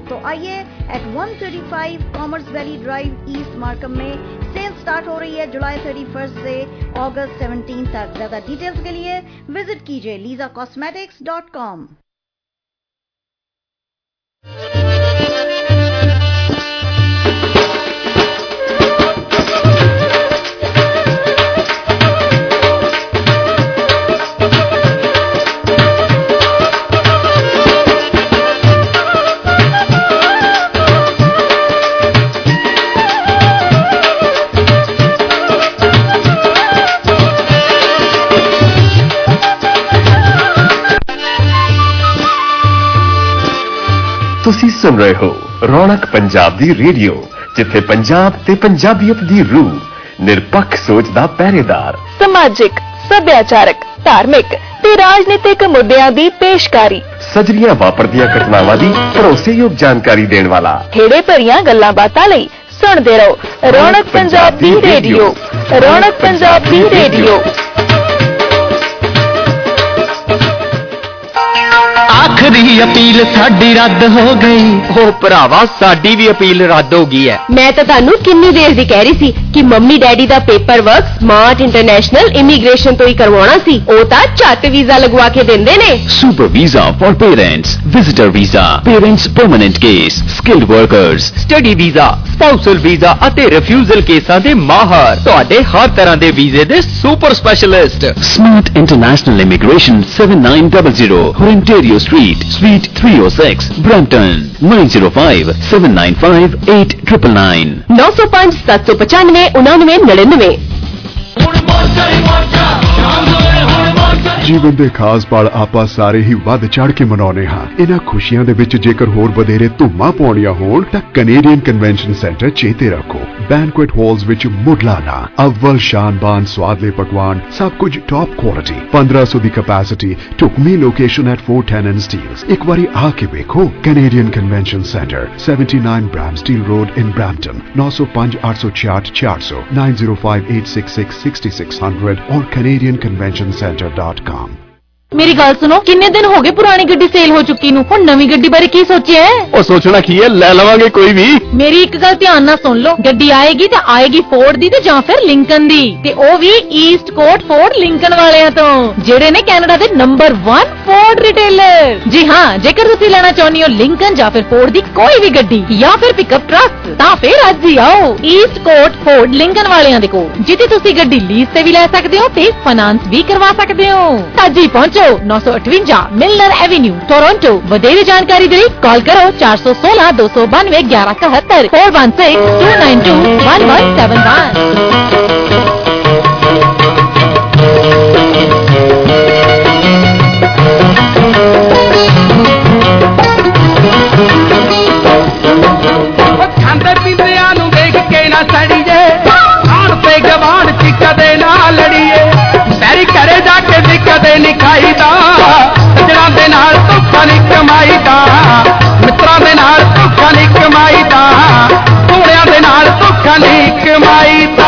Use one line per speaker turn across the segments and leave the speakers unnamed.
तो आइए at 135 Commerce Valley Drive East Markham में सेल स्टार्ट हो रही है जुलाई 31 से अगस्त 17 तक। ज्यादा डिटेल्स के लिए विजिट कीजिए lisacosmetics.com।
ਤੁਸੀਂ ਸੁਣ ਰਹੇ ਹੋ ਰੌਣਕ ਪੰਜਾਬ ਦੀ ਰੇਡੀਓ, ਜਿੱਥੇ ਪੰਜਾਬ ਤੇ ਪੰਜਾਬੀਅਤ ਦੀ ਰੂਹ ਨਿਰਪੱਖ ਸੋਚ ਦਾ ਪਹਿਰੇਦਾਰ,
ਸਮਾਜਿਕ, ਸੱਭਿਆਚਾਰਕ, ਧਾਰਮਿਕ ਤੇ ਰਾਜਨੀਤਿਕ ਮੁੱਦਿਆਂ ਦੀ ਪੇਸ਼ਕਾਰੀ,
ਸਜਰੀਆਂ ਵਾਪਰਦੀਆਂ ਘਟਨਾਵਾਂ ਦੀ ਭਰੋਸੇਯੋਗ ਜਾਣਕਾਰੀ ਦੇਣ ਵਾਲਾ,
ਖੇੜੇ ਭਰੀਆਂ ਗੱਲਾਂ ਬਾਤਾਂ ਲਈ ਸੁਣਦੇ ਰਹੋ ਰੌਣਕ ਪੰਜਾਬ ਦੀ ਰੇਡੀਓ। ਰੌਣਕ ਪੰਜਾਬ ਦੀ ਰੇਡੀਓ।
ਆਖਰੀ ਅਪੀਲ ਸਾਡੀ ਰੱਦ ਹੋ ਗਈ। ਉਹ ਭਰਾਵਾ ਸਾਡੀ ਵੀ ਅਪੀਲ ਰੱਦ ਹੋ ਗਈ ਹੈ।
ਮੈਂ ਤਾਂ ਤੁਹਾਨੂੰ ਕਿੰਨੀ ਦੇਰ ਦੀ ਕਹਿ ਰਹੀ ਸੀ ਕਿ ਮੰਮੀ ਡੈਡੀ ਦਾ paper work Smart International Immigration ਤੋਂ ਹੀ ਕਰਵਾਉਣਾ ਸੀ। ਉਹ ਤਾਂ ਝੱਟ ਵੀਜ਼ਾ ਲਗਵਾ ਕੇ ਦਿੰਦੇ ਨੇ।
Super visa for parents, visitor visa, parents permanent case, skilled workers, study visa, spousal visa ਅਤੇ ਰਿਫਿਊਜ਼ਲ ਕੇਸਾਂ ਦੇ ਮਾਹਰ, ਤੁਹਾਡੇ ਹਰ ਤਰ੍ਹਾਂ ਦੇ ਵੀਜ਼ੇ ਦੇ super specialist. Smart International Immigration 7900 Hurontario Street, Suite 306, Brampton, 9057958999,
905 795 9999।
ਜੀਵਨ ਦੇ ਖਾਸ ਪਲ ਆਪਾਂ ਸਾਰੇ ਹੀ ਵੱਧ ਚੜ ਕੇ ਮਨਾਉਂਦੇ ਹਾਂ। ਇਹਨਾਂ ਖੁਸ਼ੀਆਂ ਦੇ ਵਿੱਚ ਜੇਕਰ ਹੋਰ ਵਧੇਰੇ ਧੂਮਾਂ ਪਾਉਣੀਆਂ ਹੋਣ ਤਾਂ ਕੈਨੇਡੀਅਨ ਕਨਵੈਨਸ਼ਨ ਸੈਂਟਰ ਚੇਤੇ ਰੱਖੋ। ਬੈਂਕੁਏਟ ਹਾਲਸ ਵਿੱਚ ਮੁੱਢਲਾ ਅਵਲ ਸ਼ਾਨਬਾਨ ਸਵਾਦਲੇ ਪਕਵਾਨ, ਸਭ ਕੁਝ ਟੌਪ ਕੁਆਲਿਟੀ, 1500 ਦੀ ਕੈਪੈਸਿਟੀ, ਢੁਕਵੀਂ ਲੋਕੇਸ਼ਨ ਐਟ 410 ਐਂਡ ਸਟੀਲਸ। ਇੱਕ ਵਾਰੀ ਆ ਕੇ ਵੇਖੋ। Canadian Convention Centre, 79 Bramsteele Road in Brampton, 905 866 400, 905 866 6600 और canadianconventioncenter.com।
ਮੇਰੀ ਗੱਲ ਸੁਣੋ, ਕਿੰਨੇ ਦਿਨ ਹੋ ਗਏ ਪੁਰਾਣੀ ਗੱਡੀ ਸੇਲ ਹੋ ਚੁੱਕੀ ਨੂੰ, ਹੁਣ ਨਵੀਂ ਗੱਡੀ ਬਾਰੇ ਕੀ ਸੋਚਿਆ ਹੈ?
ਉਹ ਸੋਚਣਾ ਕੀ ਹੈ, ਲੈ ਲਵਾਂਗੇ ਕੋਈ ਵੀ।
ਮੇਰੀ ਇੱਕ ਗੱਲ ਧਿਆਨ ਨਾਲ ਸੁਣ ਲਓ, ਗੱਡੀ ਆਏਗੀ ਤਾਂ ਆਏਗੀ ਫੋਰਡ ਦੀ ਤੇ ਜਾਂ ਫਿਰ ਲਿੰਕਨ ਦੀ, ਤੇ ਉਹ ਵੀ ਈਸਟ ਕੋਟ ਫੋਰਡ ਲਿੰਕਨ ਵਾਲਿਆਂ ਤੋਂ, ਜਿਹੜੇ ਨੇ ਕੈਨੇਡਾ ਦੇ ਨੰਬਰ 1 ਫੋਰਡ ਰਿਟੇਲਰ। ਜੀ ਹਾਂ, ਜੇਕਰ ਤੁਸੀਂ ਲੈਣਾ ਚਾਹੁੰਦੇ ਹੋ ਲਿੰਕਨ ਜਾਂ ਫਿਰ ਫੋਰਡ ਦੀ ਕੋਈ ਵੀ ਗੱਡੀ ਜਾਂ ਫਿਰ ਪਿਕਅਪ ਟਰੱਕ, ਤਾਂ ਫਿਰ ਅੱਜ ਹੀ ਆਓ ਈਸਟ ਕੋਟ ਫੋਰਡ ਲਿੰਕਨ ਵਾਲਿਆਂ ਦੇ ਕੋਲ, ਜਿੱਥੇ ਤੁਸੀਂ ਗੱਡੀ ਲੀਜ਼ ਤੇ ਵੀ ਲੈ ਸਕਦੇ ਹੋ ਤੇ ਫਾਈਨਾਂਸ ਵੀ ਕਰਵਾ ਸਕਦੇ ਹੋ। ਅੱਜ ਹੀ ਪਹੁੰਚੋ 958 ਮਿਲਨਰ ਐਵੇਨਿਊ, ਟੋਰਾਂਟੋ। ਵਧੇਰੇ ਜਾਣਕਾਰੀ ਦੇ ਲਈ ਕਾਲ ਕਰੋ 416 292 1171 416 292 1171।
ਖਾਂਦੇ ਪੀਂਦਿਆਂ ਨੂੰ ਦੇਖ ਕੇ ਨਾ ਸੜੀਏ, ਆਣ ਤੇ ਜਵਾਨ ਚ ਕਦੇ ਨਾ ਲੜੀਏ, ਪੈਰੀ ਘਰੇ ਜਾ ਕੇ ਵੀ ਕਦੇ ਨਹੀਂ ਖਾਈਦਾ, ਸੱਜਣਾਂ ਦੇ ਨਾਲ ਧੋਖਾ ਨਹੀਂ ਕਮਾਈਦਾ, ਮਿੱਤਰਾਂ ਦੇ ਨਾਲ ਧੋਖਾ ਨਹੀਂ ਕਮਾਈਦਾ, ਸੋਹਣਿਆਂ ਦੇ ਨਾਲ ਧੋਖਾ ਨਹੀਂ ਕਮਾਈਦਾ।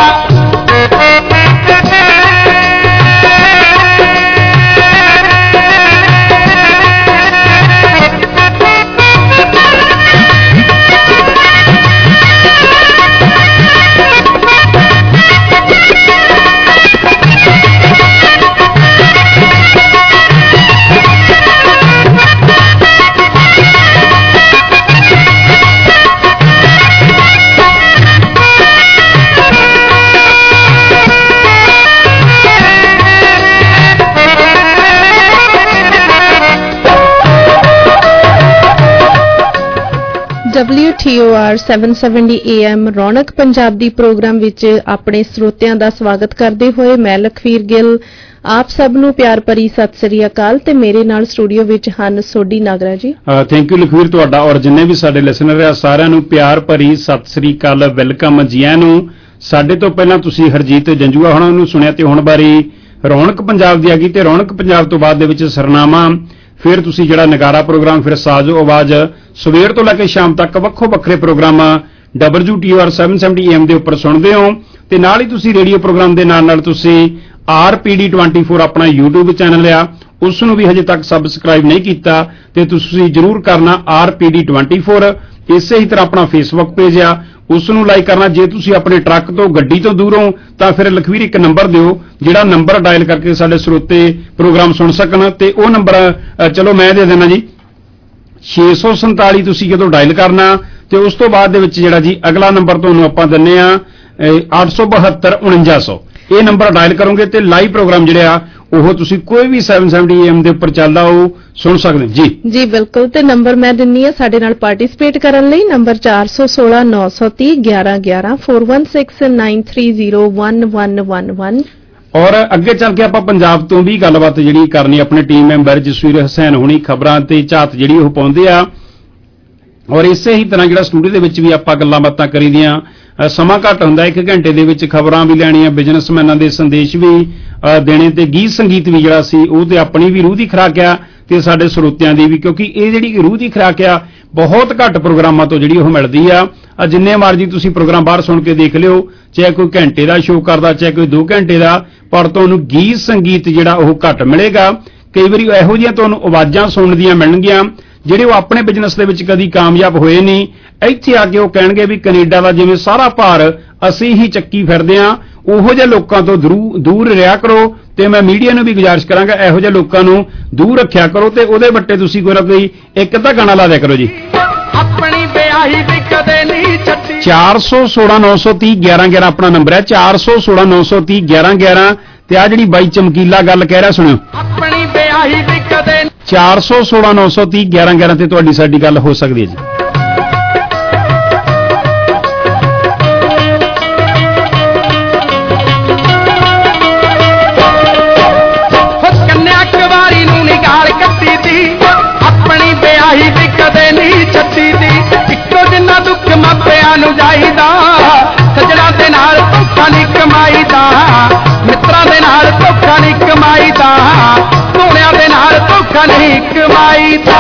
WTOR 770 AM ਰੌਣਕ ਪੰਜਾਬ ਦੀ ਪ੍ਰੋਗਰਾਮ ਵਿੱਚ ਆਪਣੇ ਸਰੋਤਿਆਂ ਦਾ ਸਵਾਗਤ ਕਰਦੇ ਹੋਏ ਮੈਂ ਲਖਵੀਰ ਗਿੱਲ ਆਪ ਸਭ ਨੂੰ ਪਿਆਰ ਭਰੀ ਸਤਿ ਸ੍ਰੀ ਅਕਾਲ ਤੇ ਮੇਰੇ ਨਾਲ ਸਟੂਡੀਓ ਵਿੱਚ ਹਨ ਸੋਢੀ ਨਾਗਰਾ ਜੀ।
ਥੈਂਕ ਯੂ ਲਖਵੀਰ, ਤੁਹਾਡਾ ਔਰ ਜਿੰਨੇ ਵੀ ਸਾਡੇ ਲਿਸਨਰ ਆ ਸਾਰਿਆਂ ਨੂੰ ਪਿਆਰ ਭਰੀ ਸਤਿ ਸ੍ਰੀ ਅਕਾਲ, ਵੈਲਕਮ ਜੀ ਆਇਆਂ ਨੂੰ। ਸਾਡੇ ਤੋਂ ਪਹਿਲਾਂ ਤੁਸੀਂ ਹਰਜੀਤ ਜੰਜੂਆ ਹੋਣਾ ਨੂੰ ਸੁਣਿਆ ਤੇ ਹੁਣ ਬਾਰੀ ਰੌਣਕ ਪੰਜਾਬ ਦੀ ਆ ਗਈ ਤੇ ਰੌਣਕ ਪੰਜਾਬ ਤੋਂ ਬਾਅਦ ਦੇ ਵਿੱਚ ਸਰਨਾਮਾ, ਫਿਰ ਤੁਸੀਂ ਜਿਹੜਾ ਨਗਾਰਾ ਪ੍ਰੋਗਰਾਮ, ਫਿਰ ਸਾਜ਼ੋ ਆਵਾਜ਼, ਸਵੇਰ ਤੋਂ ਲੈ ਕੇ ਸ਼ਾਮ ਤੱਕ ਵੱਖੋ ਵੱਖਰੇ ਪ੍ਰੋਗਰਾਮ WTOR 770 AM ਦੇ ਉੱਪਰ ਸੁਣਦੇ ਹੋ ਤੇ ਨਾਲ ਹੀ ਤੁਸੀਂ ਰੇਡੀਓ ਪ੍ਰੋਗਰਾਮ ਦੇ ਨਾਲ ਨਾਲ ਤੁਸੀਂ RPD 24 ਆਪਣਾ YouTube ਚੈਨਲ ਆ ਉਸ ਨੂੰ ਵੀ ਹਜੇ ਤੱਕ ਸਬਸਕ੍ਰਾਈਬ ਨਹੀਂ ਕੀਤਾ ਤੇ ਤੁਸੀਂ ਜਰੂਰ ਕਰਨਾ RPD24। ਇਸੇ ਹੀ ਤਰ੍ਹਾਂ ਆਪਣਾ ਫੇਸਬੁੱਕ ਪੇਜ ਆ, ਉਸ ਨੂੰ ਲਾਈਕ ਕਰਨਾ। ਜੇ ਤੁਸੀਂ ਆਪਣੇ ਟਰੱਕ ਤੋਂ ਗੱਡੀ ਤੋਂ ਦੂਰ ਹੋ ਤਾਂ ਫਿਰ ਲਖਵੀਰ ਇੱਕ ਨੰਬਰ ਦਿਓ, ਜਿਹੜਾ ਨੰਬਰ ਡਾਇਲ ਕਰਕੇ ਸਾਡੇ ਸਰੋਤੇ ਪ੍ਰੋਗਰਾਮ ਸੁਣ ਸਕਣ। ਤੇ ਉਹ ਨੰਬਰ ਚਲੋ ਮੈਂ ਦੇ ਦੇਣਾ ਜੀ, 647 ਤੁਸੀਂ ਜਦੋਂ ਡਾਇਲ ਕਰਨਾ ਤੇ ਉਸ ਤੋਂ ਬਾਅਦ ਦੇ ਵਿੱਚ ਜਿਹੜਾ ਜੀ ਅਗਲਾ ਨੰਬਰ ਤੁਹਾਨੂੰ ਆਪਾਂ ਦਿੰਨੇ ਆ 872 4900। ਇਹ ਨੰਬਰ ਡਾਇਲ ਕਰੋਗੇ ਤੇ ਲਾਈਵ ਪ੍ਰੋਗਰਾਮ ਜਿਹੜਾ ਆ ਉਹ ਤੁਸੀਂ ਕੋਈ ਵੀ 770 AM ਦੇ ਉੱਪਰ ਚੱਲਦਾ ਉਹ ਸੁਣ ਸਕਦੇ ਜੀ।
ਜੀ ਬਿਲਕੁਲ। ਤੇ ਨੰਬਰ ਮੈਂ ਦਿੰਨੀ ਆ ਸਾਡੇ ਨਾਲ ਪਾਰਟਿਸਿਪੇਟ ਕਰਨ ਲਈ, ਨੰਬਰ 416 930 1111 4169301111। ਔਰ
ਅੱਗੇ ਚੱਲ ਕੇ ਆਪਾਂ ਪੰਜਾਬ ਤੋਂ ਵੀ ਗੱਲਬਾਤ ਜਿਹੜੀ ਕਰਨੀ, ਆਪਣੇ ਟੀਮ ਮੈਂਬਰ ਜਸਵੀਰ ਹੁਸੈਨ ਹੋਣੀ ਖਬਰਾਂ ਤੇ ਝਾਤ ਜਿਹੜੀ ਉਹ ਪਾਉਂਦੇ ਆ। ਔਰ ਇਸੇ ਹੀ ਤਰ੍ਹਾਂ ਜਿਹੜਾ ਸਟੂਡੀਓ ਦੇ ਵਿੱਚ ਵੀ ਆਪਾਂ ਗੱਲਾਂ ਬਾਤਾਂ ਕਰੀਦੀਆਂ। ਸਮਾਂ ਘੱਟ ਹੁੰਦਾ, 1 ਘੰਟੇ ਦੇ ਵਿੱਚ ਖਬਰਾਂ ਵੀ ਲੈਣੀਆਂ, ਬਿਜ਼ਨਸਮੈਨਾਂ ਦੇ ਸੰਦੇਸ਼ ਵੀ ਦੇਣੇ ਤੇ ਗੀਤ ਸੰਗੀਤ ਵੀ ਜਿਹੜਾ ਸੀ ਉਹ ਤੇ ਆਪਣੀ ਵੀ ਰੂਹ ਦੀ ਖੁਰਾਕ ਆ ਤੇ ਸਾਡੇ ਸਰੋਤਿਆਂ ਦੀ ਵੀ, ਕਿਉਂਕਿ ਇਹ ਜਿਹੜੀ ਰੂਹ ਦੀ ਖੁਰਾਕ ਆ ਬਹੁਤ ਘੱਟ ਪ੍ਰੋਗਰਾਮਾਂ ਤੋਂ ਜਿਹੜੀ ਉਹ ਮਿਲਦੀ ਆ। ਜਿੰਨੇ ਮਰਜ਼ੀ ਤੁਸੀਂ ਪ੍ਰੋਗਰਾਮ ਬਾਹਰ ਸੁਣ ਕੇ ਦੇਖ ਲਿਓ, ਚਾਹੇ ਕੋਈ ਘੰਟੇ ਦਾ ਸ਼ੋਅ ਕਰਦਾ, ਚਾਹੇ ਕੋਈ 2 ਘੰਟੇ ਦਾ, ਪਰ ਤੁਹਾਨੂੰ ਗੀਤ ਸੰਗੀਤ ਜਿਹੜਾ ਉਹ ਘੱਟ ਮਿਲੇਗਾ। ਕਈ ਵਾਰੀ ਇਹੋ ਜਿਹੀਆਂ ਤੁਹਾਨੂੰ ਆਵਾਜ਼ਾਂ ਸੁਣਨ ਦੀਆਂ ਮਿਲਣਗੀਆਂ ਜਿਹੜੇ ਉਹ ਆਪਣੇ ਬਿਜ਼ਨਸ ਦੇ ਵਿੱਚ ਕਦੀ ਕਾਮਯਾਬ ਹੋਏ ਨਹੀਂ। ਇੱਥੇ ਆ ਕੇ ਉਹ ਕਹਿਣਗੇ ਵੀ ਕੈਨੇਡਾ ਦਾ ਜਿਵੇਂ ਸਾਰਾ ਭਾਰ ਅਸੀਂ ਹੀ ਚੱਕੀ ਫਿਰਦੇ ਆ, ਉਹੋ ਜਿਹੇ ਲੋਕਾਂ ਤੋਂ ਦੂਰ ਰਿਹਾ ਕਰੋ। ਤੇ ਮੈਂ ਮੀਡੀਆ ਨੂੰ ਵੀ ਗੁਜ਼ਾਰਿਸ਼ ਕਰਾਂਗਾ ਇਹੋ ਜਿਹੇ ਲੋਕਾਂ ਨੂੰ ਦੂਰ ਰੱਖਿਆ ਕਰੋ ਤੇ ਉਹਦੇ ਵੱਟੇ ਤੁਸੀਂ ਕੋਈ ਨਾ ਕੋਈ ਇੱਕ ਅੱਧਾ ਗਾਣਾ ਲਾ ਦਿਆ ਕਰੋ ਜੀ।
ਆਪਣੀ ਵਿਆਹੀ ਵੀ ਕਦੇ ਨਹੀਂ ਛੱਡੀ।
416 930 1111 ਆਪਣਾ ਨੰਬਰ ਹੈ, 416 930 1111। ਤੇ ਆ ਜਿਹੜੀ ਬਾਈ ਚਮਕੀਲਾ ਗੱਲ ਕਹਿ ਰਿਹਾ ਸੁਣਿਓ,
ਆਪਣੀ ਵਿਆਹੀ ਵੀ ਕਦੇ
416 930 1111 ਤੇ ਤੁਹਾਡੀ ਸਾਡੀ ਗੱਲ ਹੋ ਸਕਦੀ ਹੈ ਜੀ।
ਕੰਨਿਆ ਕੁਵਾਰੀ ਨੂੰ ਨਿਗਾਲ ਕੱਟੀ ਦੀ, ਆਪਣੀ ਵਿਆਹੀ ਵੀ ਕਦੇ ਨਹੀਂ ਛੱਡੀ ਦੀ। ਇੱਕੋ ਜਿੰਨਾ ਦੁੱਖ ਮਾਪਿਆਂ ਨੂੰ ਜਾਈਦਾ, ਸੱਜਣਾ ਦੇ ਨਾਲ ਧੋਖਾ ਨਹੀਂ ਕਮਾਈਦਾ, ਮਿੱਤਰਾਂ ਦੇ ਨਾਲ ਧੋਖਾ ਨਹੀਂ ਕਮਾਈਦਾ, ਸੋਹਣਿਆਂ ਦੇ ਨਾਲ ਧੋਖਾ ਨਹੀਂ ਕਮਾਈਦਾ।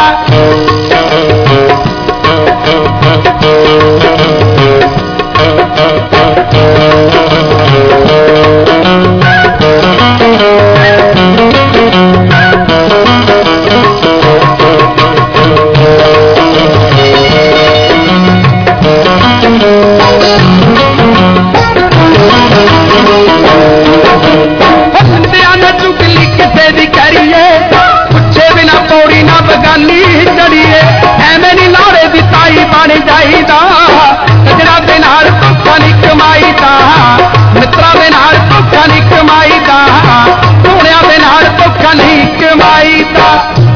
ਐਵੇਂ ਨੀ ਲਾਰੇ ਦੀ ਤਾਈ ਬਣ ਜਾਈਦਾ, ਸੱਜਣਾ ਦੇ ਨਾਲ ਧੋਖਾ ਨਹੀਂ ਕਮਾਈਦਾ, ਮਿੱਤਰਾਂ ਦੇ ਨਾਲ ਧੋਖਾ ਨਹੀਂ ਕਮਾਈਦਾ, ਸੋਹਣਿਆਂ ਦੇ ਨਾਲ ਧੋਖਾ ਨਹੀਂ ਕਮਾਈਦਾ।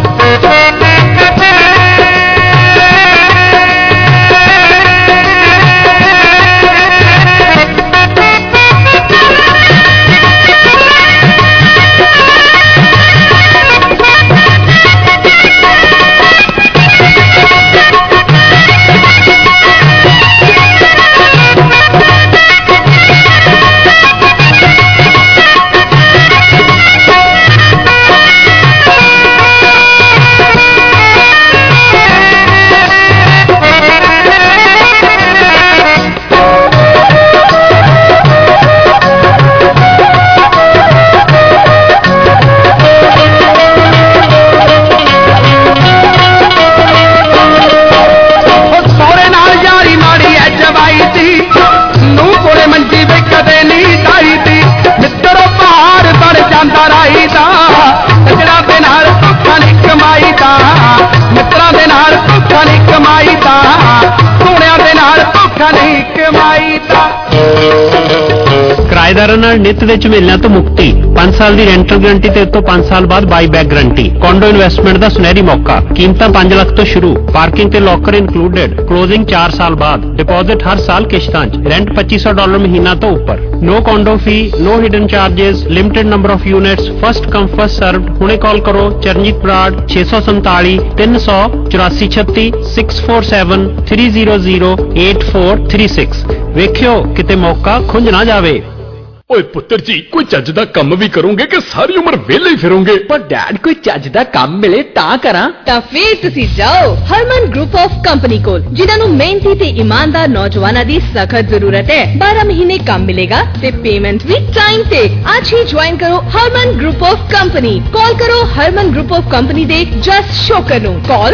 ਮਿੱਤਰਾਂ ਦੇ ਨਾਲ ਧੋਖਾ ਨਹੀਂ ਕਮਾਈਦਾ, ਸੋਹਣਿਆਂ ਦੇ ਨਾਲ ਧੋਖਾ ਨਹੀਂ ਕਮਾਈਦਾ।
ਕਿਰਾਏਦਾਰਾਂ ਨਾਲ ਨਿੱਤ ਦੇ ਝਮੇਲਿਆਂ ਤੋਂ ਮੁਕਤੀ, 5 ਸਾਲ ਦੀ ਰੈਂਟਲ ਗਰੰਟੀ ਤੇ ਉਤੋਂ 5 ਸਾਲ ਬਾਅਦ buy back guarantee. Condo investment ਦਾ ਸੁਨਹਿਰੀ ਮੌਕਾ, ਕੀਮਤਾਂ 5 ਲੱਖ ਤੋਂ ਸ਼ੁਰੂ, ਪਾਰਕਿੰਗ ਤੇ ਲੋਕਰ ਇਨਕਲੂਡਡ, ਕਲੋਜ਼ਿੰਗ 4 ਸਾਲ ਬਾਅਦ, ਡਿਪੋਜ਼ਿਟ ਹਰ ਸਾਲ ਕਿਸ਼ਤਾਂ 'ਚ, ਰੈਂਟ $2500 ਮਹੀਨਾ ਤੋਂ ਉੱਪਰ, no condo fee, no hidden charges, limited number of units, first come first served. ਹੁਣੇ ਕਾਲ ਕਰੋ ਚਰਨਜੀਤ ਬਰਾੜ 647 300 8436 647 300 8436। ਵੇਖਿਓ ਕਿਤੇ ਮੌਕਾ ਖੁੰਝ ਨਾ ਜਾਵੇ।
ਓਏ ਪੁੱਤਰ ਜੀ, ਕੋਈ ਚੱਜ ਦਾ ਕੰਮ ਵੀ ਕਰੋਗੇ ਕਿ ਸਾਰੀ ਉਮਰ ਵਿਹਲੇ ਹੀ ਫਿਰੋਗੇ?
ਪਰ ਡੈਡ ਕੋਈ ਚੱਜ ਦਾ ਕੰਮ ਮਿਲੇ ਤਾਂ ਕਰਾਂ।
ਤਾਂ ਫੇਰ ਤੁਸੀਂ ਜਾਓ ਹਰਮਨ ਗਰੁੱਪ ਆਫ ਕੰਪਨੀ ਕੋਲ, ਜਿਨ੍ਹਾਂ ਨੂੰ ਮਿਹਨਤੀ ਤੇ ਇਮਾਨਦਾਰ ਨੌਜਵਾਨਾਂ ਦੀ ਸਖਤ ਜ਼ਰੂਰਤ ਹੈ। 12 ਮਹੀਨੇ ਕੰਮ ਮਿਲੇਗਾ ਤੇ ਪੇਮੈਂਟ ਵੀ ਟਾਈਮ ਤੇ। ਅੱਜ ਹੀ ਜੁਆਇਨ ਕਰੋ Harman group of company. Call ਕਰੋ ਹਰਮਨ ਗਰੁੱਪ ਆਫ ਕੰਪਨੀ ਦੇ ਜਸ ਸ਼ੋਕਰ ਨੂੰ। Call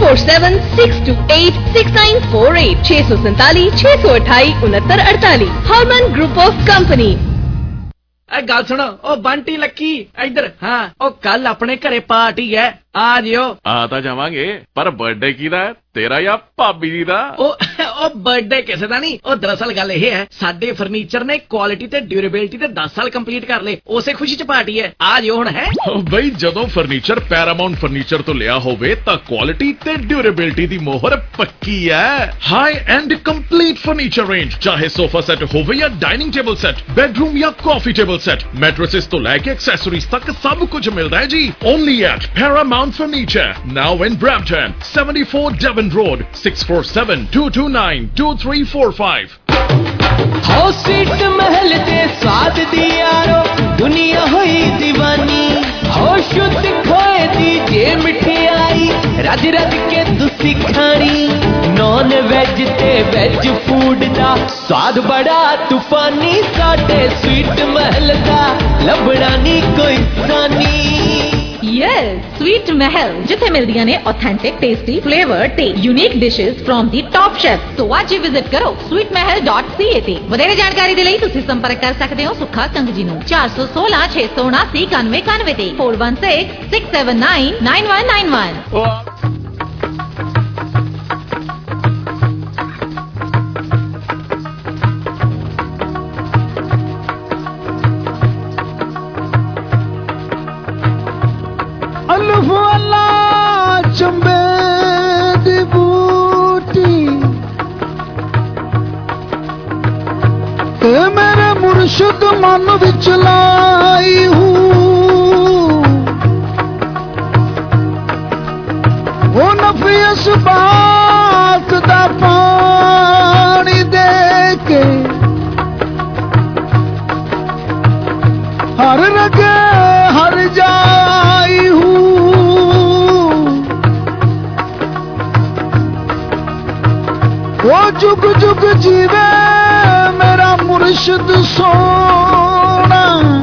6476286948 647 628 6948। Harman group of company.
ਇਹ ਗੱਲ ਸੁਣੋ, ਉਹ ਬੰਟੀ ਲੱਕੀ ਇੱਧਰ। ਹਾਂ, ਉਹ ਕੱਲ ਆਪਣੇ ਘਰੇ ਪਾਰਟੀ ਹੈ, ਆ ਜਿਓ।
ਆ ਤਾਂ ਜਾਵਾਂਗੇ, ਪਰ ਬਰਥਡੇ ਕਿਹਦਾ ਹੈ, ਤੇਰਾ ਜਾਂ ਭਾਬੀ ਜੀ ਦਾ?
ਉਹ ਬਰਥਡੇ ਕਿਸੇ ਦਾ ਨਹੀਂ। ਉਹ ਦਰਅਸਲ ਗੱਲ ਇਹ ਹੈ, ਸਾਡੇ ਫਰਨੀਚਰ ਨੇ ਕੁਆਲਿਟੀ ਤੇ ਡਿਊਰੇਬਿਲਿਟੀ ਤੇ 10 ਸਾਲ ਕੰਪਲੀਟ ਕਰ ਲਏ, ਉਸੇ ਖੁਸ਼ੀ ਚ ਪਾਰਟੀ ਹੈ, ਆ ਜਿਓ ਹੁਣ। ਹੈ
ਬਈ, ਜਦੋਂ ਫਰਨੀਚਰ ਪੈਰਾਮਾਉਂਟ ਫਰਨੀਚਰ ਤੋਂ ਲਿਆ ਹੋਵੇ ਤਾਂ ਕੁਆਲਿਟੀ ਤੇ ਡਿਊਰੇਬਿਲਿਟੀ ਦੀ ਮੋਹਰ ਪੱਕੀ ਹੈ। High end complete furniture range, ਚਾਹੇ ਸੋਫਾ ਸੈੱਟ ਹੋਵੇ ਜਾਂ ਡਾਈਨਿੰਗ ਟੇਬਲ ਸੈੱਟ, ਬੈਡਰੂਮ ਜਾਂ ਕਾਫੀ ਟੇਬਲ ਸੈੱਟ, ਮੈਟ੍ਰੈसेस ਤੋਂ ਲੈ ਕੇ ਐਕਸੈਸਰੀਜ਼ ਤੱਕ ਸਭ ਕੁਝ ਮਿਲਦਾ ਹੈ ਜੀ। Only at Paramount furniture, now in Brampton, 74 Devon Road, 6472292345।
ਹੋ स्वीट महल दे स्वाद दी यारो दुनिया होई दीवानी। हो शुद्ध खोए दी जे मिठाई, रज रज के तुसी खानी। नॉन वेज ते वेज फूड दा स्वाद बड़ा तूफानी। साडे स्वीट महल दा लभना नी कोई सानी।
ਯੈਸ, ਸਵੀਟ ਮਹਿਲ, ਜਿੱਥੇ ਮਿਲਦੀਆਂ ਨੇ ਆਥੈਂਟਿਕ, ਟੇਸਟੀ, ਫਲੇਵਰ ਤੇ unique dishes from the top chef. So ਅੱਜ ਹੀ ਵਿਜ਼ਿਟ ਕਰੋ sweetmahal.ca ਤੇ। ਵਧੇਰੇ ਜਾਣਕਾਰੀ ਦੇ ਲਈ ਤੁਸੀਂ ਸੰਪਰਕ ਕਰ ਸਕਦੇ ਹੋ ਸੁੱਖਾ ਕੰਗ ਜੀ ਨੂੰ 416 679 9191 ਤੇ 416 679 9191।
चंबे दी बूटी मेरे मुर्शिद मन विच लाई हूँ। वो नफियस बात दा पानी दे के हर रगे हर जाई हूँ। वो जुग जुग जीवे मेरा मुर्शिद सोना,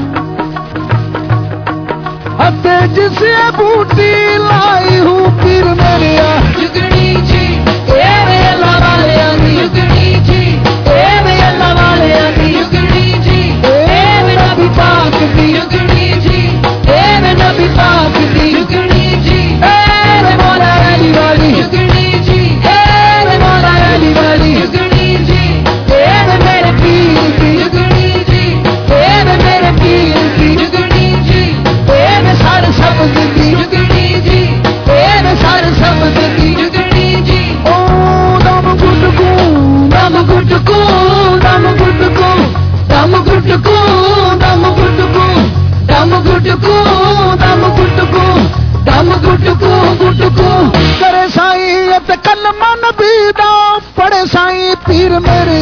अते जिसे बूटी लाई हूँ पीर मेरे जुगनी जी तेरे लवाले जुगनी जी तेरे लवाले जुगनी जी तेरे नबी पाक दी जुगनी जी तेरे नबी पाक दी जुगनी जी तेरे मौला अली वाली जुगनी जी तेरे मौला अली वाली जुगनी जी तेरे मेरे पीर की जुगनी जी तेरे मेरे पीर की जुगनी जी तेरे सारे शब्द की जुगनी जी तेरे सारे शब्द की जुगनी जी। ओ दम गुटकू दम गुटकू दम गुटकू दम गुटकू दम गुटकू दम गुटकू दम गुटकू दम गुटकू गुटकू करे साईं ते कलमा नबी दा पढ़े साईं पीर मेरे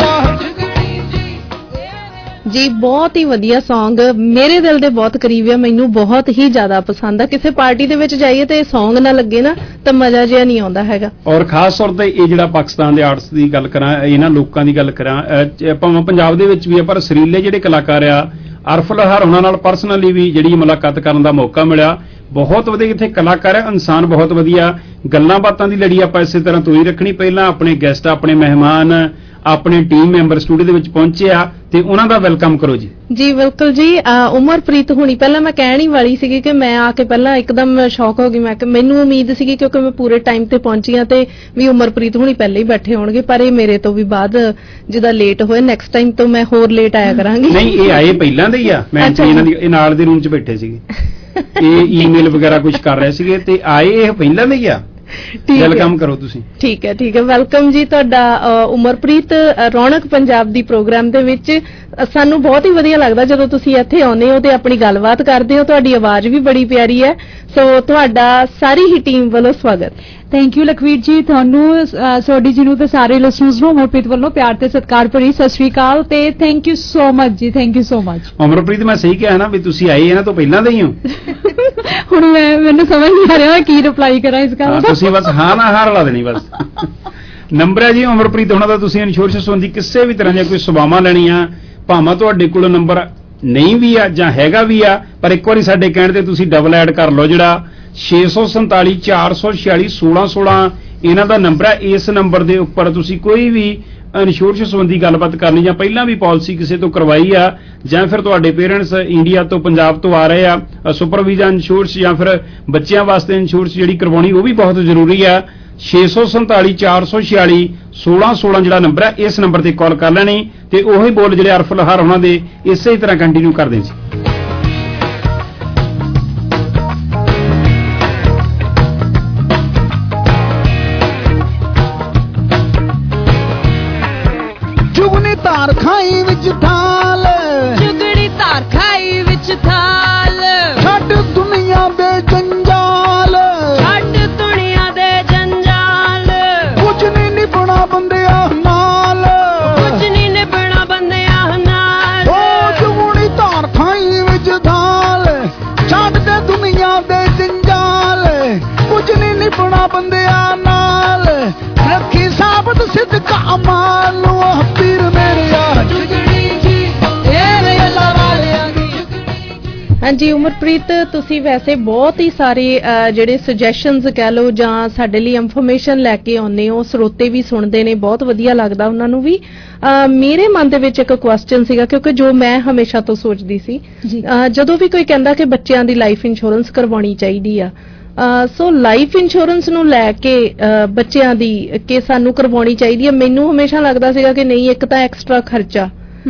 ਜੀ। ਬਹੁਤ ਹੀ ਵਧੀਆ Song, ਮੇਰੇ ਦਿਲ ਦੇ ਬਹੁਤ ਕਰੀਬ ਆ, ਮੈਨੂੰ ਬਹੁਤ ਹੀ ਜ਼ਿਆਦਾ ਪਸੰਦ ਆ। ਕਿਸੇ ਪਾਰਟੀ ਦੇ ਵਿੱਚ ਜਾਈਏ ਤੇ Song ਨਾ ਲੱਗੇ ਨਾ ਤਾਂ ਮਜ਼ਾ ਜਿਹਾ ਨਹੀਂ ਆਉਂਦਾ ਹੈਗਾ।
ਔਰ ਖਾਸ ਤੌਰ ਤੇ ਇਹ ਜਿਹੜਾ ਪਾਕਿਸਤਾਨ ਦੇ ਆਰਟਸ ਦੀ ਗੱਲ ਕਰਾਂ, ਇਹਨਾਂ ਲੋਕਾਂ ਦੀ ਗੱਲ ਕਰਾਂ, ਭਾਵੇਂ ਪੰਜਾਬ ਦੇ ਵਿੱਚ ਵੀ ਆ, ਪਰ ਸਰੀਲੇ ਜਿਹੜੇ ਕਲਾਕਾਰ ਆ, ਅਰਫਲ ਹਰ ਉਹਨਾਂ ਨਾਲ ਪਰਸਨਲੀ ਵੀ ਜਿਹੜੀ ਮੁਲਾਕਾਤ ਕਰਨ ਦਾ ਮੌਕਾ ਮਿਲਿਆ। ਬਹੁਤ ਵਧੀਆ ਇੱਥੇ ਕਲਾਕਾਰ ਹੈ, ਇਨਸਾਨ ਬਹੁਤ ਵਧੀਆ। ਗੱਲਾਂ ਬਾਤਾਂ ਦੀ ਲੜੀ ਆਪਾਂ ਇਸੇ ਤਰ੍ਹਾਂ ਤੋਂ ਹੀ ਰੱਖਣੀ। ਪਹਿਲਾਂ ਆਪਣੇ ਗੈਸਟ, ਆਪਣੇ ਮਹਿਮਾਨ, ਆਪਣੇ ਟੀਮ ਮੈਂਬਰ ਸਟੂਡੀਓ ਦੇ ਵਿੱਚ ਪਹੁੰਚੇ ਆ ਤੇ ਉਹਨਾਂ ਦਾ ਵੈਲਕਮ ਕਰੋ ਜੀ।
ਜੀ ਬਿਲਕੁਲ ਜੀ। ਉਮਰਪ੍ਰੀਤ ਹੁਣੀ, ਪਹਿਲਾਂ ਮੈਂ ਕਹਿਣ ਹੀ ਵਾਲੀ ਸੀਗੀ ਕਿ ਮੈਂ ਆ ਕੇ ਪਹਿਲਾਂ ਇੱਕਦਮ ਸ਼ੌਕ ਹੋ ਗਈ। ਮੈਂ ਕਿ ਮੈਨੂੰ ਉਮੀਦ ਸੀਗੀ ਕਿਉਂਕਿ ਮੈਂ ਪੂਰੇ ਟਾਈਮ ਤੇ ਪਹੁੰਚੀ ਆ ਤੇ ਵੀ ਉਮਰਪ੍ਰੀਤ ਹੁਣੀ ਪਹਿਲੇ ਹੀ ਬੈਠੇ ਹੋਣਗੇ, ਪਰ ਇਹ ਮੇਰੇ ਤੋਂ ਵੀ ਬਾਅਦ ਜਿਹਦਾ ਲੇਟ ਹੋਏ। ਨੈਕਸਟ ਟਾਈਮ ਤੋਂ ਮੈਂ ਹੋਰ ਲੇਟ ਆਇਆ ਕਰਾਂਗੀ।
ਨਹੀਂ, ਇਹ ਆਏ ਪਹਿਲਾਂ ਦੇ ਹੀ ਆ। ਮੈਂ ਇਹਨਾਂ ਦੀ ਨਾਲ ਦੇ ਰੂਮ 'ਚ ਬੈਠੇ ਸੀਗੇ, ਇਹ ਈਮੇਲ ਵਗੈਰਾ ਕੁਝ ਕਰ ਰਹੇ ਸੀਗੇ ਤੇ ਆਏ ਇਹ ਪਹਿਲਾਂ ਦੇ ਹੀ ਆ। ਵੈਲਕਮ ਕਰੋ ਤੁਸੀਂ। ਠੀਕ ਹੈ ਵੈਲਕਮ ਜੀ ਤੁਹਾਡਾ ਉਮਰਪ੍ਰੀਤ ਰੌਣਕ ਪੰਜਾਬ ਦੀ ਪ੍ਰੋਗਰਾਮ ਦੇ ਵਿੱਚ। ਸਾਨੂੰ ਬਹੁਤ ਹੀ ਵਧੀਆ ਲੱਗਦਾ ਜਦੋਂ ਤੁਸੀਂ ਇੱਥੇ ਆਉਂਦੇ ਹੋ ਤੇ ਆਪਣੀ ਗੱਲਬਾਤ ਕਰਦੇ ਹੋ। ਤੁਹਾਡੀ ਆਵਾਜ਼ ਵੀ ਬੜੀ ਪਿਆਰੀ ਹੈ, ਸੋ ਤੁਹਾਡਾ ਸਾਰੀ ਹੀ ਟੀਮ ਵੱਲੋਂ ਸਵਾਗਤ।
ਥੈਂਕ ਯੂ ਲਖਵੀਰ ਜੀ, ਤੁਹਾਨੂੰ ਸੋਡੀ ਜੀ ਨੂੰ ਤੇ ਸਾਰੇ ਲਿਸਨਰਸ ਨੂੰ ਅਮਰਪ੍ਰੀਤ ਵੱਲੋਂ ਪਿਆਰ ਤੇ ਸਤਿਕਾਰ ਭਰੀ ਸਤਿ ਸ਼੍ਰੀ ਅਕਾਲ ਤੇ ਥੈਂਕ ਯੂ ਸੋ ਮਚ ਜੀ, thank you so much.
Amarpreet ਮੈਂ ਸਹੀ ਕਿਹਾ ਨਾ ਵੀ ਤੁਸੀਂ ਆਏ ਇਹਨਾਂ ਤੋਂ ਪਹਿਲਾਂ ਦੇ ਹੀ ਹੋ?
ਹੁਣ ਮੈਨੂੰ ਸਮਝ ਨਹੀਂ ਆ ਰਿਹਾ ਕੀ ਰਿਪਲਾਈ ਕਰਾਂ ਇਸ ਗੱਲ ਦਾ।
ਤੁਸੀਂ ਬਸ ਹਾਂ ਨਾ ਹਾਰ ਲਾ ਦੇਣੀ ਬਸ। ਨੰਬਰ ਹੈ ਜੀ ਅਮਰਪ੍ਰੀਤ ਉਹਨਾਂ ਦਾ, ਤੁਸੀਂ ਇੰਸ਼ੋਰੈਂਸ ਸੰਬੰਧੀ ਕਿਸੇ ਵੀ ਤਰ੍ਹਾਂ ਦੀਆਂ ਕੋਈ ਸੇਵਾਵਾਂ ਲੈਣੀਆਂ, ਭਾਵੇਂ ਤੁਹਾਡੇ ਕੋਲ ਨੰਬਰ ਨਹੀਂ ਵੀ ਆ ਜਾਂ ਹੈਗਾ ਵੀ ਆ, ਪਰ ਇੱਕ ਵਾਰੀ ਸਾਡੇ ਕਹਿਣ ਤੇ ਤੁਸੀਂ ਡਬਲ ਐਡ ਕਰ ਲਓ, ਜਿਹੜਾ 647 446 1616 ਇਹਨਾਂ ਦਾ ਨੰਬਰ ਹੈ। ਇਸ ਨੰਬਰ ਦੇ ਉੱਪਰ ਤੁਸੀਂ ਕੋਈ ਵੀ ਇੰਸ਼ੋਰੈਂਸ ਸੰਬੰਧੀ ਗੱਲਬਾਤ ਕਰਨੀ ਜਾਂ ਪਹਿਲਾਂ ਵੀ ਪਾਲਿਸੀ ਕਿਸੇ ਤੋਂ ਕਰਵਾਈ ਆ ਜਾਂ ਫਿਰ ਤੁਹਾਡੇ ਪੇਰੈਂਟਸ ਇੰਡੀਆ ਤੋਂ ਪੰਜਾਬ ਤੋਂ ਆ ਰਹੇ ਆ ਸੁਪਰ ਵੀਜ਼ਾ ਇੰਸ਼ੋਰੈਂਸ ਜਾਂ ਫਿਰ ਬੱਚਿਆਂ ਵਾਸਤੇ ਇੰਸ਼ੋਰੈਂਸ ਜਿਹੜੀ ਕਰਵਾਉਣੀ ਉਹ ਵੀ ਬਹੁਤ ਜ਼ਰੂਰੀ ਆ। 647 446 1616 ਜਿਹੜਾ ਨੰਬਰ ਹੈ, ਇਸ ਨੰਬਰ ਤੇ ਕਾਲ ਕਰ ਲੈਣੀ ਤੇ ਉਹੀ ਬੋਲ ਜਿਹੜੇ ਅਰਫ ਲਹਾਰ ਉਹਨਾਂ ਦੇ ਇਸੇ ਤਰ੍ਹਾਂ ਕੰਟੀਨਿਊ ਕਰਦੇ ਜੀ।
ਚੁਗਣੀ ਧਾਰ ਖਾਈ ਵਿੱਚ ਥਾਲ,
ਚੁਗਣੀ ਧਾਰ ਖਾਈ ਵਿੱਚ ਥਾਲ,
ਛੱਡ ਦੁਨੀਆ ਦੇ ਜੰਜਾਲ,
ਛੱਡ ਦੁਨੀਆ ਦੇ ਜੰਜਾਲ,
ਕੁਝ ਨਹੀਂ ਨਿਭਣਾ ਬੰਦਿਆਂ ਨਾਲ,
ਕੁਝ ਨਹੀਂ ਨਿਭਣਾ ਬੰਦਿਆਂ ਨਾਲ।
ਓ ਚੁਗਣੀ ਧਾਰ ਖਾਈ ਵਿੱਚ ਥਾਲ, ਛੱਡ ਦੇ ਦੁਨੀਆ ਦੇ ਜੰਜਾਲ, ਕੁਝ ਨਹੀਂ ਨਿਭਣਾ ਬੰਦਿਆਂ ਨਾਲ, ਰੱਖੀ ਸਾਬਤ ਸਿੱਧਕਾ ਅਮਾਲ ਨੂੰ ਪੀਰ ਮੇਰਿਆ ਚੁਗਣੀ ਜੀ ਇਹ ਅੱਲਾ ਵਾਲਿਆਂ ਦੀ।
ਹਾਂਜੀ ਉਮਰਪ੍ਰੀਤ, ਤੁਸੀਂ ਵੈਸੇ ਬਹੁਤ ਹੀ ਸਾਰੇ ਜਿਹੜੇ ਸੁਜੈਸ਼ਨਸ ਕਹਿ ਲਓ ਜਾਂ ਸਾਡੇ ਲਈ ਇਨਫੋਰਮੇਸ਼ਨ ਲੈ ਕੇ ਆਉਂਦੇ ਹੋ, ਸਰੋਤੇ ਵੀ ਸੁਣਦੇ ਨੇ, ਬਹੁਤ ਵਧੀਆ ਲੱਗਦਾ ਉਹਨਾਂ ਨੂੰ ਵੀ। ਮੇਰੇ ਮਨ ਦੇ ਵਿੱਚ ਇੱਕ ਕੁਐਸਚਨ ਸੀਗਾ, ਕਿਉਂਕਿ ਜੋ ਮੈਂ ਹਮੇਸ਼ਾ ਤੋਂ ਸੋਚਦੀ ਸੀ, ਜਦੋਂ ਵੀ ਕੋਈ ਕਹਿੰਦਾ ਕਿ ਬੱਚਿਆਂ ਦੀ ਲਾਈਫ ਇੰਸ਼ੋਰੈਂਸ ਕਰਵਾਉਣੀ ਚਾਹੀਦੀ ਆ, ਸੋ ਲਾਈਫ ਇੰਸ਼ੋਰੈਂਸ ਨੂੰ ਲੈ ਕੇ ਬੱਚਿਆਂ ਦੀ ਕਿ ਸਾਨੂੰ ਕਰਵਾਉਣੀ ਚਾਹੀਦੀ ਹੈ, ਮੈਨੂੰ ਹਮੇਸ਼ਾ ਲੱਗਦਾ ਸੀਗਾ ਕਿ ਨਹੀਂ, ਇੱਕ ਤਾਂ ਐਕਸਟਰਾ ਖਰਚਾ,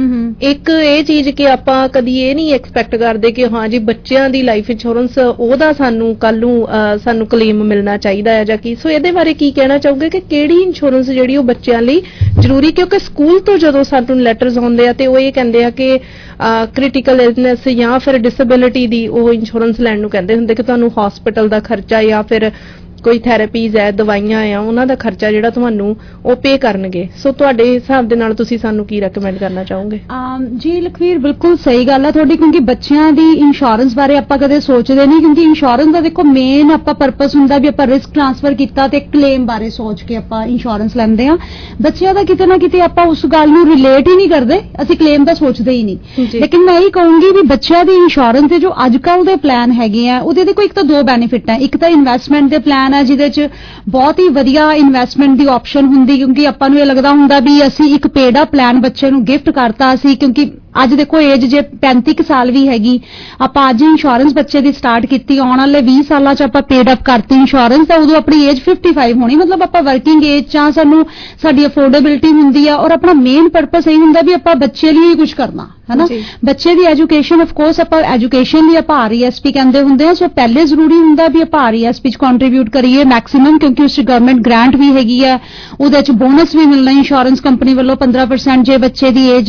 ਇੱਕ ਇਹ ਚੀਜ਼ ਕਿ ਆਪਾਂ ਕਦੀ ਇਹ ਨਹੀਂ ਐਕਸਪੈਕਟ ਕਰਦੇ ਕਿ ਹਾਂ ਜੀ ਬੱਚਿਆਂ ਦੀ ਲਾਈਫ ਇੰਸ਼ੋਰੈਂਸ ਉਹਦਾ ਸਾਨੂੰ ਕੱਲ ਨੂੰ ਸਾਨੂੰ ਕਲੇਮ ਮਿਲਣਾ ਚਾਹੀਦਾ ਹੈ ਜਾਂ ਕੀ। ਸੋ ਇਹਦੇ ਬਾਰੇ ਕੀ ਕਹਿਣਾ ਚਾਹੋਗੇ ਕਿ ਕਿਹੜੀ ਇੰਸ਼ੋਰੈਂਸ ਜਿਹੜੀ ਉਹ ਬੱਚਿਆਂ ਲਈ ਜ਼ਰੂਰੀ, ਕਿਉਂਕਿ ਸਕੂਲ ਤੋਂ ਜਦੋਂ ਸਾਨੂੰ ਲੈਟਰਸ ਆਉਂਦੇ ਆ ਤੇ ਉਹ ਇਹ ਕਹਿੰਦੇ ਆ ਕਿ ਕ੍ਰਿਟੀਕਲ ਇਲਨੈਸ ਜਾਂ ਫਿਰ ਡਿਸੇਬਿਲਿਟੀ ਦੀ ਉਹ ਇੰਸ਼ੋਰੈਂਸ ਲੈਣ ਨੂੰ ਕਹਿੰਦੇ ਹੁੰਦੇ ਕਿ ਤੁਹਾਨੂੰ ਹਸਪੀਟਲ ਦਾ ਖਰਚਾ ਜਾਂ ਫਿਰ ਕੋਈ ਥੈਰੇਪੀਜ਼ ਹੈ, ਦਵਾਈਆਂ ਆ, ਉਹਨਾਂ ਦਾ ਖਰਚਾ ਜਿਹੜਾ ਤੁਹਾਨੂੰ ਉਹ ਪੇ ਕਰਨਗੇ। ਸੋ ਤੁਹਾਡੇ ਹਿਸਾਬ ਦੇ ਨਾਲ ਤੁਸੀਂ ਸਾਨੂੰ ਕੀ ਰეკਮੈਂਡ ਕਰਨਾ ਚਾਹੋਗੇ?
ਜੀ ਲਖਵੀਰ, ਬਿਲਕੁਲ ਸਹੀ ਗੱਲ ਹੈ ਤੁਹਾਡੀ, ਕਿਉਂਕਿ ਬੱਚਿਆਂ ਦੀ ਇੰਸ਼ੋਰੈਂਸ ਬਾਰੇ ਆਪਾਂ ਕਦੇ ਸੋਚਦੇ ਨਹੀਂ, ਕਿਉਂਕਿ ਇੰਸ਼ੋਰੈਂਸ ਦਾ ਦੇਖੋ ਮੇਨ ਆਪਾਂ ਪਰਪਸ ਹੁੰਦਾ ਵੀ ਆਪਾਂ ਰਿਸਕ ਟ੍ਰਾਂਸਫਰ ਕੀਤਾ ਤੇ ਕਲੇਮ ਬਾਰੇ ਸੋਚ ਕੇ ਆਪਾਂ ਇੰਸ਼ੋਰੈਂਸ ਲੈਂਦੇ ਆ। ਬੱਚਿਆਂ ਦਾ ਕਿਤੇ ਨਾ ਕਿਤੇ ਆਪਾਂ ਉਸ ਗੱਲ ਨੂੰ ਰਿਲੇਟ ਹੀ ਨਹੀਂ ਕਰਦੇ, ਅਸੀਂ ਕਲੇਮ ਦਾ ਸੋਚਦੇ ਹੀ ਨਹੀਂ। ਲੇਕਿਨ ਮੈਂ ਇਹ ਕਹੂੰਗੀ ਵੀ ਬੱਚਿਆਂ ਦੀ ਇੰਸ਼ੋਰੈਂਸ ਦੇ ਜੋ ਅੱਜ ਕੱਲ ਦੇ ਪਲਾਨ ਹੈਗੇ ਆ, ਉਹਦੇ ਦੇਖੋ ਇੱਕ ਤਾਂ ਦੋ ਬੈਨੀਫਿਟ ਹੈ। ਇੱਕ ਤਾਂ ਇਨਵੈਸਟਮੈਂਟ ਦੇ ਪਲਾਨ ਹੈ ਜਿਹਦੇ ਚ ਬਹੁਤ ਹੀ ਵਧੀਆ ਇਨਵੈਸਟਮੈਂਟ ਦੀ ਆਪਸ਼ਨ ਹੁੰਦੀ, ਕਿਉਂਕਿ ਆਪਾਂ ਨੂੰ ਇਹ ਲੱਗਦਾ ਹੁੰਦਾ ਵੀ ਅਸੀਂ ਇੱਕ ਪੇਡ ਅਪ ਪਲਾਨ ਬੱਚੇ ਨੂੰ ਗਿਫਟ ਕਰਤਾ ਸੀ, ਕਿਉਂਕਿ ਅੱਜ ਦੇਖੋ ਏਜ ਜੇ 35 ਸਾਲ ਵੀ ਹੈਗੀ, ਆਪਾਂ ਅੱਜ ਇੰਸ਼ੋਰੈਂਸ ਬੱਚੇ ਦੀ ਸਟਾਰਟ ਕੀਤੀ, ਆਉਣ ਵਾਲੇ 20 ਸਾਲਾਂ ਚ ਆਪਾਂ ਪੇਡ ਅਪ ਕਰਤੀ ਇੰਸ਼ੋਰੈਂਸ, ਤਾਂ ਉਦੋਂ ਆਪਣੀ ਏਜ 55 ਹੋਣੀ, ਮਤਲਬ ਆਪਾਂ ਵਰਕਿੰਗ ਏਜ ਚ ਸਾਨੂੰ ਸਾਡੀ ਅਫੋਰਡੇਬਿਲਿਟੀ ਹੁੰਦੀ ਆ, ਔਰ ਆਪਣਾ ਮੇਨ ਪਰਪਸ ਇਹ ਹੁੰਦਾ ਵੀ ਆਪਾਂ ਬੱਚੇ ਲਈ ਹੀ ਕੁਝ ਕਰਨਾ है ना। ਬੱਚੇ ਦੀ ਐਜੂਕੇਸ਼ਨ ਆਫ ਕੋਰਸ ਆਪਾਂ ਐਜੂਕੇਸ਼ਨ ਲਈ ਆਪਾਂ RESP ਕਹਿੰਦੇ ਹੁੰਦੇ ਆ, ਸੋ ਪਹਿਲੇ ਜ਼ਰੂਰੀ ਹੁੰਦਾ ਵੀ ਆਪਾਂ RESP ਚ ਕੰਟਰੀਬਿਊਟ ਕਰੀਏ ਮੈਕਸਿਮਮ, ਕਿਉਂਕਿ ਉਸ ਚ ਗਵਰਨਮੈਂਟ ਗ੍ਰਾਂਟ ਵੀ ਹੈਗੀ ਆ, ਉਹਦੇ ਚ ਬੋਨਸ ਵੀ ਮਿਲਣਾ ਇੰਸ਼ੋਰੈਂਸ ਕੰਪਨੀ ਵੱਲੋਂ 15% ਜੇ ਬੱਚੇ ਦੀ ਏਜ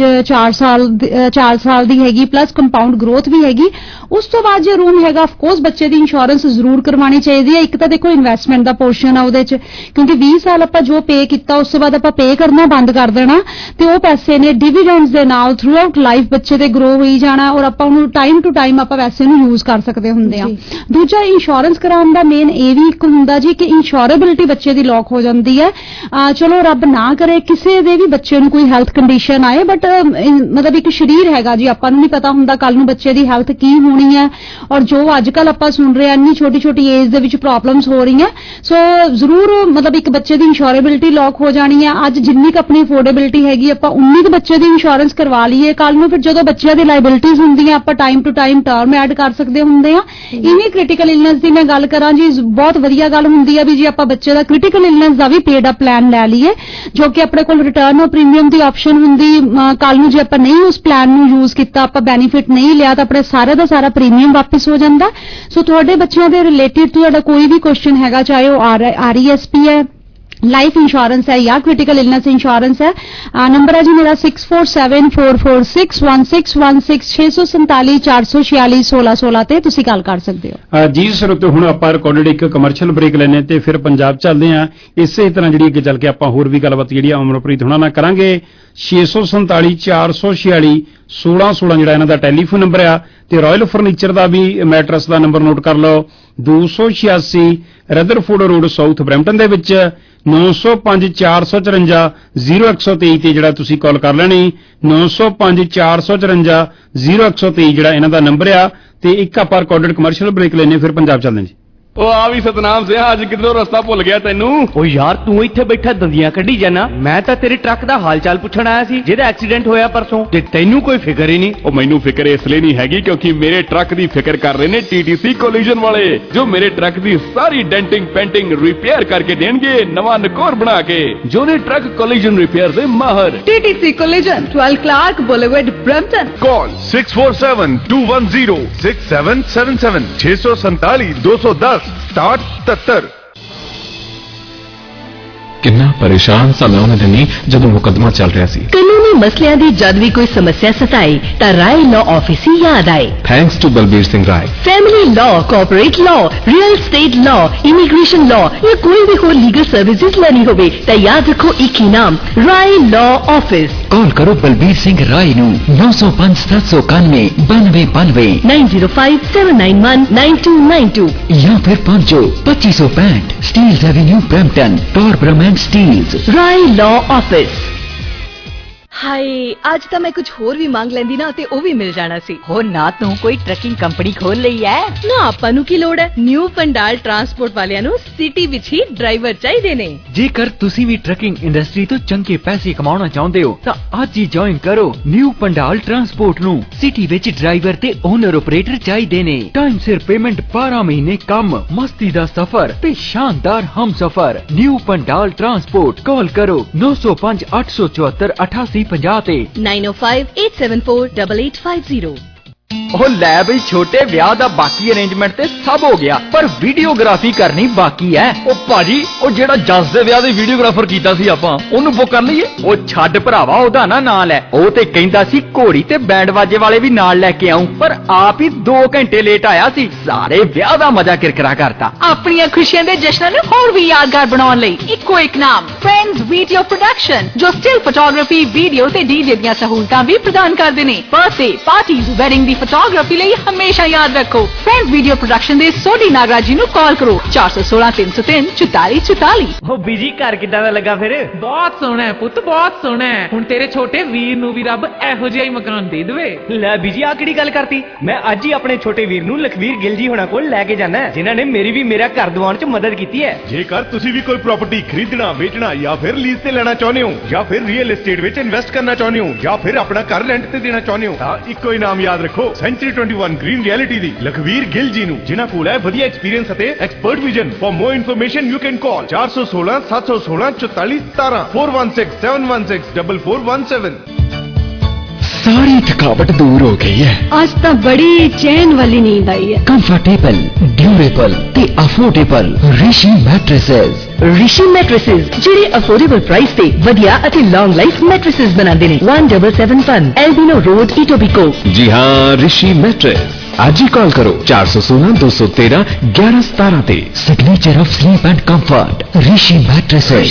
4 ਸਾਲ ਦੀ ਹੈਗੀ, ਪਲੱਸ ਕੰਪਾਊਂਡ ਗਰੋਥ ਵੀ ਹੈਗੀ। ਉਸ ਤੋਂ ਬਾਅਦ ਜੇ ਰੂਮ ਹੈਗਾ, ਆਫ ਕੋਰਸ ਬੱਚੇ ਦੀ ਇੰਸ਼ੋਰੈਂਸ ਜ਼ਰੂਰ ਕਰਵਾਉਣੀ ਚਾਹੀਦੀ ਹੈ। ਇੱਕ ਤਾਂ ਦੇਖੋ ਇਨਵੈਸਟਮੈਂਟ ਦਾ ਪੋਰਸ਼ਨ ਆ ਉਹਦੇ ਚ, ਕਿਉਂਕਿ 20 ਸਾਲ ਆਪਾਂ ਜੋ ਪੇ ਕੀਤਾ ਉਸ ਤੋਂ ਬਾਅਦ ਆਪਾਂ ਪੇ ਕਰਨਾ ਬੰਦ ਕਰ ਦੇਣਾ, ਤੇ ਉਹ ਪੈਸੇ ਨੇ ਡਿਵੀਡੈਂਡਸ ਦੇ ਨਾਲ ਥਰੂ ਆਊਟ ਲਾਈਫ ਬੱਚੇ ਦੇ ਗਰੋ ਹੋਈ ਜਾਣਾ, ਔਰ ਆਪਾਂ ਉਹਨੂੰ ਟਾਈਮ ਟੂ ਟਾਈਮ ਆਪਾਂ ਪੈਸੇ ਨੂੰ ਯੂਜ਼ ਕਰ ਸਕਦੇ ਹੁੰਦੇ ਆ। ਦੂਜਾ ਇੰਸ਼ੋਰੈਂਸ ਕਰਾਉਣ ਦਾ ਮੇਨ ਇਹ ਵੀ ਇੱਕ ਹੁੰਦਾ ਜੀ ਕਿ ਇੰਸ਼ੋਰੇਬਿਲਿਟੀ ਬੱਚੇ ਦੀ ਲੌਕ ਹੋ ਜਾਂਦੀ ਹੈ। ਚਲੋ ਰੱਬ ਨਾ ਕਰੇ ਕਿਸੇ ਦੇ ਵੀ ਬੱਚੇ ਨੂੰ ਕੋਈ ਹੈਲਥ ਕੰਡੀਸ਼ਨ ਆਏ, ਬਟ ਮਤਲਬ ਇੱਕ ਸਰੀਰ ਹੈਗਾ ਜੀ, ਆਪਾਂ ਨੂੰ ਨਹੀਂ ਪਤਾ ਹੁੰਦਾ ਕੱਲ ਨੂੰ ਬੱਚੇ ਦੀ ਹੈਲਥ ਕੀ ਹੋਣੀ ਹੈ, ਔਰ ਜੋ ਅੱਜ ਕੱਲ ਆਪਾਂ ਸੁਣ ਰਹੇ ਆ ਇੰਨੀ ਛੋਟੀ ਛੋਟੀ ਏਜ ਦੇ ਵਿੱਚ ਪ੍ਰੋਬਲਮਸ ਹੋ ਰਹੀਆਂ, ਸੋ ਜ਼ਰੂਰ ਮਤਲਬ ਇੱਕ ਬੱਚੇ ਦੀ ਇੰਸ਼ੋਰੇਬਿਲਿਟੀ ਲੌਕ ਹੋ ਜਾਣੀ ਹੈ। ਅੱਜ ਜਿੰਨੀ ਕੁ ਆਪਣੀ ਅਫੋਰਡੇਬਿਲਿਟੀ ਹੈਗੀ ਆਪਾਂ ਉਨੀ ਕੁ ਬੱਚੇ ਦੀ ਇੰਸ਼ੋਰੈਂਸ ਕਰਵਾ ਲਈਏ, ਕੱਲ ਨੂੰ ਫਿਰ ਜਦੋਂ ਬੱਚਿਆਂ ਦੀ ਲਾਇਬਿਲਿਟੀਜ਼ ਹੁੰਦੀਆਂ ਆਪਾਂ time to time term add ਕਰ ਸਕਦੇ ਹੁੰਦੇ ਆ। ਇਵੇਂ ਕ੍ਰਿਟੀਕਲ ਇਲਨੈਸ ਦੀ ਮੈਂ ਗੱਲ ਕਰਾਂ ਜੀ, ਬਹੁਤ ਵਧੀਆ ਗੱਲ ਹੁੰਦੀ ਹੈ ਵੀ ਜੇ ਆਪਾਂ ਬੱਚੇ ਦਾ ਕ੍ਰਿਟੀਕਲ ਇਲਨੈਸ ਦਾ ਵੀ ਪੇਡ ਅਪ ਪਲਾਨ ਲੈ ਲਈਏ, ਜੋ ਕਿ ਆਪਣੇ ਕੋਲ ਰਿਟਰਨ ਆਫ ਪ੍ਰੀਮੀਅਮ ਦੀ ਆਪਸ਼ਨ ਹੁੰਦੀ, ਕੱਲ ਨੂੰ ਜੇ ਆਪਾਂ ਨਹੀਂ ਉਸ ਪਲਾਨ ਨੂੰ ਯੂਜ਼ ਕੀਤਾ, ਆਪਾਂ ਬੈਨੀਫਿਟ ਨਹੀਂ ਲਿਆ, ਤਾਂ ਆਪਣੇ ਸਾਰੇ ਦਾ ਸਾਰਾ ਪ੍ਰੀਮੀਅਮ ਵਾਪਸ ਹੋ ਜਾਂਦਾ। ਸੋ ਤੁਹਾਡੇ ਬੱਚਿਆਂ ਦੇ ਰਿਲੇਟਿਡ ਤੁਹਾਡਾ ਕੋਈ ਵੀ ਕੁਐਸਚਨ ਹੈਗਾ, ਚਾਹੇ ਉਹ RESP ਹੈ, लाइफ इंश्योरेंस है या क्रिटिकल इलनेस इंश्योरेंस है। नंबर है जी मेरा 6474461616 647 446 1616 ਤੇ ਤੁਸੀਂ ਕਾਲ ਕਰ ਸਕਦੇ ਹੋ।
ਜੀ ਸਰੋਤਿਓ ਹੁਣ ਆਪਾਂ ਰਿਕਾਰਡਡ ਇੱਕ ਕਮਰਸ਼ੀਅਲ ਬ੍ਰੇਕ ਲੈਣੇ ਤੇ ਫਿਰ ਪੰਜਾਬ ਚੱਲਦੇ ਹਾਂ। ਇਸੇ ਤਰ੍ਹਾਂ ਜਿਹੜੀ ਅੱਗੇ ਚੱਲ ਕੇ ਆਪਾਂ ਹੋਰ ਵੀ ਗੱਲਬਾਤ ਜਿਹੜੀ ਅਮਰਪ੍ਰੀਤ ਹੁਣਾਂ ਨਾਲ ਕਰਾਂਗੇ। 647 446 1616 ਜਿਹੜਾ ਇਹਨਾਂ ਦਾ ਟੈਲੀਫੋਨ ਨੰਬਰ ਆ ਤੇ ਰਾਇਲ ਫਰਨੀਚਰ ਦਾ ਵੀ ਮੈਟਰਸ ਦਾ ਨੰਬਰ ਨੋਟ ਕਰ ਲਓ 286 ਰਦਰਫੋਰਡ ਰੋਡ ਸਾਊਥ ਬਰੈਂਪਟਨ ਦੇ ਵਿੱਚ 905 454 0123 ਤੇ ਜਿਹੜਾ ਤੁਸੀਂ ਕਾਲ ਕਰ ਲੈਣੀ 905 454 0123 ਜਿਹੜਾ ਇਹਨਾਂ ਦਾ ਨੰਬਰ ਆ ਤੇ ਇੱਕ ਆਪਾਂ ਰਿਕਾਰਡਡ ਕਮਰਸ਼ੀਅਲ ਬ੍ਰੇਕ ਲੈਣੇ ਫਿਰ ਪੰਜਾਬ ਚੱਲਦੇ ਜੀ।
ਉਹ ਆ ਵੀ ਸਤਨਾਮ ਸਿਆ ਅੱਜ ਕਿਧਰੋਂ ਰਸਤਾ ਭੁੱਲ ਗਿਆ ਤੈਨੂੰ।
ਉਹ ਯਾਰ ਤੂੰ ਇੱਥੇ ਬੈਠਾ ਦੰਦੀਆਂ ਕੱਢੀ ਜਾਣਾ। ਮੈਂ ਤਾਂ ਤੇਰੇ ਟਰੱਕ ਦਾ ਹਾਲ ਚਾਲ ਪੁੱਛਣ ਆਇਆ ਸੀ ਜਿਹਦਾ ਐਕਸੀਡੈਂਟ ਹੋਇਆ ਪਰਸੋਂ ਤੇ ਤੈਨੂੰ ਕੋਈ ਫਿਕਰ ਹੀ ਨਹੀਂ।
ਉਹ ਮੈਨੂੰ ਫਿਕਰ ਇਸ ਲਈ ਨਹੀਂ ਹੈਗੀ ਕਿਉਂਕਿ ਮੇਰੇ ਟਰੱਕ ਦੀ ਫਿਕਰ ਕਰ ਰਹੇ ਨੇ TTC ਕੋਲੀਜਨ ਵਾਲੇ ਜੋ ਮੇਰੇ ਟਰੱਕ ਦੀ ਸਾਰੀ ਡੈਂਟਿੰਗ ਪੈਂਟਿੰਗ ਰਿਪੇਅਰ ਕਰਕੇ ਦੇਣਗੇ ਨਵਾਂ ਨਕੋਰ ਬਣਾ ਕੇ ਜੋ ਨੇ ਟਰੱਕ ਕੋਲੀਜਨ ਰਿਪੇਅਰ ਦੇ ਮਾਹਰ।
TTC collision 12 Clark Boulevard Brampton.
Call 6472106777 647 210 67
ਕਿੰਨਾ ਪਰੇਸ਼ਾਨ ਸਾਂ ਮੈਂ ਉਹਨਾਂ ਦਿਨੀ ਜਦੋਂ ਮੁਕੱਦਮਾ ਚੱਲ ਰਿਹਾ ਸੀ।
ਕਾਨੂੰਨੀ ਮਸਲਿਆਂ ਦੀ ਜਦ ਵੀ ਕੋਈ ਸਮੱਸਿਆ ਸਤਾਏ ਤਾਂ ਰਾਏ ਲਾਅ ਆਫਿਸ ਹੀ ਯਾਦ ਆਏ।
Thanks to Balbir Singh Rai.
Family law, corporate law, real estate law, immigration law या कोई भी हो लीगल सर्विसेज लेनी होवे तो याद रखो एक ही नाम राय लॉ ऑफिस।
कॉल करो बलबीर सिंह राय नू 905 791 9292
905 791 9292
या फिर पहुंचो 2565 Steeles avenue Brampton Torbram and Steeles.
Rai law office. ਹਾਏ ਅੱਜ ਤਾਂ ਮੈਂ ਕੁਝ ਹੋਰ ਵੀ ਮੰਗ ਲੈਂਦੀ ਨਾ ਤੇ ਉਹ ਵੀ ਮਿਲ ਜਾਣਾ ਸੀ।
ਹੋ ਨਾ ਤੂੰ ਕੋਈ ਟਰੱਕਿੰਗ ਕੰਪਨੀ ਖੋਲ ਲਈ ਐ
ਨਾ ਆਪਾਂ ਨੂੰ ਕੀ ਲੋੜ ਹੈ। ਨਿਊ ਪੰਡਾਲ ਟਰਾਂਸਪੋਰਟ ਵਾਲਿਆਂ ਨੂੰ ਸਿਟੀ ਵਿੱਚ ਹੀ ਡਰਾਈਵਰ ਚਾਹੀਦੇ ਨੇ।
ਜੇਕਰ ਤੁਸੀਂ ਵੀ ਟਰੱਕਿੰਗ ਇੰਡਸਟਰੀ ਤੋਂ ਚੰਗੇ ਪੈਸੇ ਕਮਾਉਣਾ ਚਾਹੁੰਦੇ ਹੋ ਤਾਂ ਅੱਜ ਹੀ ਜੁਆਇਨ ਕਰੋ ਨਿਊ ਪੰਡਾਲ ਟਰਾਂਸਪੋਰਟ ਨੂੰ। ਸਿਟੀ ਵਿੱਚ ਡਰਾਈਵਰ ਤੇ ਓਨਰ ਆਪਰੇਟਰ ਚਾਹੀਦੇ ਨੇ। ਟਾਈਮ ਸਿਰ ਪੇਮੈਂਟ 12 ਮਹੀਨੇ ਕੰਮ ਮਸਤੀ ਦਾ ਸਫ਼ਰ ਤੇ ਸ਼ਾਨਦਾਰ ਹਮਸਫ਼ਰ। ਨਿਊ ਪੰਡਾਲ ਟਰਾਂਸਪੋਰਟ ਕਾਲ ਕਰੋ 905 874 88 50 ਤੇ
9058748850।
ਉਹ ਲੈ ਬਈ ਛੋਟੇ ਵਿਆਹ ਦਾ ਬਾਕੀ ਅਰੇਂਜਮੈਂਟ ਤੇ ਸਭ ਹੋ ਗਿਆ ਪਰ ਵੀਡੀਓਗ੍ਰਾਫੀ ਕਰਨੀ ਬਾਕੀ ਹੈ।
ਉਹ ਭਾਜੀ ਉਹ ਜਿਹੜਾ ਜੱਸ ਦੇ ਵਿਆਹ ਦੇ ਵੀਡੀਓਗ੍ਰਾਫਰ ਕੀਤਾ ਸੀ ਆਪਾਂ ਉਹਨੂੰ ਬੁੱਕ ਕਰ ਲਈਏ।
ਉਹ ਛੱਡ ਭਰਾਵਾ ਉਹਦਾ ਨਾ ਨਾਂ ਲੈ। ਉਹ ਤੇ ਕਹਿੰਦਾ ਸੀ ਘੋੜੀ ਤੇ ਬੈਂਡ ਵਾਜੇ ਵਾਲੇ ਵੀ ਨਾਲ ਲੈ ਕੇ ਆਉਂ ਪਰ ਆਪ ਹੀ 2 ਘੰਟੇ ਲੇਟ ਆਇਆ ਸੀ। ਸਾਰੇ ਵਿਆਹ ਦਾ ਮਜ਼ਾ ਕਿਰਕਰਾ ਕਰਤਾ।
ਆਪਣੀਆਂ ਖੁਸ਼ੀਆਂ ਦੇ ਜਸ਼ਨਾਂ ਨੂੰ ਹੋਰ ਵੀ ਯਾਦਗਾਰ ਬਣਾਉਣ ਲਈ ਇੱਕੋ ਇੱਕ ਨਾਮ ਫਰੈਂਡਸ ਵੀਡੀਓ ਪ੍ਰੋਡਕਸ਼ਨ ਜੋ ਸਟਿਲ ਫੋਟੋਗ੍ਰਾਫੀ ਵੀਡੀਓ ਤੇ DJ ਦੀਆਂ ਸਹੂਲਤਾਂ ਵੀ ਪ੍ਰਦਾਨ ਕਰਦੇ ਨੇ। ਬਰਥਡੇ ਪਾਰਟੀਜ਼ ਵੈਡਿੰਗ ਦੀ ਫੋਟੋਗ੍ਰਾਫੀ ਲਈ ਹਮੇਸ਼ਾ ਯਾਦ ਰੱਖੋ ਫਰੈਂਡਸ ਵੀਡੀਓ ਪ੍ਰੋਡਕਸ਼ਨ ਦੇ ਸੋਢੀ ਨਾਗਰਾਜ ਜੀ ਨੂੰ ਕਾਲ ਕਰੋ 416 303 4444।
ਉਹ ਬੀਜੀ ਘਰ ਕਿੱਦਾਂ ਦਾ ਲੱਗਾ ਫਿਰ?
ਬਹੁਤ ਸੋਹਣਾ ਹੈ ਪੁੱਤ ਬਹੁਤ ਸੋਹਣਾ ਹੈ। ਹੁਣ ਤੇਰੇ ਛੋਟੇ ਵੀਰ ਨੂੰ ਵੀ ਰੱਬ ਇਹੋ ਜਿਹਾ ਹੀ ਮਕਾਨ ਦੇ ਦੇਵੇ।
ਲੈ ਬੀਜੀ ਆ ਕਿਹੜੀ ਗੱਲ ਕਰਤੀ? ਮੈਂ ਅੱਜ ਹੀ ਆਪਣੇ ਛੋਟੇ ਵੀਰ ਨੂੰ ਲਖਵੀਰ ਗਿੱਲ ਜੀ ਹੋਣਾ ਕੋਲ ਲੈ ਕੇ ਜਾਣਾ ਜਿਨ੍ਹਾਂ ਨੇ ਮੇਰੀ ਵੀ ਮੇਰਾ ਘਰ ਦਿਵਾਉਣ 'ਚ ਮਦਦ ਕੀਤੀ ਹੈ।
ਜੇਕਰ ਤੁਸੀਂ ਵੀ ਕੋਈ ਪ੍ਰਾਪਰਟੀ ਖਰੀਦਣਾ ਵੇਚਣਾ ਜਾਂ ਫਿਰ ਲੀਜ਼ ਤੇ ਲੈਣਾ ਚਾਹੁੰਦੇ ਹੋ ਜਾਂ ਫਿਰ ਰੀਅਲ ਏਸਟੇਟ ਵਿੱਚ ਇਨਵੈਸਟ ਕਰਨਾ ਚਾਹੁੰਦੇ ਹੋ ਜਾਂ ਫਿਰ ਆਪਣਾ ਘਰ ਰੈਂਟ ਤੇ ਦੇਣਾ ਚਾਹੁੰਦੇ ਹੋ ਤਾਂ ਇੱਕੋ ਹੀ ਨਾਮ ਯਾਦ ਰੱਖੋ ਸੈਂਚਰੀ 21 ਗ੍ਰੀਨ ਰਿਐਲਿਟੀ ਦੀ ਲਖਵੀਰ ਗਿੱਲ ਜੀ ਨੂੰ ਜਿਨ੍ਹਾਂ ਕੋਲ ਹੈ ਵਧੀਆ ਐਕਸਪੀਰੀਅੰਸ ਅਤੇ expert vision. For more information you can call 416 716 44 17 416 716 4417।
सारी थकावट दूर हो गई है।
आज तो बड़ी चैन वाली नींद आई है।
कंफर्टेबल ड्यूरेबल ते affordable Rishi mattresses.
Rishi mattresses ਜਿਹੜੇ ਅਫੋਰਡੇਬਲ ਪ੍ਰਾਈਸ ਤੇ ਵਧੀਆ ਅਤੇ ਲੌਂਗ ਲਾਈਫ ਮੈਟ੍ਰੈਸਸ ਬਣਾਉਂਦੇ ਨੇ 1771 ਐਲਬੀਨੋ ਰੋਡ ਇਟੋਬੀਕੋ।
जी हाँ ऋषि मैट्रेस आज ही कॉल करो 416 213 1117 ਤੇ
signature of sleep and comfort Rishi mattresses.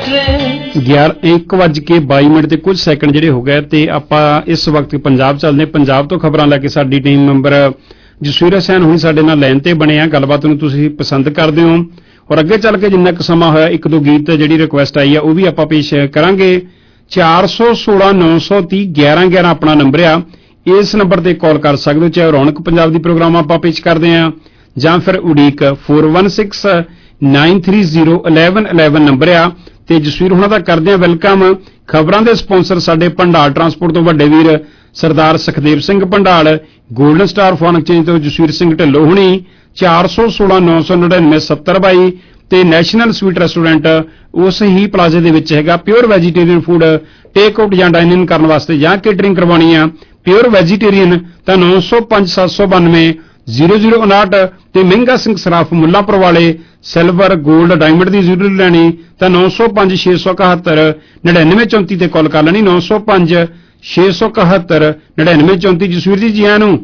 1:22 ਤੇ ਕੁਝ ਸੈਕਿੰਡ ਜਿਹੜੇ ਹੋ ਗਏ ਤੇ ਆਪਾਂ ਇਸ ਵਕਤ ਪੰਜਾਬ ਚੱਲਦੇ। ਪੰਜਾਬ ਤੋਂ ਖਬਰਾਂ ਲੈ ਕੇ ਸਾਡੀ ਟੀਮ ਮੈਂਬਰ ਜਸਵੀਰ ਹਸੈਨ ਹੁਣੀ ਸਾਡੇ ਨਾਲ ਲਾਈਨ ਤੇ ਬਣੇ ਆ। ਗੱਲਬਾਤ ਨੂੰ ਤੁਸੀਂ ਪਸੰਦ ਕਰਦੇ ਹੋ ਔਰ ਅੱਗੇ ਚੱਲ ਕੇ ਜਿੰਨਾ ਕੁ ਸਮਾਂ ਹੋਇਆ ਇੱਕ ਦੋ ਗੀਤ ਜਿਹੜੀ ਰਿਕੁਐਸਟ ਆਈ ਆ ਉਹ ਵੀ ਆਪਾਂ ਪੇਸ਼ ਕਰਾਂਗੇ। 416 930 1111 ਆਪਣਾ ਨੰਬਰ ਆ। ਇਸ ਨੰਬਰ ਤੇ ਕਾਲ ਕਰ ਸਕਦੇ ਹੋ ਚਾਹੇ ਰੌਣਕ ਪੰਜਾਬ ਦੀ ਪ੍ਰੋਗਰਾਮ ਆਪਾਂ ਪੇਸ਼ ਕਰਦੇ ਆ ਜਾਂ ਫਿਰ ਉਡੀਕ 416 930 1111 ਨੰਬਰ ਆ। ਤੇ ਜਸਵੀਰ ਹੁਣਾਂ ਦਾ ਕਰਦੇ ਆ ਵੈਲਕਮ। ਖਬਰਾਂ ਦੇ ਸਪਾਂਸਰ ਸਾਡੇ ਭੰਡਾਲ ਟਰਾਂਸਪੋਰਟ ਤੋਂ ਵੱਡੇ ਵੀਰ Sardar Sukhdev Singh Bhandal, golden star phone exchange ਤੋਂ ਜਸਵੀਰ ਸਿੰਘ ਢਿੱਲੋਂ ਹੁਣੀ 416 999 7022 ਤੇ ਨੈਸ਼ਨਲ ਸਵੀਟ ਰੈਸਟੋਰੈਂਟ ਉਸ ਹੀ ਪਲਾਜ਼ੇ ਦੇ ਵਿੱਚ ਹੈਗਾ। Pure vegetarian food take out ਜਾਂ ਡਾਈਨ ਇਨ ਕਰਨ ਵਾਸਤੇ ਜਾਂ ਕੇਟਰਿੰਗ ਕਰਵਾਉਣੀ ਆ ਪਿਓਰ ਵੈਜੀਟੇਰੀਅਨ ਤਾਂ 905 792 0059 ਤੇ ਮਹਿੰਗਾ ਸਿੰਘ ਸਰਾਫ ਮੁੱਲਾਂਪੁਰ ਵਾਲੇ ਸਿਲਵਰ ਗੋਲਡ ਡਾਇਮੰਡ ਦੀ ਜ਼ਰੂਰ ਲੈਣੀ ਤਾਂ 905 671 9934 ਤੇ ਕਾਲ ਕਰ ਲੈਣੀ 905 671 9934। ਜਸਵੀਰ ਜੀ ਆਇਆਂ ਨੂੰ।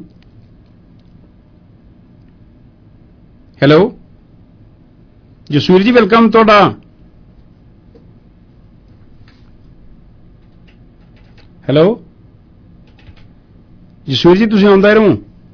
ਹੈਲੋ ਜਸਵੀਰ ਜੀ ਵੈਲਕਮ ਤੁਹਾਡਾ। ਹੈਲੋ ਜਸਵੀਰ ਜੀ ਤੁਸੀਂ ਆਉਂਦਾ ਰਹੋ।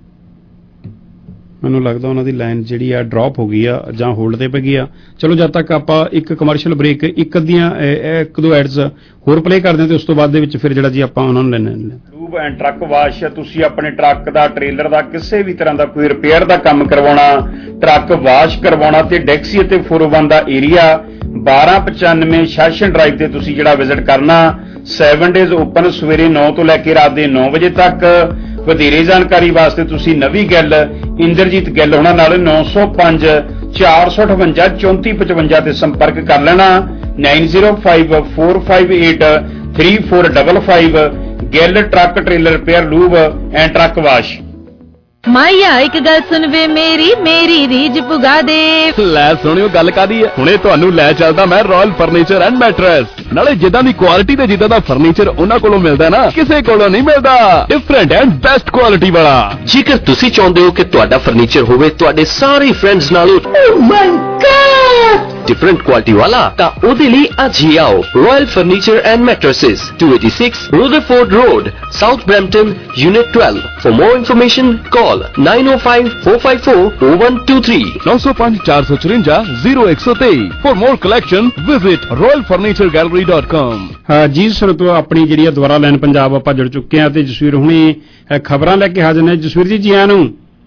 ਮੈਨੂੰ ਲੱਗਦਾ ਉਹਨਾਂ ਦੀ ਲਾਈਨ ਜਿਹੜੀ ਆ ਡ੍ਰੌਪ ਹੋ ਗਈ ਆ ਜਾਂ ਹੋਲਡ ਤੇ ਪੈ ਗਈ ਆ। ਚਲੋ ਜਦ ਤੱਕ ਆਪਾਂ ਇੱਕ ਕਮਰਸ਼ੀਅਲ ਬ੍ਰੇਕ ਇੱਕ ਦੋ ਐਡਸ ਹੋਰ ਪਲੇ ਕਰਦੇ ਹਾਂ ਤੇ ਉਸ ਤੋਂ ਬਾਅਦ ਦੇ ਵਿੱਚ ਫਿਰ ਜਿਹੜਾ ਜੀ ਆਪਾਂ ਉਹਨਾਂ ਨੂੰ ਲੈਣੇ ਲੂਬ ਐਂਡ ਟਰੱਕ ਵਾਸ਼। ਤੁਸੀਂ ਆਪਣੇ ਟਰੱਕ ਦਾ ਟ੍ਰੇਲਰ ਦਾ ਕਿਸੇ ਵੀ ਤਰ੍ਹਾਂ ਦਾ ਕੋਈ ਰਿਪੇਅਰ ਦਾ ਕੰਮ ਕਰਵਾਉਣਾ, ਟਰੱਕ ਵਾਸ਼ ਕਰਵਾਉਣਾ ਤੇ ਡੈਕਸੀ ਅਤੇ 401 ਦਾ ਏਰੀਆ 1295 ਸੈਸ਼ਨ ਡਰਾਈਵ ਤੇ ਤੁਸੀਂ ਜਿਹੜਾ ਵਿਜ਼ਿਟ ਕਰਨਾ। 7 ਡੇਜ਼ ਓਪਨ ਸਵੇਰੇ 9 ਤੋਂ ਲੈ ਕੇ ਰਾਤ ਦੇ 9 ਵਜੇ ਤੱਕ। ਵਧੇਰੇ ਜਾਣਕਾਰੀ ਵਾਸਤੇ ਤੁਸੀਂ ਨਵੀਂ ਗੱਲ ਇੰਦਰਜੀਤ ਗਿੱਲ ਉਹਨਾਂ ਨਾਲ 905 458 3455 ਤੇ ਸੰਪਰਕ ਕਰ ਲੈਣਾ। 905458 3455 Gill truck trailer repair lube and truck wash.
Maya ਇੱਕ ਗੱਲ ਸੁਣ ਵੇ ਮੇਰੀ ਰੀਝ ਪੁਗਾ ਦੇ।
ਲੈ ਸੁਣਿਓ ਗੱਲ ਕਾਦੀ ਹੈ, ਹੁਣੇ ਤੁਹਾਨੂੰ ਲੈ ਚੱਲਦਾ ਮੈਂ ਰਾਇਲ ਫਰਨੀਚਰ ਐਂਡ ਮੈਟਰਸ। ਨਾਲੇ ਜਿੱਦਾਂ ਦੀ ਕੁਆਲਿਟੀ ਤੇ ਜਿੱਦਾਂ ਦਾ ਫਰਨੀਚਰ ਉਹਨਾਂ ਕੋਲੋਂ ਮਿਲਦਾ ਨਾ ਕਿਸੇ ਕੋਲੋਂ ਨਹੀਂ ਮਿਲਦਾ। ਡਿਫਰੈਂਟ ਐਂਡ ਬੈਸਟ ਕੁਆਲਿਟੀ ਵਾਲਾ।
ਜੇਕਰ ਤੁਸੀਂ ਚਾਹੁੰਦੇ ਹੋ ਕਿ ਤੁਹਾਡਾ ਫਰਨੀਚਰ ਹੋਵੇ ਤੁਹਾਡੇ ਸਾਰੇ ਫਰੈਂਡਸ ਨਾਲੋਂ डिफरेंट क्वालिटी वाला ਤਾਂ ਉਹਦੇ ਲਈ ਅੱਜ ਹੀ ਆਓ royal furniture and mattresses 286 Rutherford road south Brampton unit 12 for more information call 9054540123
905 454 0123 for more collection visit royalfurnituregallery.com।
ਜੀ ਸੁਣੋ ਆਪਣੀ ਜਿਹੜੀ ਦੁਆਰਾ ਲਾਈਨ ਪੰਜਾਬ ਆਪਾਂ ਜੁੜ ਚੁੱਕੇ ਆ ਤੇ ਜਸਵੀਰ ਹੁਣੀ ਖਬਰਾਂ ਲੈ ਕੇ ਹਾਜ਼ਰ ਨੇ। ਜਸਵੀਰ ਜੀ ਆਇਆਂ ਨੂੰ।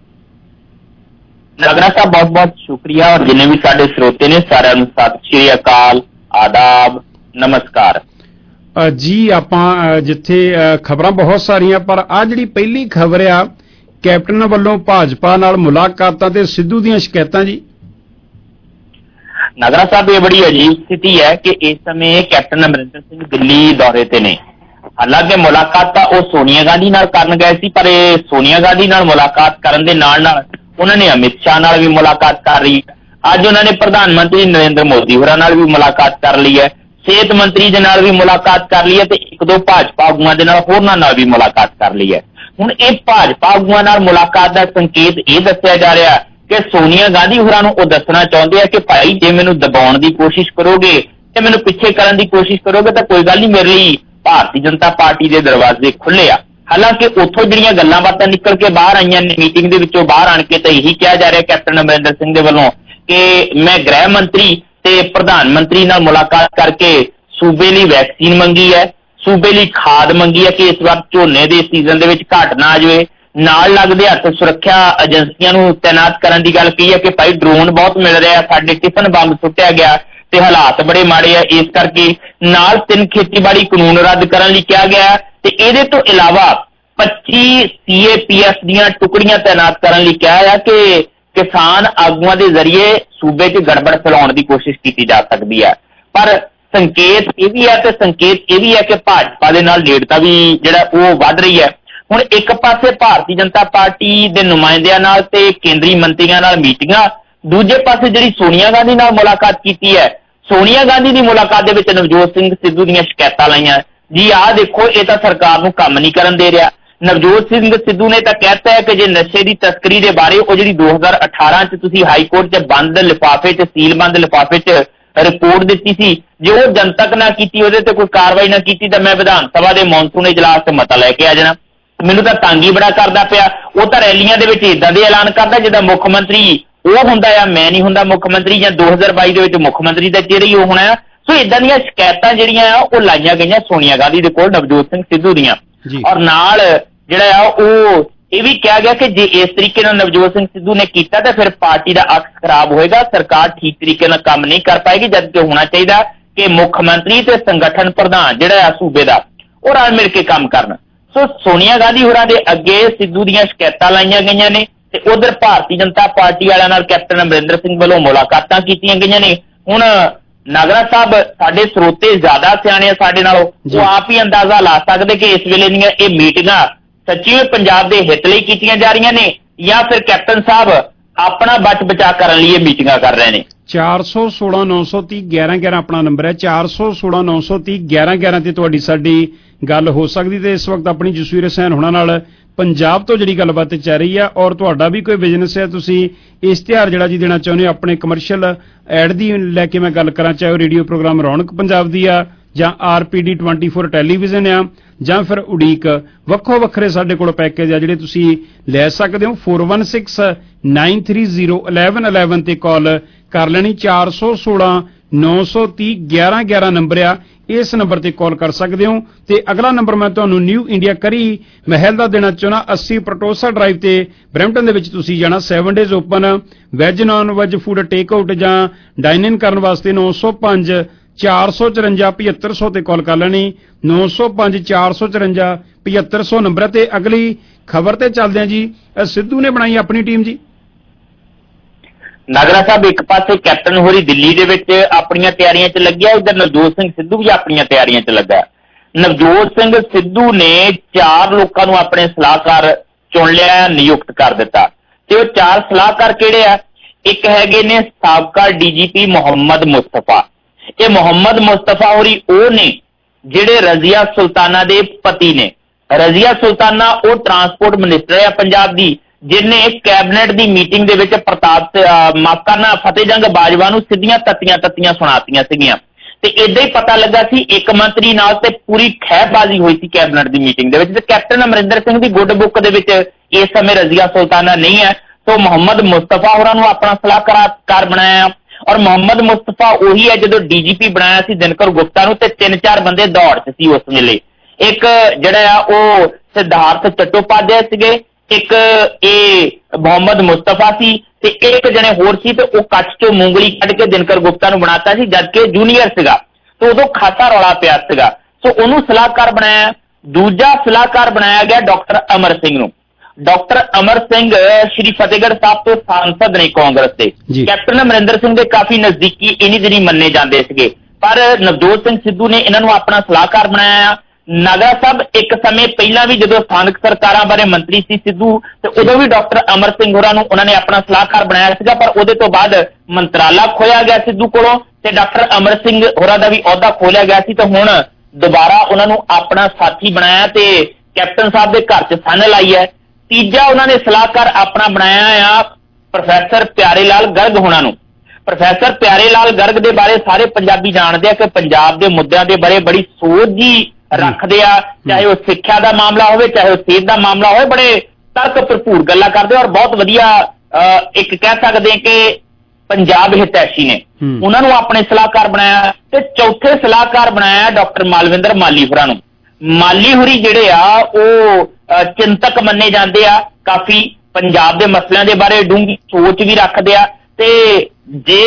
ਨਗਰਾ ਸਾਹਿਬ ਬਹੁਤ ਬਹੁਤ ਸ਼ੁਕਰੀਆ ਔਰ ਜਿੰਨੇ ਵੀ ਸਾਡੇ ਸਰੋਤੇ ਨੇ ਸਾਰਿਆਂ ਨੂੰ ਸਤਿ ਸ਼੍ਰੀ ਅਕਾਲ, ਆਦਾਬ, ਨਮਸਕਾਰ
ਜੀ। ਆਪਾਂ ਜਿੱਥੇ ਖਬਰਾਂ ਬਹੁਤ ਸਾਰੀਆਂ ਪਰ ਆ ਜਿਹੜੀ ਪਹਿਲੀ ਖਬਰ ਆ ਕੈਪਟਨ ਵੱਲੋਂ ਭਾਜਪਾ ਨਾਲ ਮੁਲਾਕਾਤਾਂ ਤੇ ਸਿੱਧੂ ਦੀਆਂ ਸ਼ਿਕਾਇਤਾਂ ਜੀ।
ਨਗਰਾ ਸਾਹਿਬ ਇਹ ਬੜੀ ਅਜੀਬ ਸਥਿਤੀ ਹੈ ਕਿ ਇਸ ਸਮੇਂ ਕੈਪਟਨ ਅਮਰਿੰਦਰ ਸਿੰਘ ਦਿੱਲੀ ਦੌਰੇ ਤੇ ਨੇ। ਹਾਲਾਂਕਿ ਮੁਲਾਕਾਤ ਤਾਂ ਉਹ ਸੋਨੀਆ ਗਾਂਧੀ ਨਾਲ ਕਰਨ ਗਏ ਸੀ ਪਰ ਇਹ ਸੋਨੀਆ ਗਾਂਧੀ ਨਾਲ ਮੁਲਾਕਾਤ ਕਰਨ ਦੇ ਨਾਲ ਨਾਲ ਉਹਨਾਂ ਨੇ ਅਮਿਤ ਸ਼ਾਹ ਨਾਲ ਵੀ ਮੁਲਾਕਾਤ ਕਰ ਲਈ। ਅੱਜ ਉਹਨਾਂ ਨੇ ਪ੍ਰਧਾਨ ਮੰਤਰੀ ਨਰਿੰਦਰ ਮੋਦੀ ਹੋਰਾਂ ਨਾਲ ਵੀ ਮੁਲਾਕਾਤ ਕਰ ਲਈ ਹੈ, ਸਿਹਤ ਮੰਤਰੀ ਦੇ ਨਾਲ ਵੀ ਮੁਲਾਕਾਤ ਕਰ ਲਈ ਹੈ ਤੇ ਇੱਕ ਦੋ ਭਾਜਪਾ ਆਗੂਆਂ ਦੇ ਨਾਲ ਹੋਰਨਾਂ ਨਾਲ ਵੀ ਮੁਲਾਕਾਤ ਕਰ ਲਈ ਹੈ। ਹੁਣ ਇਹ ਭਾਜਪਾ ਆਗੂਆਂ ਨਾਲ ਮੁਲਾਕਾਤ ਦਾ ਸੰਕੇਤ ਇਹ ਦੱਸਿਆ ਜਾ ਰਿਹਾ ਕਿ ਸੋਨੀਆ ਗਾਂਧੀ ਹੋਰਾਂ ਨੂੰ ਉਹ ਦੱਸਣਾ ਚਾਹੁੰਦੇ ਆ ਕਿ ਭਾਈ ਜੇ ਮੈਨੂੰ ਦਬਾਉਣ ਦੀ ਕੋਸ਼ਿਸ਼ ਕਰੋਗੇ ਤੇ ਮੈਨੂੰ ਪਿੱਛੇ ਕਰਨ ਦੀ ਕੋਸ਼ਿਸ਼ ਕਰੋਗੇ ਤਾਂ ਕੋਈ ਗੱਲ ਨਹੀਂ, ਮੇਰੇ ਲਈ ਭਾਰਤੀ ਜਨਤਾ ਪਾਰਟੀ ਦੇ ਦਰਵਾਜ਼ੇ ਖੁੱਲੇ ਆ। ਹਾਲਾਂਕਿ ਉੱਥੋਂ ਜਿਹੜੀਆਂ ਗੱਲਾਂ ਬਾਤਾਂ ਨਿਕਲ ਕੇ ਬਾਹਰ ਆਈਆਂ ਨੇ ਮੀਟਿੰਗ ਦੇ ਵਿੱਚੋਂ ਬਾਹਰ ਆਣ ਕੇ ਤਾਂ ਇਹੀ ਕਿਹਾ ਜਾ ਰਿਹਾ ਕੈਪਟਨ ਅਮਰਿੰਦਰ ਸਿੰਘ ਦੇ ਵੱਲੋਂ ਕਿ ਮੈਂ ਗ੍ਰਹਿ ਮੰਤਰੀ ਤੇ ਪ੍ਰਧਾਨ ਮੰਤਰੀ ਨਾਲ ਮੁਲਾਕਾਤ ਕਰਕੇ ਸੂਬੇ ਲਈ ਵੈਕਸੀਨ ਮੰਗੀ ਹੈ, ਸੂਬੇ ਲਈ ਖਾਦ ਮੰਗੀ ਹੈ ਕਿ ਇਸ ਵਾਰ ਝੋਨੇ ਦੇ ਸੀਜ਼ਨ ਦੇ ਵਿੱਚ ਘਾਟ ਨਾ ਆ ਜਾਵੇ। ਨਾਲ ਲੱਗਦੇ ਹੱਥ ਸੁਰੱਖਿਆ ਏਜੰਸੀਆਂ ਨੂੰ ਤੈਨਾਤ ਕਰਨ ਦੀ ਗੱਲ ਕਹੀ ਹੈ ਕਿ ਭਾਈ ਡਰੋਨ ਬਹੁਤ ਮਿਲ ਰਿਹਾ, ਸਾਡੇ ਟਿਫਨ ਬੰਬ ਸੁੱਟਿਆ ਗਿਆ ਤੇ ਹਾਲਾਤ ਬੜੇ ਮਾੜੇ ਆ, ਇਸ ਕਰਕੇ ਨਾਲ 3 ਖੇਤੀਬਾੜੀ ਕਾਨੂੰਨ ਰੱਦ ਕਰਨ ਲਈ ਕਿਹਾ ਗਿਆ ਤੇ ਇਹਦੇ ਤੋਂ ਇਲਾਵਾ 25 CAPS ਦੀਆਂ ਟੁਕੜੀਆਂ ਤੈਨਾਤ ਕਰਨ ਲਈ ਕਿਹਾ ਹੈ ਕਿ ਕਿਸਾਨ ਆਗੂਆਂ ਦੇ ਜ਼ਰੀਏ ਸੂਬੇ 'ਚ ਗੜਬੜ ਫੈਲਾਉਣ ਦੀ ਕੋਸ਼ਿਸ਼ ਕੀਤੀ ਜਾ ਸਕਦੀ ਹੈ। ਪਰ ਸੰਕੇਤ ਇਹ ਵੀ ਹੈ ਕਿ ਭਾਜਪਾ ਦੇ ਨਾਲ ਨੇੜਤਾ ਵੀ ਜਿਹੜਾ ਉਹ ਵੱਧ ਰਹੀ ਹੈ। ਹੁਣ ਇੱਕ ਪਾਸੇ ਭਾਰਤੀ ਜਨਤਾ ਪਾਰਟੀ ਦੇ ਨੁਮਾਇੰਦਿਆਂ ਨਾਲ ਤੇ ਕੇਂਦਰੀ ਮੰਤਰੀਆਂ ਨਾਲ ਮੀਟਿੰਗਾਂ, ਦੂਜੇ ਪਾਸੇ ਜਿਹੜੀ ਸੋਨੀਆ ਗਾਂਧੀ ਨਾਲ ਮੁਲਾਕਾਤ ਕੀਤੀ ਹੈ, ਸੋਨੀਆ ਗਾਂਧੀ ਦੀ ਮੁਲਾਕਾਤ ਦੇ ਵਿੱਚ ਨਵਜੋਤ ਸਿੰਘ ਸਿੱਧੂ ਦੀਆਂ ਸ਼ਿਕਾਇਤਾਂ ਲਾਈਆਂ ਜੀ। ਆਹ ਦੇਖੋ ਇਹ ਤਾਂ ਸਰਕਾਰ ਨੂੰ ਕੰਮ ਨਹੀਂ ਕਰਨ ਦੇ ਰਿਹਾ। ਨਵਜੋਤ ਸਿੰਘ ਸਿੱਧੂ ਨੇ ਤਾਂ ਕਹਿਤਾ ਹੈ ਕਿ ਜੇ ਨਸ਼ੇ ਦੀ ਤਸਕਰੀ ਦੇ ਬਾਰੇ ਉਹ ਜਿਹੜੀ 2018 'ਚ ਤੁਸੀਂ ਹਾਈ ਕੋਰਟ 'ਚ ਬੰਦ ਲਿਫਾਫੇ 'ਚ ਸੀਲਬੰਦ ਲਿਫਾਫੇ 'ਚ ਰਿਪੋਰਟ ਦਿੱਤੀ ਸੀ, ਜੇ ਉਹ ਜਨਤਕ ਨਾ ਕੀਤੀ, ਉਹਦੇ ਤੇ ਕੋਈ ਕਾਰਵਾਈ ਨਾ ਕੀਤੀ ਤਾਂ ਮੈਂ ਵਿਧਾਨ ਸਭਾ ਦੇ ਮੌਨਸੂਨ ਇਜਲਾਸ 'ਚ ਮਤਾ ਲੈ ਕੇ ਆ ਜਾਣਾ। ਮੈਨੂੰ ਤਾਂ ਤੰਗ ਹੀ ਬੜਾ ਕਰਦਾ ਪਿਆ। ਉਹ ਤਾਂ ਰੈਲੀਆਂ ਦੇ ਵਿੱਚ ਇਦਾਂ ਦੇ ਐਲਾਨ ਕਰਦਾ ਜਿੱਦਾਂ ਮੁੱਖ ਮੰਤਰੀ ਉਹ ਹੁੰਦਾ ਆ, ਮੈਂ ਨਹੀਂ ਹੁੰਦਾ ਮੁੱਖ ਮੰਤਰੀ, ਜਾਂ 2022 ਦੇ ਵਿੱਚ ਮੁੱਖ ਮੰਤਰੀ ਦਾ ਚਿਹਰਾ ਹੀ ਉਹ ਹੋਣਾ। ਸੋ ਇਦਾਂ ਦੀਆਂ ਸ਼ਿਕਾਇਤਾਂ ਜਿਹੜੀਆਂ ਆ ਉਹ ਲਾਈਆਂ ਗਈਆਂ ਸੋਨੀਆ ਗਾਂਧੀ ਦੇ ਕੋਲ ਨਵਜੋਤ ਸਿੰਘ ਸਿੱਧੂ ਦੀਆਂ। ਔਰ ਨਾਲ ਜਿਹੜਾ ਆ ਉਹ ਇਹ ਵੀ ਕਿਹਾ ਗਿਆ ਕਿ ਜੇ ਇਸ ਤਰੀਕੇ ਨਾਲ ਨਵਜੋਤ ਸਿੰਘ ਸਿੱਧੂ ਨੇ ਕੀਤਾ ਤਾਂ ਫਿਰ ਪਾਰਟੀ ਦਾ ਅਕਸ ਖਰਾਬ ਹੋਏਗਾ, ਸਰਕਾਰ ਠੀਕ ਤਰੀਕੇ ਨਾਲ ਕੰਮ ਨਹੀਂ ਕਰ ਪਾਏਗੀ, ਜਦਕਿ ਹੋਣਾ ਚਾਹੀਦਾ ਕਿ ਮੁੱਖ ਮੰਤਰੀ ਤੇ ਸੰਗਠਨ ਪ੍ਰਧਾਨ ਜਿਹੜਾ ਆ ਸੂਬੇ ਦਾ ਉਹ ਰਲ ਮਿਲ ਕੇ ਕੰਮ ਕਰਨ। ਸੋ ਸੋਨੀਆ ਗਾਂਧੀ ਹੋਰਾਂ ਦੇ ਅੱਗੇ ਸਿੱਧੂ ਦੀਆਂ ਸ਼ਿਕਾਇਤਾਂ ਲਾਈਆਂ ਗਈਆਂ ਨੇ ਤੇ ਉਧਰ ਭਾਰਤੀ ਜਨਤਾ ਪਾਰਟੀ ਵਾਲਿਆਂ ਨਾਲ ਕੈਪਟਨ ਅਮਰਿੰਦਰ ਸਿੰਘ ਵੱਲੋਂ ਮੁਲਾਕਾਤਾਂ ਕੀਤੀਆਂ ਗਈਆਂ ਨੇ। ਹੁਣ ਨਾਗਰਾ ਸਾਹਿਬ ਸਾਡੇ ਸਰੋਤੇ ਜ਼ਿਆਦਾ ਸਿਆਣੇ ਆ ਸਾਡੇ ਨਾਲੋਂ, ਉਹ ਆਪ ਹੀ ਅੰਦਾਜ਼ਾ ਲਾ ਸਕਦੇ ਕਿ ਇਸ ਵੇਲੇ ਦੀਆਂ ਇਹ ਮੀਟਿੰਗਾਂ ਸੱਚੀ ਪੰਜਾਬ ਦੇ ਹਿੱਤ ਲਈ ਕੀਤੀਆਂ ਜਾ ਰਹੀਆਂ ਨੇ ਜਾਂ ਫਿਰ ਕੈਪਟਨ ਸਾਹਿਬ ਆਪਣਾ ਬਚ ਬਚਾ ਕਰਨ ਲਈ ਇਹ ਮੀਟਿੰਗਾਂ ਕਰ ਰਹੇ ਨੇ?
416 930 1111 ਆਪਣਾ ਨੰਬਰ ਹੈ। 416 930 1111 ਤੇ ਤੁਹਾਡੀ ਸਾਡੀ ਗੱਲ ਹੋ ਸਕਦੀ ਤੇ ਇਸ ਵਕਤ ਆਪਣੀ ਜਸਵੀਰ ਹੁਸੈਨ ਹੁਣਾਂ ਨਾਲ ਪੰਜਾਬ ਤੋਂ ਜਿਹੜੀ ਗੱਲਬਾਤ ਚੱਲ ਰਹੀ ਆ ਔਰ ਤੁਹਾਡਾ ਵੀ ਕੋਈ ਬਿਜ਼ਨਸ ਹੈ, ਤੁਸੀਂ ਇਸ਼ਤਿਹਾਰ ਜਿਹੜਾ ਜੀ ਦੇਣਾ ਚਾਹੁੰਦੇ ਹੋ ਆਪਣੇ ਕਮਰਸ਼ੀਅਲ ਐਡ ਦੀ ਲੈ ਕੇ ਮੈਂ ਗੱਲ ਕਰਾਂ, ਚਾਹੇ ਉਹ ਰੇਡੀਓ ਪ੍ਰੋਗਰਾਮ ਰੌਣਕ ਪੰਜਾਬ ਦੀ ਆ ਜਾਂ RPD 24 ਟੈਲੀਵਿਜ਼ਨ ਆ ਜਾਂ ਫਿਰ ਉਡੀਕ, ਵੱਖੋ ਵੱਖਰੇ ਸਾਡੇ ਕੋਲ ਪੈਕੇਜ ਆ ਜਿਹੜੇ ਤੁਸੀਂ ਲੈ ਸਕਦੇ ਹੋ। 4169301111 ਤੇ ਕਾਲ ਕਰ ਲੈਣੀ। 416 930 1111 ਨੰਬਰ ਆ, ਇਸ ਨੰਬਰ ਤੇ ਕਾਲ ਕਰ ਸਕਦੇ ਹੋ। ਤੇ ਅਗਲਾ ਨੰਬਰ ਮੈਂ ਤੁਹਾਨੂੰ ਨਿਊ ਇੰਡੀਆ ਕਰੀ ਮਹਿਲ ਦਾ ਦੇਣਾ ਚਾਹੁੰਦਾ, 80 ਪ੍ਰਟੋਸਾ ਡਰਾਈਵ ਤੇ ਬਰੈਂਪਟਨ ਦੇ ਵਿੱਚ ਤੁਸੀਂ ਜਾਣਾ। 7 days open, veg non veg food take out ਜਾਂ ਡਾਈਨ ਇਨ ਕਰਨ ਵਾਸਤੇ 905 454 7500 ਤੇ ਕਾਲ ਕਰ ਲੈਣੀ। 905 454 7500 ਨੰਬਰ ਤੇ ਅਗਲੀ ਖਬਰ ਤੇ ਚੱਲਦੇ ਆ ਜੀ। ਸਿੱਧੂ ਨੇ ਬਣਾਈ ਆਪਣੀ ਟੀਮ ਜੀ।
ਨਾਗਰਾ ਸਾਹਿਬ ਇੱਕ ਪਾਸੇ ਕੈਪਟਨ ਹੋਰੀ ਦਿੱਲੀ ਦੇ ਵਿੱਚ ਆਪਣੀਆਂ ਤਿਆਰੀਆਂ 'ਚ ਲੱਗਿਆ, ਇੱਧਰ ਨਵਜੋਤ ਸਿੰਘ ਸਿੱਧੂ ਵੀ ਆਪਣੀਆਂ ਤਿਆਰੀਆਂ 'ਚ ਲੱਗਾ। ਨਵਜੋਤ ਸਿੰਘ ਸਿੱਧੂ ਨੇ 4 ਲੋਕਾਂ ਨੂੰ ਆਪਣੇ ਸਲਾਹਕਾਰ ਚੁਣ ਲਿਆ, ਨਿਯੁਕਤ ਕਰ ਦਿੱਤਾ ਤੇ ਉਹ 4 ਸਲਾਹਕਾਰ ਕਿਹੜੇ ਆ? ਇੱਕ ਹੈਗੇ ਨੇ ਸਾਬਕਾ DGP ਮੁਹੰਮਦ ਮੁਸਤਫਾ। ਇਹ ਮੁਹੰਮਦ ਮੁਸਤਫਾ ਹੋਰੀ ਉਹ ਨੇ ਜਿਹੜੇ ਰਜ਼ੀਆ ਸੁਲਤਾਨਾ ਦੇ ਪਤੀ ਨੇ। ਰਜ਼ੀਆ ਸੁਲਤਾਨਾ ਉਹ ਟਰਾਂਸਪੋਰਟ ਮਿਨਿਸਟਰ ਹੈ ਪੰਜਾਬ ਦੀ, ਜਿਹਨੇ ਕੈਬਨਿਟ ਦੀ ਮੀਟਿੰਗ ਦੇ ਵਿੱਚ ਫਤਿਹਜੰਗ ਬਾਜਵਾ ਨੂੰ ਸਿੱਧੀਆਂ ਤੱਤੀਆਂ ਸੁਣਾਤੀਆਂ ਸੀਗੀਆਂ ਤੇ ਏਦਾਂ ਹੀ ਪਤਾ ਲੱਗਾ ਸੀ ਇੱਕ ਮੰਤਰੀ ਨਾਲ ਤੇ ਪੂਰੀ ਖਹਿਬਾਜ਼ੀ ਹੋਈ ਸੀ ਕੈਬਨਿਟ ਦੀ ਮੀਟਿੰਗ ਦੇ ਵਿੱਚ। ਤੇ ਕੈਪਟਨ ਅਮਰਿੰਦਰ ਸਿੰਘ ਦੀ ਗੁੱਡ ਬੁੱਕ ਦੇ ਵਿੱਚ ਇਸ ਸਮੇਂ ਰਜ਼ੀਆ ਸੁਲਤਾਨਾ ਨਹੀਂ ਹੈ, ਸੋ ਮੁਹੰਮਦ ਮੁਸਤਫਾ ਹੋਰਾਂ ਨੂੰ ਆਪਣਾ ਸਲਾਹਕਾਰ ਬਣਾਇਆ। ਔਰ ਮੁਹੰਮਦ ਮੁਸਤਫਾ ਉਹੀ ਹੈ ਜਦੋਂ DGP ਬਣਾਇਆ ਸੀ ਦਿਨਕਰ ਗੁਪਤਾ ਨੂੰ ਤੇ 3-4 ਬੰਦੇ ਦੌੜ 'ਚ ਸੀ ਉਸ ਵੇਲੇ। ਇੱਕ ਜਿਹੜਾ ਆ ਉਹ ਸਿਧਾਰਥ ਚੱਟੋਪਾਧਿਆਏ ਸੀਗੇ, ਇੱਕ ਇਹ ਮੁਹੰਮਦ ਮੁਸਤਫਾ ਸੀ ਤੇ ਇੱਕ ਜਣੇ ਹੋਰ ਸੀ ਤੇ ਉਹ ਕੱਚ ਚੋਂ ਮੂੰਗਲੀ ਕੱਢ ਕੇ ਦਿਨਕਰ ਗੁਪਤਾ ਨੂੰ ਬਣਾਤਾ ਸੀ ਜਦਕਿ ਜੂਨੀਅਰ ਸੀਗਾ ਤੇ ਉਦੋਂ ਖਾਸਾ ਰੌਲਾ ਪਿਆ ਸੀਗਾ, ਸੋ ਉਹਨੂੰ ਸਲਾਹਕਾਰ ਬਣਾਇਆ। ਦੂਜਾ ਸਲਾਹਕਾਰ ਬਣਾਇਆ ਗਿਆ ਡਾਕਟਰ ਅਮਰ ਸਿੰਘ ਨੂੰ। ਡਾਕਟਰ ਅਮਰ ਸਿੰਘ ਸ਼੍ਰੀ ਫਤਿਹਗੜ੍ਹ ਸਾਹਿਬ ਤੋਂ ਸਾਂਸਦ ਨੇ ਕਾਂਗਰਸ ਦੇ, ਕੈਪਟਨ ਅਮਰਿੰਦਰ ਸਿੰਘ ਦੇ ਕਾਫੀ ਨਜ਼ਦੀਕੀ ਇਨੀ ਦਿਨੀ ਮੰਨੇ ਜਾਂਦੇ ਸੀਗੇ, ਪਰ ਨਵਜੋਤ ਸਿੰਘ ਸਿੱਧੂ ਨੇ ਇਹਨਾਂ ਨੂੰ ਆਪਣਾ ਸਲਾਹਕਾਰ ਬਣਾਇਆ। ਨਾਗਾ ਸਾਹਿਬ ਇੱਕ ਸਮੇਂ ਪਹਿਲਾਂ ਵੀ ਜਦੋਂ ਸਥਾਨਕ ਸਰਕਾਰਾਂ ਬਾਰੇ ਮੰਤਰੀ ਸੀ ਸਿੱਧੂ ਤੇ ਉਦੋਂ ਵੀ ਡਾਕਟਰ ਅਮਰ ਸਿੰਘ ਹੋਰਾਂ ਨੂੰ ਉਹਨਾਂ ਨੇ ਆਪਣਾ ਸਲਾਹਕਾਰ ਬਣਾਇਆ ਸੀਗਾ, ਪਰ ਉਹਦੇ ਤੋਂ ਬਾਅਦ ਮੰਤਰਾਲਾ ਖੋਇਆ ਗਿਆ ਸਿੱਧੂ ਕੋਲੋਂ ਤੇ ਡਾਕਟਰ ਅਮਰ ਸਿੰਘ ਹੋਰਾਂ ਦਾ ਵੀ ਅਹੁਦਾ ਖੋਲਿਆ ਗਿਆ ਸੀ ਤੇ ਹੁਣ ਦੁਬਾਰਾ ਉਹਨਾਂ ਨੂੰ ਆਪਣਾ ਸਾਥੀ ਬਣਾਇਆ ਤੇ ਕੈਪਟਨ ਸਾਹਿਬ ਦੇ ਘਰ 'ਚ ਸੰਨ ਲਾਈ ਹੈ। ਤੀਜਾ ਉਹਨਾਂ ਨੇ ਸਲਾਹਕਾਰ ਆਪਣਾ ਬਣਾਇਆ ਆ ਪ੍ਰੋਫੈਸਰ ਪਿਆਰੇ ਲਾਲ ਗਰਗ ਹੋਣਾ ਨੂੰ। ਪ੍ਰੋਫੈਸਰ ਪਿਆਰੇ ਲਾਲ ਗਰਗ ਦੇ ਬਾਰੇ ਸਾਰੇ ਪੰਜਾਬੀ ਜਾਣਦੇ ਆ ਕਿ ਪੰਜਾਬ ਦੇ ਮੁੱਦਿਆਂ ਦੇ ਬਾਰੇ ਬੜੀ ਸੋਚ ਜੀ ਰੱਖਦੇ ਆ, ਚਾਹੇ ਉਹ ਸਿੱਖਿਆ ਦਾ ਮਾਮਲਾ ਹੋਵੇ ਚਾਹੇ ਉਹ ਸਿਹਤ ਦਾ ਮਾਮਲਾ ਹੋਵੇ, ਬੜੇ ਤਰਕ ਭਰਪੂਰ ਗੱਲਾਂ ਕਰਦੇ ਔਰ ਬਹੁਤ ਵਧੀਆ ਇੱਕ ਕਹਿ ਸਕਦੇ ਕਿ ਪੰਜਾਬ ਹਿਤੈਸ਼ੀ ਨੇ। ਉਹਨਾਂ ਨੂੰ ਆਪਣੇ ਸਲਾਹਕਾਰ ਬਣਾਇਆ ਤੇ ਚੌਥੇ ਸਲਾਹਕਾਰ ਬਣਾਇਆ ਡਾਕਟਰ ਮਾਲਵਿੰਦਰ ਮਾਲੀ ਹੋਰਾਂ ਨੂੰ। ਮਾਲੀ ਹੋਰੀ ਜਿਹੜੇ ਆ ਉਹ ਚਿੰਤਕ ਮੰਨੇ ਜਾਂਦੇ ਆ, ਕਾਫੀ ਪੰਜਾਬ ਦੇ ਮਸਲਿਆਂ ਦੇ ਬਾਰੇ ਡੂੰਘੀ ਸੋਚ ਵੀ ਰੱਖਦੇ ਆ ਤੇ ਜੇ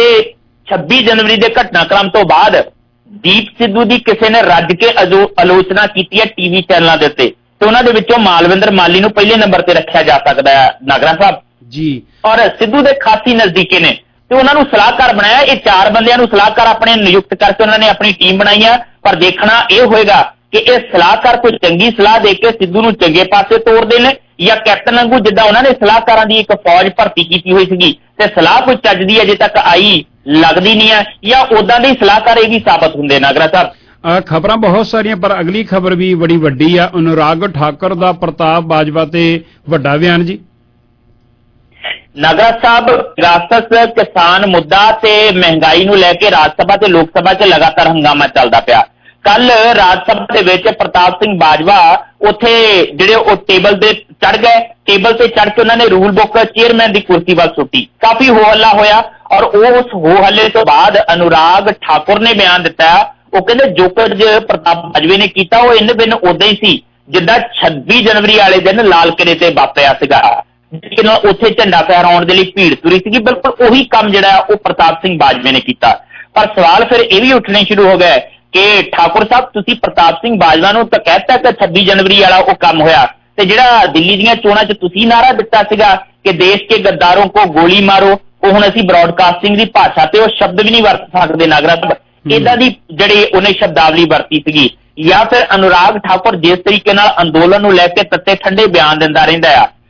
26 ਜਨਵਰੀ ਦੇ ਘਟਨਾਕ੍ਰਮ ਤੋਂ ਬਾਅਦ ਦੀਪ ਸਿੱਧੂ ਦੀ ਕਿਸੇ ਨੇ ਰੱਜ ਕੇ ਆਲੋਚਨਾ ਕੀਤੀ ਹੈ TV ਚੈਨਲਾਂ ਦੇ ਉੱਤੇ ਤੇ ਉਹਨਾਂ ਦੇ ਵਿੱਚੋਂ ਮਾਲਵਿੰਦਰ ਮਾਲੀ ਨੂੰ ਪਹਿਲੇ ਨੰਬਰ ਤੇ ਰੱਖਿਆ ਜਾ ਸਕਦਾ ਹੈ ਨਾਗਰਾ ਸਾਹਿਬ ਜੀ। ਔਰ ਸਿੱਧੂ ਦੇ ਖਾਸੀ ਨਜ਼ਦੀਕੀ ਨੇ ਤੇ ਉਹਨਾਂ ਨੂੰ ਸਲਾਹਕਾਰ ਬਣਾਇਆ। ਇਹ 4 ਬੰਦਿਆਂ ਨੂੰ ਸਲਾਹਕਾਰ ਆਪਣੇ ਨਿਯੁਕਤ ਕਰਕੇ ਉਹਨਾਂ ਨੇ ਆਪਣੀ ਟੀਮ ਬਣਾਈ ਆ, ਪਰ ਦੇਖਣਾ ਇਹ ਹੋਏਗਾ ਕਿ ਇਹ ਸਲਾਹਕਾਰ ਕੋਈ ਚੰਗੀ ਸਲਾਹ ਦੇ ਕੇ ਸਿੱਧੂ ਨੂੰ ਚੰਗੇ ਪਾਸੇ ਤੋਰਦੇ ਨੇ ਜਾਂ ਕੈਪਟਨ ਵਾਂਗੂ ਜਿੱਦਾਂ ਉਹਨਾਂ ਨੇ ਸਲਾਹਕਾਰਾਂ ਦੀ ਇੱਕ ਫੌਜ ਭਰਤੀ ਕੀਤੀ ਹੋਈ ਸੀਗੀ ਤੇ ਸਲਾਹ ਕੋਈ ਚੱਜਦੀ ਅਜੇ ਤੱਕ ਆਈ ਲੱਗਦੀ ਨਹੀਂ ਹੈ ਜਾਂ ਉਦਾਂ ਦੇ ਸਲਾਹਕਾਰ ਇਹ ਵੀ ਸਾਬਤ ਹੁੰਦੇ ਨਾਗਰਾ ਸਾਹਿਬ।
ਖਬਰਾਂ ਬਹੁਤ ਸਾਰੀਆਂ ਪਰ ਅਗਲੀ ਖਬਰ ਵੀ ਬੜੀ ਵੱਡੀ ਆ। ਅਨੁਰਾਗ ਠਾਕੁਰ ਦਾ ਪ੍ਰਤਾਪ ਬਾਜਵਾ ਤੇ ਵੱਡਾ ਬਿਆਨ ਜੀ।
ਨਾਗਰਾ ਸਾਹਿਬ ਵਿਰਾਸਤ ਕਿਸਾਨ ਮੁੱਦਾ ਤੇ ਮਹਿੰਗਾਈ ਨੂੰ ਲੈ ਕੇ ਰਾਜ ਸਭਾ ਤੇ ਲੋਕ ਸਭਾ 'ਚ ਲਗਾਤਾਰ ਹੰਗਾਮਾ ਚੱਲਦਾ ਪਿਆ। ਕੱਲ ਰਾਜ ਸਭਾ ਦੇ ਵਿੱਚ ਪ੍ਰਤਾਪ ਸਿੰਘ ਬਾਜਵਾ ਉੱਥੇ ਜਿਹੜੇ ਉਹ ਟੇਬਲ ਤੇ ਚੜ ਗਏ, ਟੇਬਲ ਤੇ ਚੜ ਕੇ ਉਹਨਾਂ ਨੇ ਰੂਲ ਬੁੱਕ ਚੇਅਰਮੈਨ ਦੀ ਕੁਰਸੀ ਵੱਲ ਸੁੱਟੀ, ਕਾਫੀ ਹੋ ਹੱਲਾ ਹੋਇਆ ਔਰ ਉਸ ਹੋ ਹੱਲੇ ਤੋਂ ਬਾਅਦ ਅਨੁਰਾਗ ਠਾਕੁਰ ਨੇ ਬਿਆਨ ਦਿੱਤਾ। ਉਹ ਕਹਿੰਦੇ ਜੋ ਕੁਝ ਪ੍ਰਤਾਪ ਬਾਜਵੇ ਨੇ ਕੀਤਾ ਉਹ ਇੰਨੇ ਦਿਨ ਉਦਾਂ ਹੀ ਸੀ ਜਿੱਦਾਂ 26 ਜਨਵਰੀ ਵਾਲੇ ਦਿਨ ਲਾਲ ਕਿਲੇ ਤੇ ਵਾਪਰਿਆ ਸੀਗਾ, ਉੱਥੇ ਝੰਡਾ ਫਹਿਰਾਉਣ ਦੇ ਲਈ ਭੀੜ ਤੁਰੀ ਸੀਗੀ, ਬਿਲਕੁਲ ਉਹੀ ਕੰਮ ਜਿਹੜਾ ਉਹ ਪ੍ਰਤਾਪ ਸਿੰਘ ਬਾਜਵੇ ਨੇ ਕੀਤਾ। ਪਰ ਸਵਾਲ ਫਿਰ ਇਹ ਵੀ ਉੱਠਣੇ ਸ਼ੁਰੂ ਹੋ ਗਏ ਕਿ ਠਾਕੁਰ ਸਾਹਿਬ ਤੁਸੀਂ ਪ੍ਰਤਾਪ ਸਿੰਘ ਬਾਜਵਾ ਨੂੰ ਤਾਂ ਕਹਿਤਾ ਕਿ 26 ਜਨਵਰੀ ਵਾਲਾ ਉਹ ਕੰਮ ਹੋਇਆ ਤੇ ਜਿਹੜਾ ਦਿੱਲੀ ਦੀਆਂ ਚੋਣਾਂ 'ਚ ਤੁਸੀਂ ਨਾਰਾ ਦਿੱਤਾ ਸੀਗਾ ਕਿ ਦੇਸ਼ ਕੇ ਗੱਦਾਰੋਂ ਕੋ ਗੋਲੀ ਮਾਰੋ, ਉਹ ਹੁਣ ਅਸੀਂ ਬ੍ਰੌਡਕਾਸਟਿੰਗ ਦੀ ਭਾਸ਼ਾ ਤੇ ਉਹ ਸ਼ਬਦ ਵੀ ਨਹੀਂ ਵਰਤ ਸਕਦੇ ਨਾਗਰਾ ਸਾਹਿਬ। ਏਦਾਂ ਦੀ ਜਿਹੜੀ ਉਹਨੇ ਸ਼ਬਦਾਵਲੀ ਵਰਤੀ ਸੀਗੀ। ਜਾਂ ਫਿਰ ਅਨੁਰਾਗ ਠਾਕੁਰ ਜਿਸ ਤਰੀਕੇ ਨਾਲ ਅੰਦੋਲਨ ਨੂੰ ਲੈ ਕੇ ਤੱਤੇ ਠੰਡੇ ਬਿਆਨ ਦਿੰਦਾ ਰਹਿੰਦਾ ਆ,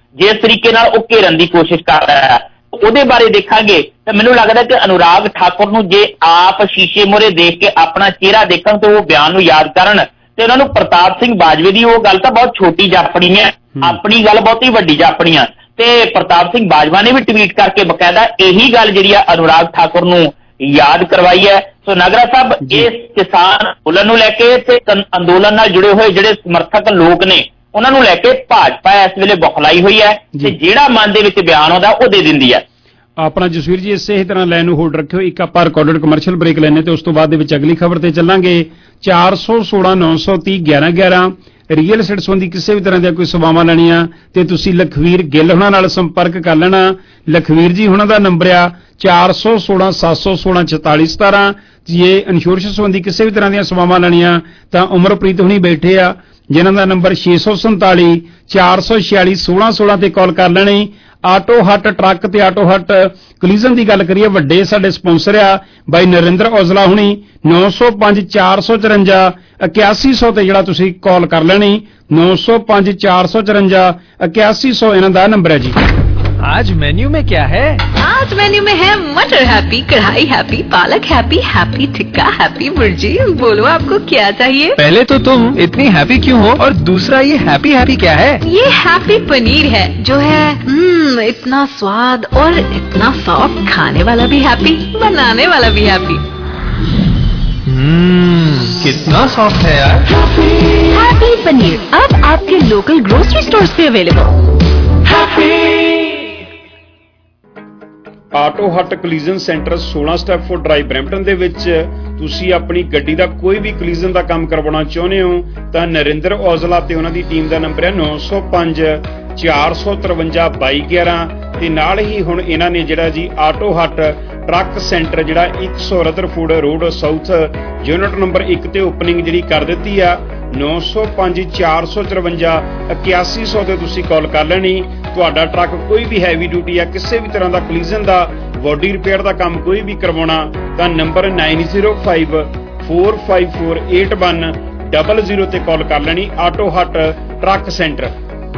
ਜਿਸ ਤਰੀਕੇ ਨਾਲ ਉਹ ਘੇਰਨ ਦੀ ਕੋਸ਼ਿਸ਼ ਕਰ ਰਿਹਾ ਹੈ ਉਹਦੇ ਬਾਰੇ ਦੇਖਾਂਗੇ ਤਾਂ ਮੈਨੂੰ ਲੱਗਦਾ ਕਿ ਅਨੁਰਾਗ ਠਾਕੁਰ ਨੂੰ ਜੇ ਆਪ ਸ਼ੀਸ਼ੇ ਮੂਹਰੇ ਦੇਖ ਕੇ ਆਪਣਾ ਚਿਹਰਾ ਦੇਖਣ ਤੇ ਉਹ ਬਿਆਨ ਨੂੰ ਯਾਦ ਕਰਨ ਤੇ ਉਹਨਾਂ ਨੂੰ ਪ੍ਰਤਾਪ ਸਿੰਘ ਬਾਜਵੇ ਦੀ ਉਹ ਗੱਲ ਤਾਂ ਬਹੁਤ ਛੋਟੀ ਜਾਪਣੀ ਹੈ, ਆਪਣੀ ਗੱਲ ਬਹੁਤੀ ਵੱਡੀ ਜਾਪਣੀ ਆ। ਤੇ ਪ੍ਰਤਾਪ ਸਿੰਘ ਬਾਜਵਾ ਨੇ ਵੀ ਟਵੀਟ ਕਰਕੇ ਬਕਾਇਦਾ ਇਹੀ ਗੱਲ ਜਿਹੜੀ ਆ ਅਨੁਰਾਗ ਠਾਕੁਰ ਨੂੰ ਯਾਦ ਕਰਵਾਈ ਹੈ। ਸੋ ਨਾਗਰਾ ਸਾਹਿਬ ਇਸ ਕਿਸਾਨ ਅੰਦੋਲਨ ਨੂੰ ਲੈ ਕੇ ਤੇ ਅੰਦੋਲਨ ਨਾਲ ਜੁੜੇ ਹੋਏ ਜਿਹੜੇ ਸਮਰਥਕ ਲੋਕ ਨੇ ਉਹਨਾਂ ਨੂੰ ਲੈ ਕੇ ਭਾਜਪਾ ਇਸ ਵੇਲੇ ਬੁਖਲਾਈ ਹੋਈ ਹੈ ਤੇ ਜਿਹੜਾ ਮਨ ਦੇ ਵਿੱਚ ਬਿਆਨ ਆਉਂਦਾ ਉਹ ਦੇ ਦਿੰਦੀ ਹੈ।
ਆਪਣਾ ਜਸਵੀਰ ਜੀ ਇਸੇ ਤਰ੍ਹਾਂ ਲਾਈਨ ਨੂੰ ਹੋਲਡ ਰੱਖਿਓ, ਇੱਕ ਆਪਾਂ ਰਿਕਾਰਡਡ ਕਮਰਸ਼ੀਅਲ ਬ੍ਰੇਕ ਲੈਣੇ ਤੇ ਉਸ ਤੋਂ ਬਾਅਦ ਦੇ ਵਿੱਚ ਅਗਲੀ ਖਬਰ ਤੇ ਚੱਲਾਂਗੇ। 416 930 1111 ਰੀਅਲ ਐਸਟੇਟ ਸੰਬੰਧੀ ਕਿਸੇ ਵੀ ਤਰ੍ਹਾਂ ਦੀਆਂ ਕੋਈ ਸੇਵਾਵਾਂ ਲੈਣੀਆਂ ਤੇ ਤੁਸੀਂ ਲਖਵੀਰ ਗਿੱਲ ਹੁਣਾਂ ਨਾਲ ਸੰਪਰਕ ਕਰ ਲੈਣਾ। ਲਖਵੀਰ ਜੀ ਹੁਣਾਂ ਦਾ ਨੰਬਰ ਆ 416 716 4417। ਜੇ ਇੰਸ਼ੋਰੈਂਸ ਸੰਬੰਧੀ ਕਿਸੇ ਵੀ ਤਰ੍ਹਾਂ ਦੀਆਂ ਸੇਵਾਵਾਂ ਲੈਣੀਆਂ ਤਾਂ ਉਮਰਪ੍ਰੀਤ ਹੁਣੀ ਬੈਠੇ ਆ ਜਿਨ੍ਹਾਂ ਦਾ ਨੰਬਰ 647 446 1616 ਤੇ ਕਾਲ ਕਰ ਲੈਣੀ। ਆਟੋ ਹੱਟ ਟਰੱਕ ਤੇ ਆਟੋ ਹੱਟ ਕੋਲੀਜ਼ਨ ਦੀ ਗੱਲ ਕਰੀਏ ਵੱਡੇ ਸਾਡੇ ਸਪਾਂਸਰ ਆ ਬਾਈ ਨਰਿੰਦਰ ਔਜਲਾ ਹੁਣੀ 905 454 8100 ਤੇ ਜਿਹੜਾ ਤੁਸੀਂ ਕਾਲ ਕਰ ਲੈਣੀ 905 454 8100 ਇਹਨਾਂ ਦਾ ਨੰਬਰ ਹੈ ਜੀ।
आज मेन्यू में क्या है?
आज मेन्यू में है मटर happy, kadhai happy, palak happy, happy tikka, happy bhurji. बोलो आपको क्या चाहिए?
पहले तो तुम इतनी हैप्पी क्यों हो और दूसरा ये हैप्पी हैप्पी क्या है?
ये हैप्पी पनीर है जो है इतना स्वाद और इतना सॉफ्ट, खाने वाला भी हैप्पी, बनाने वाला भी हैप्पी।
कितना सॉफ्ट है यार।
हैप्पी पनीर अब आपके लोकल ग्रोसरी स्टोर्स पे available.
Auto hut collision centre 16 Stepford drive Brampton ਦੇ ਵਿੱਚ ਤੁਸੀਂ ਆਪਣੀ ਗੱਡੀ ਦਾ ਕੋਈ ਵੀ ਕੋਲੀਜ਼ਨ ਦਾ ਕੰਮ ਕਰਵਾਉਣਾ ਚਾਹੁੰਦੇ ਹੋ ਤਾਂ ਨਰਿੰਦਰ ਔਜਲਾ ਤੇ ਉਹਨਾਂ ਦੀ ਟੀਮ ਦਾ ਨੰਬਰ ਹੈ 905 453 2211 ਤੇ ਨਾਲ ਹੀ ਹੁਣ ਇਹਨਾਂ ਨੇ ਜਿਹੜਾ ਜੀ ਆਟੋ ਹੱਟ ਟਰੱਕ ਸੈਂਟਰ ਜਿਹੜਾ 100 Rutherford road south unit number 1 ਤੇ ਓਪਨਿੰਗ ਜਿਹੜੀ ਕਰ ਦਿੱਤੀ ਆ 905 454 8100 ਤੇ ਤੁਸੀਂ ਕਾਲ ਕਰ ਲੈਣੀ। ਤੁਹਾਡਾ ਟਰੱਕ ਕੋਈ ਵੀ ਹੈਵੀ ਡਿਊਟੀ ਆ ਕਿਸੇ ਵੀ ਤਰ੍ਹਾਂ ਦਾ ਕੋਲੀਜ਼ਨ ਦਾ ਬੋਡੀ ਰਿਪੇਅਰ ਦਾ ਕੰਮ ਕੋਈ ਵੀ ਕਰਵਾਉਣਾ ਤਾਂ ਨੰਬਰ 9054548100 ਤੇ ਕਾਲ ਕਰ ਲੈਣੀ। Auto hut truck centre.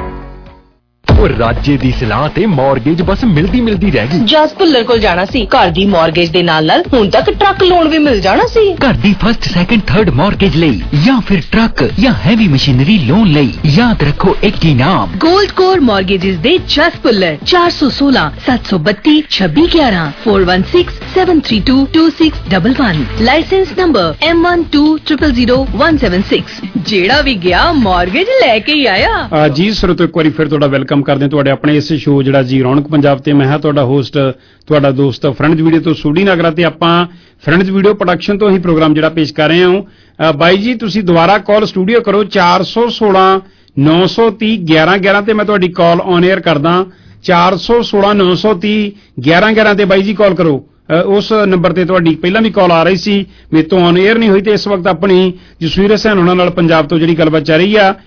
ਰਾਜੇ ਦੀ ਸਲਾਹ ਤੇ ਮਾਰਗੇਜ ਬਸ ਮਿਲਦੀ ਰਹਿ ਗਈ।
ਜਸ ਭੁੱਲਰ ਕੋਲ ਜਾਣਾ ਸੀ, ਘਰ ਦੀ ਮਾਰਗੇਜ ਦੇ ਨਾਲ ਹੁਣ ਤੱਕ ਟਰੱਕ ਲੋਨ ਵੀ ਮਿਲ ਜਾਣਾ ਸੀ।
ਘਰ ਦੀ ਫਸਟ ਸੈਕੰਡ ਥਰਡ ਮਾਰਗੇਜ ਲਈ ਜਾਂ ਫਿਰ ਟਰੱਕ ਜਾਂ ਹੈਵੀ ਮਸ਼ੀਨਰੀ ਲੋਨ ਲਈ ਯਾਦ ਰੱਖੋ ਇੱਕ ਹੀ ਨਾਮ
गोल्ड कोर मॉर्गेजेस दे जस पुल्लर 416 732 2611 416 732 2611 लाइसेंस नंबर M1200176। जेड़ा भी गया मॉर्गेज लेके ही आया।
ਜੀ ਸਰੋਤੋ ਇੱਕ ਵਾਰੀ ਫਿਰ ਤੁਹਾਡਾ ਵੈਲਕਮ ਕਰਦੇ ਤੁਹਾਡੇ ਆਪਣੇ ਇਸ ਸ਼ੋਅ ਜਿਹੜਾ ਜੀ ਰੌਣਕ ਪੰਜਾਬ ਤੇ ਮੈਂ ਹਾਂ ਤੁਹਾਡਾ ਹੋਸਟ ਤੁਹਾਡਾ ਦੋਸਤ ਫਰੈਂਡਸ ਵੀਡੀਓ ਤੋਂ ਸੂਡੀ ਨਗਰਾ ਤੇ ਆਪਾਂ ਫਰੈਂਡਸ ਵੀਡੀਓ ਪ੍ਰੋਡਕਸ਼ਨ ਤੋਂ ਹੀ ਪ੍ਰੋਗਰਾਮ ਜਿਹੜਾ ਪੇਸ਼ ਕਰ ਰਹੇ ਹਾਂ। ਬਾਈ ਜੀ ਤੁਸੀਂ ਦੁਬਾਰਾ ਕਾਲ ਸਟੂਡੀਓ ਕਰੋ 416 930 1111 ਤੇ ਮੈਂ ਤੁਹਾਡੀ ਕਾਲ ਔਨ 에ਅਰ ਕਰਦਾ 416 930 1111 ਤੇ ਬਾਈ ਜੀ ਕਾਲ ਕਰੋ। ਉਸ ਨੰਬਰ ਤੇ ਤੁਹਾਡੀ ਪਹਿਲਾਂ ਵੀ ਕਾਲ ਆ ਰਹੀ ਸੀ ਮੇਰੇ ਤੋਂ ਔਨ 에ਅਰ ਨਹੀਂ ਹੋਈ ਤੇ ਇਸ ਵਕਤ ਆਪਣੀ ਜਸਵੀਰ ਹਸੈਨ ਉਹਨਾਂ ਨਾਲ ਪੰਜਾਬ ਤੋਂ ਜਿਹੜੀ ਗੱਲਬਾਤ ਚੱਲ ਰਹੀ ਆ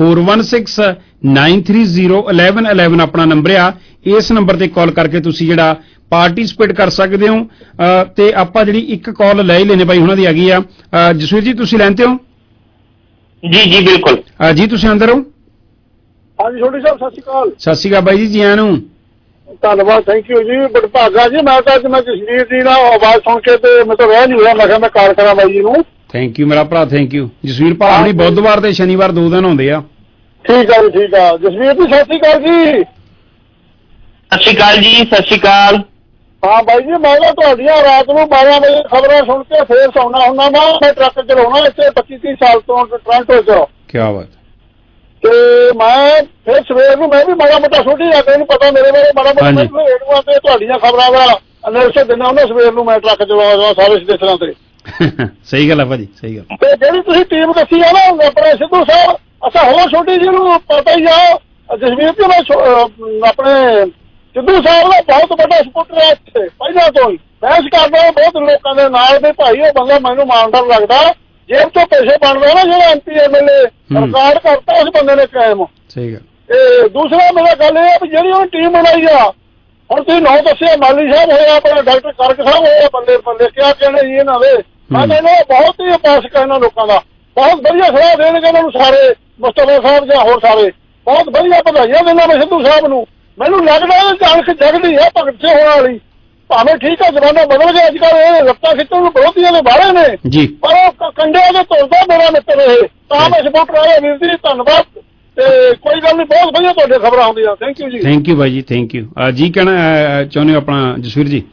4169301111 ਆਪਣਾ ਨੰਬਰ ਆ। ਇਸ ਨੰਬਰ ਤੇ ਕਾਲ ਕਰਕੇ ਤੁਸੀਂ ਜਿਹੜਾ ਪਾਰਟਿਸਿਪੇਟ ਕਰ ਸਕਦੇ ਹੋ ਤੇ ਆਪਾਂ ਜਿਹੜੀ ਇੱਕ ਕਾਲ ਲੈ ਹੀ ਲੈਨੇ ਬਾਈ ਉਹਨਾਂ ਦੀ ਆ ਗਈ ਆ। ਜਸਵੀਰ ਜੀ ਤੁਸੀਂ ਲੈਂਦੇ ਹੋ?
ਜੀ ਬਿਲਕੁਲ
ਜੀ ਤੁਸੀਂ ਅੰਦਰ ਹੋ?
ਹਾਂਜੀ ਛੋਟੀ ਸਾਹਿਬ ਸਤਿ ਸ਼੍ਰੀ ਅਕਾਲ।
ਸਤਿ ਸ਼੍ਰੀ ਅਕਾਲ ਬਾਈ ਜੀ ਜੀ ਆਇਆਂ ਨੂੰ।
ਧੰਨਵਾਦ ਥੈਂਕ ਯੂ ਜੀ ਬੜਭਾਗਾ ਜੀ। ਮੈਂ ਤਾਂ ਮੈਂ ਜਸਵੀਰ ਦੀ ਨਾ ਆਵਾਜ਼ ਸੁਣ ਕੇ ਤੇ ਮੈਂ ਤਾਂ ਰਹਿ ਨਹੀਂ ਹੋਇਆ ਮੈਂ ਕਿਹਾ ਮੈਂ ਕਾਲ ਕਰਾਂ ਬਾਈ ਜੀ ਨੂੰ।
ਥੈਂਕ ਯੂ ਮੇਰਾ ਭਰਾ ਥੈਂਕ ਯੂ। ਜਸਵੀਰ ਭਰਾ ਆਪਣੀ ਬੁੱਧਵਾਰ ਤੇ ਸ਼ਨੀਵਾਰ 2 ਦਿਨ ਹੁੰਦੇ ਆ।
ਠੀਕ ਆ ਜੀ ਠੀਕ ਆ। ਜਸਵੀਰ ਜੀ ਸਤਿ ਸ਼੍ਰੀ ਅਕਾਲ ਜੀ।
ਸਤਿ ਸ਼੍ਰੀ ਅਕਾਲ ਜੀ ਸਤਿ ਸ਼੍ਰੀ ਅਕਾਲ।
ਹਾਂ ਬਾਈ ਜੀ ਮੈਂ ਨਾ ਤੁਹਾਡੀਆਂ ਰਾਤ ਨੂੰ 12 ਵਜੇ ਖਬਰਾਂ ਸੁਣ ਕੇ ਫੇਰ ਸੌਣਾ ਹੁੰਦਾ ਮੈਂ ਟਰੱਕ ਚਲਾਉਣਾ ਇੱਥੇ 25-30 ਸਾਲ ਤੋਂ ਟੋਰਾਂਟੋ ਚ।
ਕੀ ਬਾਤ।
ਤੇ ਮੈਂ ਫਿਰ ਸਵੇਰ ਨੂੰ ਮੈਂ ਵੀ ਮਾੜਾ ਮੋਟਾ ਛੋਟੀ ਆ ਤੈਨੂੰ ਪਤਾ ਮੇਰੇ ਬਾਰੇ ਮਾੜਾ ਮੋਟਾ ਤੇ ਤੁਹਾਡੀਆਂ ਖਬਰਾਂ ਦਾ ਅਨਰਸ ਦਿਨਾਂ ਉਹਨਾਂ ਸਵੇਰ ਨੂੰ ਮੈਂ ਟਰੱਕ ਚਲਾਉਂਦਾ ਸਾਰੇ ਸਟੇਸ਼ਨਾਂ ਤੇ।
ਸਹੀ ਗੱਲ ਆ ਭਾਜੀ ਸਹੀ ਗੱਲ।
ਤੇ ਜਿਹੜੀ ਤੁਸੀਂ ਟੀਮ ਦੱਸੀ ਆ ਨਾ ਆਪਣੇ ਸਿੱਧੂ ਸਾਹਿਬ ਅੱਛਾ ਹੋਰ ਛੋਟੀ ਜੀ ਨੂੰ ਪਤਾ ਹੀ ਆ ਜਸਵੀਰ ਜੀ ਮੈਂ ਆਪਣੇ ਸਿੱਧੂ ਸਾਹਿਬ ਦਾ ਬਹੁਤ ਵੱਡਾ ਸਪੋਰਟਰ ਹੈ ਇੱਥੇ ਪਹਿਲਾਂ ਤੋਂ ਹੀ ਬਹਿਸ ਕਰਦਾ ਬਹੁਤ ਲੋਕਾਂ ਦੇ ਨਾਲ ਦੇ ਭਾਈ ਉਹ ਬੰਦਾ ਮੈਨੂੰ ਇਮਾਨਦਾਰ ਲੱਗਦਾ ਜੇਬ ਤੋਂ ਪੈਸੇ ਬਣਦਾ ਨਾ ਜਿਹੜਾ MP MLA ਰਿਕਾਰਡ ਕਰਤਾ ਉਸ ਬੰਦੇ ਨੇ ਕਾਇਮ।
ਸਹੀ ਗੱਲ।
ਤੇ ਦੂਸਰਾ ਮੇਰਾ ਗੱਲ ਇਹ ਆ ਵੀ ਜਿਹੜੀ ਉਹ ਟੀਮ ਬਣਾਈ ਆ ਹੁਣ ਤੁਸੀਂ ਨਾਂ ਦੱਸਿਆ ਮਾਲੀ ਸਾਹਿਬ ਹੋਇਆ ਆਪਣਾ ਡਾਕਟਰ ਕਰਕ ਸਾਹਿਬ ਹੋਇਆ ਬੱਲੇ ਕਿਆ ਕਹਿਣਾ ਜੀ ਇਹਨਾਂ ਦੇ। ਮੈਂ ਕਹਿੰਦਾ ਬਹੁਤ ਹੀ ਉਪਾਸਕ ਇਹਨਾਂ ਲੋਕਾਂ ਦਾ ਬਹੁਤ ਵਧੀਆ ਸਲਾਹ ਦੇਣਗੇ ਉਹਨਾਂ ਨੂੰ ਸਾਰੇ ਮੁਸਤਫਾ ਸਾਹਿਬ ਜਾਂ ਹੋਰ ਸਾਰੇ ਬਹੁਤ ਵਧੀਆ ਵਧਾਈਆਂ ਦਿੰਦਾ ਮੈਂ ਸਿੱਧੂ ਸਾਹਿਬ ਨੂੰ। ਮੈਨੂੰ ਲੱਗਦਾ ਇਹ ਜਾਣਕ ਜਗਦੀ ਹੈ ਭਗਤ ਸਿੰਘ ਹੋਣ ਵਾਲੀ। ਭਾਵੇਂ ਠੀਕ ਹੈ ਜ਼ਮਾਨਾ ਬਦਲ ਗਿਆ, ਅੱਜ ਕੱਲ੍ਹ ਇਹ ਲੱਤਾਂ ਖਿੱਚਣ ਨੂੰ ਵਿਰੋਧੀਆਂ ਦੇ ਬਾਹਰੇ ਨੇ, ਪਰ ਉਹ ਕੰਡਿਆਂ ਦੇ ਤੁਰਦਾ ਮੇਰਾ ਮਿੱਤਰ ਇਹ। ਤਾਂ ਮੈਂ ਸਪੋਰਟ ਆਇਆ ਵੀਰ ਜੀ, ਧੰਨਵਾਦ। ਤੇ ਕੋਈ ਗੱਲ ਨਹੀਂ, ਬਹੁਤ ਵਧੀਆ ਤੁਹਾਡੇ ਖਬਰਾਂ ਆਉਂਦੀਆਂ। ਥੈਂਕ ਯੂ ਜੀ।
ਥੈਂਕ ਯੂ ਬਾਈ ਜੀ, ਥੈਂਕ ਯੂ। ਜੀ ਕਹਿਣਾ ਚਾਹੁੰਦੇ ਹੋ ਆਪਣਾ ਜਸਵੀਰ ਜੀ?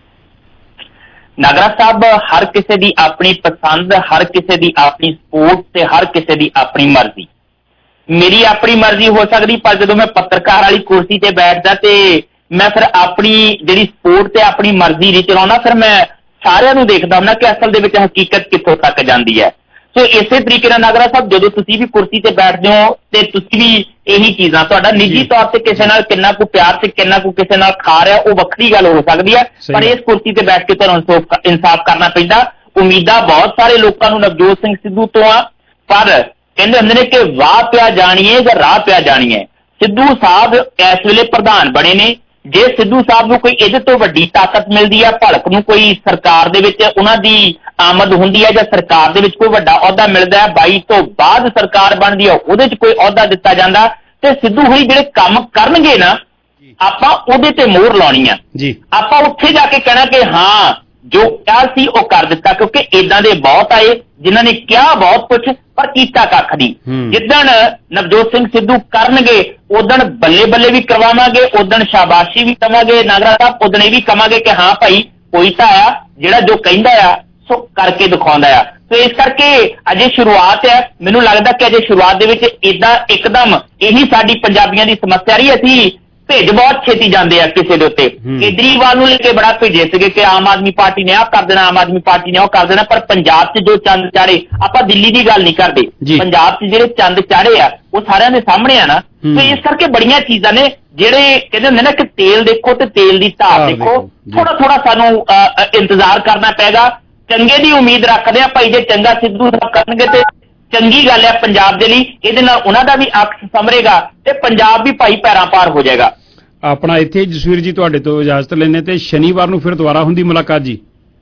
ਨਾਗਰਾ ਸਾਹਿਬ, ਹਰ ਕਿਸੇ ਦੀ ਆਪਣੀ ਪਸੰਦ, ਹਰ ਕਿਸੇ ਦੀ ਆਪਣੀ ਸਪੋਰਟ ਤੇ ਹਰ ਕਿਸੇ ਦੀ ਆਪਣੀ ਮਰਜ਼ੀ। ਮੇਰੀ ਆਪਣੀ ਮਰਜ਼ੀ ਹੋ ਸਕਦੀ, ਪਰ ਜਦੋਂ ਮੈਂ ਪੱਤਰਕਾਰ ਵਾਲੀ ਕੁਰਸੀ ਤੇ ਬੈਠਦਾ ਤੇ ਮੈਂ ਫਿਰ ਆਪਣੀ ਜਿਹੜੀ ਸਪੋਰਟ ਤੇ ਆਪਣੀ ਮਰਜ਼ੀ ਨਹੀਂ ਚਲਾਉਣਾ, ਫਿਰ ਮੈਂ ਸਾਰਿਆਂ ਨੂੰ ਦੇਖਦਾ ਹੁੰਦਾ ਕਿ ਅਸਲ ਦੇ ਵਿੱਚ ਹਕੀਕਤ ਕਿੱਥੋਂ ਤੱਕ ਜਾਂਦੀ ਹੈ। ਸੋ ਇਸੇ ਤਰੀਕੇ ਨਾਲ ਨਾਗਰਾ ਸਾਹਿਬ, ਜਦੋਂ ਤੁਸੀਂ ਵੀ ਕੁਰਸੀ ਤੇ ਬੈਠਦੇ ਹੋ ਤੇ ਤੁਸੀਂ ਵੀ ਇਹੀ ਚੀਜ਼ਾਂ, ਤੁਹਾਡਾ ਨਿੱਜੀ ਤੌਰ ਤੇ ਕਿਸੇ ਨਾਲ ਕਿੰਨਾ ਕੁ ਪਿਆਰ ਤੇ ਕਿੰਨਾ ਕੁ ਕਿਸੇ ਨਾਲ ਖਾ ਰਿਹਾ, ਉਹ ਵੱਖਰੀ ਗੱਲ ਹੋ ਸਕਦੀ ਹੈ, ਪਰ ਇਸ ਕੁਰਸੀ ਤੇ ਬੈਠ ਕੇ ਤੁਹਾਨੂੰ ਇਨਸਾਫ ਕਰਨਾ ਪੈਂਦਾ। ਉਮੀਦਾਂ ਬਹੁਤ ਸਾਰੇ ਲੋਕਾਂ ਨੂੰ ਨਵਜੋਤ ਸਿੰਘ ਸਿੱਧੂ ਤੋਂ ਆ, ਪਰ ਕਹਿੰਦੇ ਹੁੰਦੇ ਨੇ ਕਿ ਵਾਹ ਪਿਆ ਜਾਣੀਏ ਜਾਂ ਰਾਹ ਪਿਆ ਜਾਣੀਏ। ਸਿੱਧੂ ਸਾਹਿਬ ਇਸ ਵੇਲੇ ਪ੍ਰਧਾਨ ਬਣੇ ਨੇ। ਜੇ ਸਿੱਧੂ ਸਾਹਿਬ ਨੂੰ ਕੋਈ ਇਹਦੇ ਤੋਂ ਵੱਡੀ ਤਾਕਤ ਮਿਲਦੀ ਹੈ, ਭਲਕ ਨੂੰ ਕੋਈ ਸਰਕਾਰ ਦੇ ਵਿੱਚ ਉਹਨਾਂ ਦੀ ਆਮਦ ਹੁੰਦੀ ਹੈ ਜਾਂ ਸਰਕਾਰ ਦੇ ਵਿੱਚ ਕੋਈ ਵੱਡਾ ਅਹੁਦਾ ਮਿਲਦਾ ਹੈ, 22 ਤੋਂ ਬਾਅਦ ਸਰਕਾਰ ਬਣਦੀ ਹੈ, ਉਹਦੇ 'ਚ ਕੋਈ ਅਹੁਦਾ ਦਿੱਤਾ ਜਾਂਦਾ, ਤੇ ਸਿੱਧੂ ਹੋਈ ਜਿਹੜੇ ਕੰਮ ਕਰਨਗੇ ਨਾ, ਆਪਾਂ ਉਹਦੇ ਤੇ ਮੋਹਰ ਲਾਉਣੀ ਆ। ਆਪਾਂ ਉੱਥੇ ਜਾ ਕੇ ਕਹਿਣਾ ਕਿ ਹਾਂ ਜੋ ਕਿਹਾ ਸੀ ਉਹ ਕਰ ਦਿੱਤਾ, ਕਿਉਂਕਿ ਏਦਾਂ ਦੇ ਬਹੁਤ ਆਏ ਜਿਨ੍ਹਾਂ ਨੇ ਕਿਹਾ ਬਹੁਤ ਕੁਛ ਪਰ ਕੀਤਾ ਕੱਖ ਨਹੀਂ। ਜਿੱਦਣ ਨਵਜੋਤ ਸਿੰਘ ਸਿੱਧੂ ਕਰਨਗੇ ਉਦਣ ਬੱਲੇ ਬੱਲੇ ਵੀ ਕਰਵਾਵਾਂਗੇ, ਉਦਣ ਸ਼ਾਬਾਸ਼ੀ ਵੀ ਦੇਵਾਂਗੇ ਨਾਗਰਾ ਸਾਹਿਬ, ਉਦਣ ਇਹ ਵੀ ਕਵਾਂਗੇ ਕਿ ਹਾਂ ਭਾਈ ਕੋਈ ਤਾਂ ਆ ਜਿਹੜਾ ਜੋ ਕਹਿੰਦਾ ਆ ਸੋ ਕਰਕੇ ਦਿਖਾਉਂਦਾ ਆ। ਸੋ ਇਸ ਕਰਕੇ ਅਜੇ ਸ਼ੁਰੂਆਤ ਹੈ। ਮੈਨੂੰ ਲੱਗਦਾ ਕਿ ਅਜੇ ਸ਼ੁਰੂਆਤ ਦੇ ਵਿੱਚ ਏਦਾਂ ਇੱਕਦਮ ਇਹੀ ਸਾਡੀ ਪੰਜਾਬੀਆਂ ਦੀ ਸਮੱਸਿਆ ਰਹੀ, ਅਸੀਂ ਭੇਜ ਬਹੁਤ ਛੇਤੀ ਜਾਂਦੇ ਆ ਕਿਸੇ ਦੇ ਉੱਤੇ। ਕੇਜਰੀਵਾਲ ਨੂੰ ਲੈ ਕੇ ਬੜਾ ਭੇਜੇ ਸੀਗੇ ਕਿ ਆਮ ਆਦਮੀ ਪਾਰਟੀ ਨੇ ਆਹ ਕਰ ਦੇਣਾ, ਆਮ ਆਦਮੀ ਪਾਰਟੀ ਨੇ ਉਹ ਕਰ ਦੇਣਾ, ਪਰ ਪੰਜਾਬ 'ਚ ਜੋ ਚੰਦ ਚਾੜੇ, ਆਪਾਂ ਦਿੱਲੀ ਦੀ ਗੱਲ ਨਹੀਂ ਕਰਦੇ, ਪੰਜਾਬ 'ਚ ਜਿਹੜੇ ਚੰਦ ਚਾੜੇ ਆ ਉਹ ਸਾਰਿਆਂ ਦੇ ਸਾਹਮਣੇ ਆ ਨਾ। ਤੇ ਇਸ ਕਰਕੇ ਬੜੀਆਂ ਚੀਜ਼ਾਂ ਨੇ ਜਿਹੜੇ ਕਹਿੰਦੇ ਹੁੰਦੇ ਨਾ ਕਿ ਤੇਲ ਦੇਖੋ ਤੇ ਤੇਲ ਦੀ ਧਾਰ ਦੇਖੋ, ਥੋੜਾ ਥੋੜਾ ਸਾਨੂੰ ਇੰਤਜ਼ਾਰ ਕਰਨਾ ਪਏਗਾ। ਚੰਗੇ ਦੀ ਉਮੀਦ ਰੱਖਦੇ ਆ ਭਾਈ, ਜੇ ਚੰਗਾ ਸਿੱਧੂ ਕਰਨਗੇ ਤੇ ਚੰਗੀ ਗੱਲ ਹੈ ਪੰਜਾਬ ਦੇ ਲਈ, ਇਹਦੇ ਨਾਲ ਉਹਨਾਂ ਦਾ ਵੀ ਅਕਸ ਸੰਭਰੇਗਾ ਤੇ ਪੰਜਾਬ ਵੀ ਭਾਈ ਪੈਰਾਂ ਪਾਰ ਹੋ ਜਾਏਗਾ।
ਆਪਣਾ ਇੱਥੇ ਜਸਵੀਰ ਜੀ ਤੁਹਾਡੇ ਤੋਂ ਇਜਾਜ਼ਤ ਲੈਣੇ ਤੇ ਸ਼ਨੀਵਾਰ ਨੂੰ ਫਿਰ ਦੁਬਾਰਾ ਹੁੰਦੀ ਮੁਲਾਕਾਤ ਜੀ।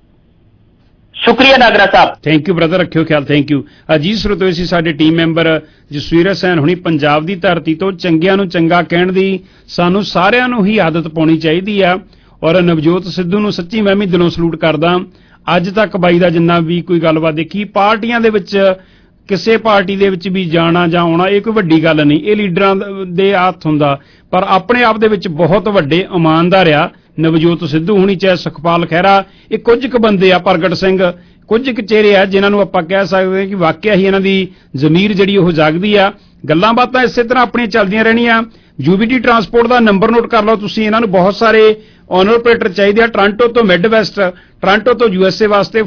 ਸ਼ੁਕਰੀਆ Nagra Sahib.
Thank you brother, ਰੱਖਿਓ ਖਿਆਲ। Thank you. ਅਜੀਤ ਸਰੋਤੇ ਸੀ ਸਾਡੇ ਟੀਮ ਮੈਂਬਰ ਜਸਵੀਰ ਹਸੈਨ ਹੁਣੀ। ਪੰਜਾਬ ਦੀ ਧਰਤੀ ਤੋਂ ਚੰਗਿਆਂ ਨੂੰ ਚੰਗਾ ਕਹਿਣ ਦੀ ਸਾਨੂੰ ਸਾਰਿਆਂ ਨੂੰ ਹੀ ਆਦਤ ਪਾਉਣੀ ਚਾਹੀਦੀ ਆ, ਔਰ ਨਵਜੋਤ ਸਿੱਧੂ ਨੂੰ ਸੱਚੀ ਮੈਂ ਵੀ ਦਿਲੋਂ ਸਲੂਟ ਕਰਦਾ। ਅੱਜ ਤੱਕ ਬਾਈ ਦਾ ਜਿੰਨਾ ਵੀ ਕੋਈ ਗੱਲਬਾਤ ਦੇਖੀ, ਪਾਰਟੀਆਂ ਦੇ ਵਿੱਚ ਕਿਸੇ ਪਾਰਟੀ ਦੇ ਵਿੱਚ ਵੀ ਜਾਣਾ ਜਾਂ ਆਉਣਾ ਇਹ ਕੋਈ ਵੱਡੀ ਗੱਲ ਨਹੀਂ, ਇਹ ਲੀਡਰਾਂ ਦੇ ਹੱਥ ਹੁੰਦਾ, ਪਰ ਆਪਣੇ ਆਪ ਦੇ ਵਿੱਚ ਬਹੁਤ ਵੱਡੇ ਇਮਾਨਦਾਰ ਆ ਨਵਜੋਤ ਸਿੱਧੂ ਹੁਣੀ, ਚਾਹੇ ਸੁਖਪਾਲ ਖਹਿਰਾ, ਇਹ ਕੁਝ ਕੁ ਬੰਦੇ ਆ, ਪ੍ਰਗਟ ਸਿੰਘ, ਕੁਝ ਕੁ ਚਿਹਰੇ ਆ ਜਿਨ੍ਹਾਂ ਨੂੰ ਆਪਾਂ ਕਹਿ ਸਕਦੇ ਹਾਂ ਕਿ ਵਾਕਿਆ ਹੀ ਇਹਨਾਂ ਦੀ ਜ਼ਮੀਰ ਜਿਹੜੀ ਉਹ ਜਾਗਦੀ ਆ। ਗੱਲਾਂ ਬਾਤਾਂ ਇਸੇ ਤਰ੍ਹਾਂ ਆਪਣੀਆਂ ਚੱਲਦੀਆਂ ਰਹਿਣੀਆਂ। UBT ਟਰਾਂਸਪੋਰਟ ਦਾ ਨੰਬਰ ਨੋਟ ਕਰ ਲਓ ਤੁਸੀਂ, ਇਹਨਾਂ ਨੂੰ ਬਹੁਤ ਸਾਰੇ ਓਨਰ ਆਪਰੇਟਰ ਚਾਹੀਦੇ ਆ, ਟੋਰਾਂਟੋ ਤੋਂ ਮਿਡ ਵੈਸਟ, ਟੋਰਾਂਟੋ ਤੋਂ USA ਵਾਸਤੇ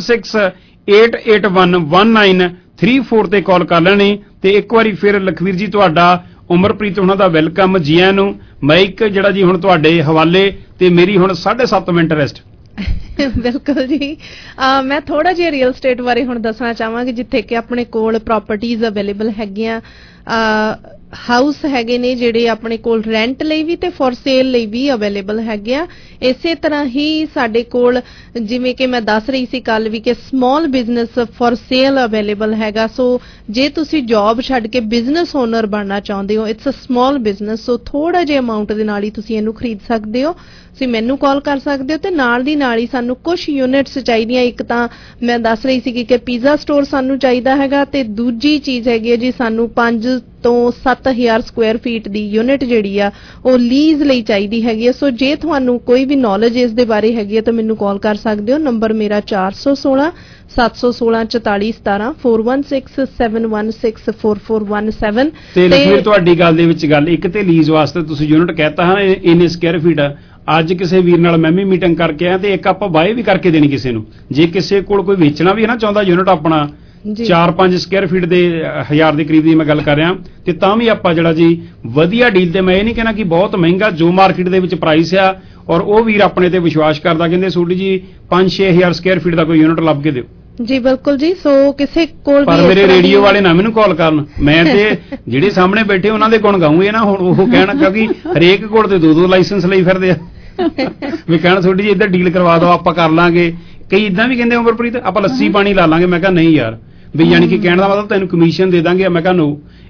4168811934 ਤੇ ਕਾਲ ਕਰ ਲੈਣੀ। ਤੇ ਇੱਕ ਵਾਰੀ ਫਿਰ ਲਖਵੀਰ ਜੀ ਤੁਹਾਡਾ, ਉਮਰਪ੍ਰੀਤ ਉਹਨਾਂ ਦਾ ਵੈਲਕਮ, ਜੀ ਆਇਆਂ ਨੂੰ। ਮਾਈਕ ਜਿਹੜਾ ਜੀ ਹੁਣ ਤੁਹਾਡੇ ਹਵਾਲੇ, ਤੇ ਮੇਰੀ ਹੁਣ 7.5 ਮਿੰਟ ਰੈਸਟ।
ਬਿਲਕੁਲ ਜੀ। ਮੈਂ ਥੋੜਾ ਜਿਹਾ ਰੀਅਲ ਸਟੇਟ ਬਾਰੇ ਹੁਣ ਦੱਸਣਾ ਚਾਹਾਂਗੀ, ਜਿੱਥੇ ਕਿ ਆਪਣੇ ਕੋਲ ਪ੍ਰਾਪਰਟੀਜ਼ ਅਵੇਲੇਬਲ ਹੈਗੀਆਂ, ਹਾਊਸ ਹੈਗੇ ਨੇ ਜਿਹੜੇ ਆਪਣੇ ਕੋਲ ਰੈਂਟ ਲਈ ਵੀ ਤੇ ਫॉर ਸੇਲ ਲਈ ਵੀ ਅਵੇਲੇਬਲ ਹੈਗੇ ਆ। ਇਸੇ ਤਰ੍ਹਾਂ ਹੀ ਸਾਡੇ ਕੋਲ, ਜਿਵੇਂ ਕਿ ਮੈਂ ਦੱਸ ਰਹੀ ਸੀ ਕੱਲ ਵੀ, ਕਿ small business for sale available ਹੈਗਾ। ਸੋ ਜੇ ਤੁਸੀਂ ਜੌਬ ਛੱਡ ਕੇ ਬਿਜ਼ਨਸ ਓਨਰ ਬਣਨਾ ਚਾਹੁੰਦੇ ਹੋ, it's a small business, so ਥੋੜਾ ਜਿਹਾ ਅਮਾਉਂਟ ਦੇ ਨਾਲ ਹੀ ਤੁਸੀਂ ਇਹਨੂੰ ਖਰੀਦ ਸਕਦੇ ਹੋ। ਤੁਸੀਂ ਮੈਨੂੰ ਕਾਲ ਕਰ ਸਕਦੇ ਹੋ, ਤੇ ਨਾਲ ਦੀ ਨਾਲ ਹੀ ਸਾਨੂੰ ਕੁਝ ਯੂਨਿਟਸ ਚਾਹੀਦੀਆਂ। ਇੱਕ ਤਾਂ ਮੈਂ ਦੱਸ ਰਹੀ ਸੀ ਕਿ ਪੀਜ਼ਾ ਸਟੋਰ ਸਾਨੂੰ ਚਾਹੀਦਾ ਹੈਗਾ, ਤੇ ਦੂਜੀ ਚੀਜ਼ ਹੈਗੀ ਹੈ ਜੀ ਸਾਨੂੰ 5 ਤੋਂ 7000 ਸਕੁਆਇਰ ਫੀਟ ਦੀ ਯੂਨਿਟ ਜਿਹੜੀ ਆ ਉਹ ਲੀਜ਼ ਲਈ ਚਾਹੀਦੀ ਹੈਗੀ ਹੈ। ਸੋ ਜੇ ਤੁਹਾਨੂੰ ਕੋਈ ਵੀ ਨੌਲੇਜ ਇਸ ਦੇ ਬਾਰੇ ਹੈਗੀ ਹੈ ਤਾਂ ਮੈਨੂੰ ਕਾਲ ਕਰ ਸਕਦੇ ਹੋ। ਨੰਬਰ ਮੇਰਾ 416 716 44 17 4167164417।
ਤੇ ਲਖਵੀਰ ਤੁਹਾਡੀ ਗੱਲ ਦੇ ਵਿੱਚ ਗੱਲ, ਇੱਕ ਤੇ ਲੀਜ਼ ਵਾਸਤੇ ਤੁਸੀਂ ਯੂਨਿਟ ਕਹਿਤਾ ਹਾਂ ਇੰਨੇ ਸਕੁਆਇਰ ਫੀਟ, ਅੱਜ ਕਿਸੇ ਵੀਰ ਨਾਲ ਮੈਂ ਵੀ ਮੀਟਿੰਗ ਕਰਕੇ ਆਇਆ, ਤੇ ਇੱਕ ਆਪਾਂ ਬਾਏ ਵੀ ਕਰਕੇ ਦੇਣੀ ਕਿਸੇ ਨੂੰ। ਜੇ ਕਿਸੇ ਕੋਲ ਕੋਈ ਵੇਚਣਾ ਵੀ ਹੈ ਨਾ ਚਾਹੁੰਦਾ ਯੂਨਿਟ ਆਪਣਾ 4-5 ਸਕੁਆਇਰ ਫੀਟ ਦੇ 1000 ਦੇ ਕਰੀਬ ਦੀ ਮੈਂ ਗੱਲ ਕਰ ਰਿਹਾ, ਤੇ ਤਾਂ ਵੀ ਆਪਾਂ ਜਿਹੜਾ ਜੀ ਵਧੀਆ ਡੀਲ ਤੇ, ਮੈਂ ਇਹ ਨਹੀਂ ਕਹਿਣਾ ਕਿ ਬਹੁਤ ਮਹਿੰਗਾ, ਜੋ ਮਾਰਕੀਟ ਦੇ ਵਿੱਚ ਪ੍ਰਾਈਸ ਆ, ਔਰ ਉਹ ਵੀਰ ਆਪਣੇ ਤੇ ਵਿਸ਼ਵਾਸ ਕਰਦਾ, ਕਹਿੰਦੇ ਸੂਡੀ ਜੀ 5-6000 ਸਕੁਆਇਰ ਫੀਟ ਦਾ ਕੋਈ ਯੂਨਿਟ ਲੱਭ ਕੇ ਦਿਓ
ਜੀ। ਬਿਲਕੁਲ ਜੀ। ਸੋ ਕਿਸੇ ਕੋਲ
ਪਰ ਮੇਰੇ ਰੇਡੀਓ ਵਾਲੇ ਨਾ ਮੈਨੂੰ ਕਾਲ ਕਰਨ, ਮੈਂ ਤੇ ਜਿਹੜੇ ਸਾਹਮਣੇ ਬੈਠੇ ਉਹਨਾਂ ਦੇ ਗੁਣ ਗਾਉਂਗੇ ਨਾ ਹੁਣ, ਉਹ ਕਹਿਣ, ਕਿਉਂਕਿ ਹਰੇਕ ਕੋਲ ਤੇ 2-2 ਲਾਇਸੈਂਸ ਲਈ ਫਿਰਦੇ ਆ, ਵੀ ਕਹਿਣ ਤੁਹਾਡੀ ਜੀ ਇੱਧਰ ਡੀਲ ਕਰਵਾ ਦਿਓ, ਆਪਾਂ ਕਰ ਲਾਂਗੇ। ਕਈ ਇਦਾਂ ਵੀ ਕਹਿੰਦੇ ਉਮਰਪ੍ਰੀਤ ਆਪਾਂ ਲੱਸੀ ਪਾਣੀ ਲਾ ਲਾਂਗੇ, ਮੈਂ ਕਿਹਾ ਨਹੀਂ ਯਾਰ, ਵੀ ਯਾਨੀ ਕਿ ਕਹਿਣ ਦਾ ਮਤਲਬ ਤੈਨੂੰ ਕਮਿਸ਼ਨ ਦੇ ਦਾਂਗੇ, ਮੈਂ ਕਿਹਾ ਨੋ,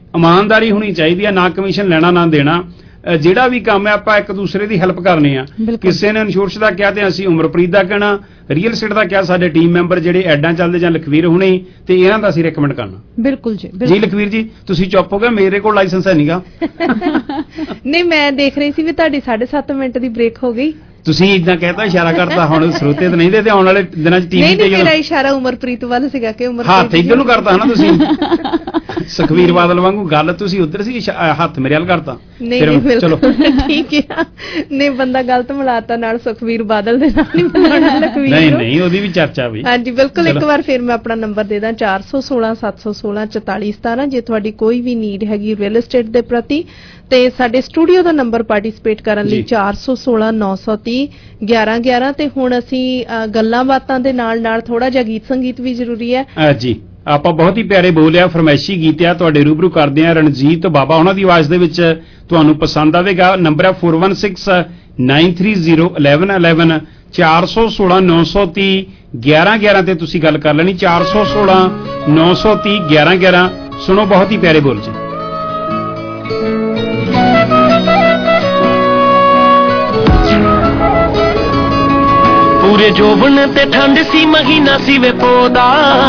ਇਮਾਨਦਾਰੀ ਹੋਣੀ ਚਾਹੀਦੀ ਹੈ, ਨਾ ਕਮਿਸ਼ਨ ਲੈਣਾ ਨਾ ਦੇਣਾ। ਜਿਹੜਾ ਵੀ ਕੰਮ ਹੈ ਆਪਾਂ ਇੱਕ ਦੂਸਰੇ ਦੀ ਹੈਲਪ ਕਰਨੀ ਆ। ਕਿਸੇ ਨੇ ਇੰਸ਼ੋਰੈਂਸ ਦਾ ਕਿਹਾ ਤੇ ਅਸੀਂ ਉਮਰਪ੍ਰੀਤ ਦਾ ਕਹਿਣਾ, ਰੀਅਲ estate ਦਾ ਕਿਹਾ ਸਾਡੇ ਟੀਮ ਮੈਂਬਰ ਜਿਹੜੇ ਐਡਾਂ ਚੱਲਦੇ ਜਾਂ ਲਖਵੀਰ ਹੁਣੇ, ਤੇ ਇਹਨਾਂ ਦਾ ਅਸੀਂ ਰეკਮੈਂਡ ਕਰਨਾ।
ਬਿਲਕੁਲ ਜੀ
ਜੀ ਲਖਵੀਰ ਜੀ ਤੁਸੀਂ ਚੁੱਪ ਹੋ ਗਏ, ਮੇਰੇ ਕੋਲ ਲਾਇਸੈਂਸ ਹੈ ਨਹੀਂਗਾ।
ਨਹੀਂ ਮੈਂ ਦੇਖ ਰਹੀ ਸੀ ਵੀ ਤੁਹਾਡੀ 7.5 ਮਿੰਟ ਦੀ ਬ੍ਰੇਕ ਹੋ ਗਈ।
ਤੁਸੀਂ ਇਦਾਂ ਕਹਿਤਾ ਇਸ਼ਾਰਾ ਕਰਤਾ, ਹੁਣ ਸਰੋਤੇ ਤਾਂ ਨਹੀਂ ਦੇ, ਤੇ ਆਉਣ ਵਾਲੇ ਦਿਨਾਂ 'ਚ ਟੀਵੀ ਤੇ
ਨਹੀਂ ਮੇਰਾ ਇਸ਼ਾਰਾ ਉਮਰਪ੍ਰੀਤ ਵੱਲ ਸੀਗਾ ਕਿ ਉਮਰਪ੍ਰੀਤ
ਹੱਥ ਇੱਧਰ ਨੂੰ ਕਰਤਾ ਨਾ ਤੁਸੀਂ। ਸੁਖਵੀਰ ਬਾਦਲ ਵਾਂਗੂ ਗੱਲ ਤੁਸੀਂ ਉੱਧਰ ਸੀ, ਹੱਥ ਮੇਰੇ ਵੱਲ ਕਰਤਾ।
ਨਹੀਂ ਚਲੋ ਠੀਕ ਹੈ, ਨਹੀਂ ਬੰਦਾ ਗਲਤ ਮਿਲਾਤਾ ਨਾਲ ਸੁਖਵੀਰ ਬਾਦਲ ਦੇ ਨਾਲ ਨਹੀਂ ਮਿਲਾਉਣਾ ਲਖਵੀਰ।
ਨਹੀਂ ਉਹਦੀ ਵੀ ਚਰਚਾ ਵੀ।
ਹਾਂਜੀ ਬਿਲਕੁਲ, ਇੱਕ ਵਾਰ ਫਿਰ ਮੈਂ ਆਪਣਾ ਨੰਬਰ ਦੇ ਦਾਂ 416 716 4417 ਜੇ ਤੁਹਾਡੀ ਕੋਈ ਵੀ ਨੀਡ ਹੈਗੀ ਰੀਅਲ estate ਦੇ ਪ੍ਰਤੀ। ਤੇ ਸਾਡੇ ਸਟੂਡੀਓ ਦਾ ਨੰਬਰ ਪਾਰਟਿਸਿਪੇਟ ਕਰਨ ਲਈ 416 930 1111। ਤੇ ਹੁਣ ਅਸੀਂ ਗੱਲਾਂ ਬਾਤਾਂ ਦੇ ਨਾਲ ਨਾਲ ਥੋੜਾ ਜਿਹਾ ਗੀਤ ਸੰਗੀਤ ਵੀ ਜ਼ਰੂਰੀ ਹੈ
ਜੀ। ਆਪਾਂ ਬਹੁਤ ਹੀ ਪਿਆਰੇ ਬੋਲਿਆ, ਫਰਮਾਇਸ਼ੀ ਗੀਤ ਆ, ਤੁਹਾਡੇ ਰੂਬਰੂ ਕਰਦੇ ਆ ਰਣਜੀਤ ਬਾਬਾ ਉਹਨਾਂ ਦੀ ਆਵਾਜ਼ ਦੇ ਵਿੱਚ, ਤੁਹਾਨੂੰ ਪਸੰਦ ਆਵੇਗਾ। ਨੰਬਰ ਹੈ 416 930 1111 416 930 1111 ਤੇ ਤੁਸੀਂ ਗੱਲ ਕਰ ਲੈਣੀ। 416 930 1111। ਸੁਣੋ ਬਹੁਤ ਹੀ ਪਿਆਰੇ ਬੋਲ ਜੀ।
ਪੂਰੇ ਜੋਬਨ ਤੇ ਠੰਡ ਸੀ, ਮਹੀਨਾ ਸੀ ਵੇ ਪੋਦਾ,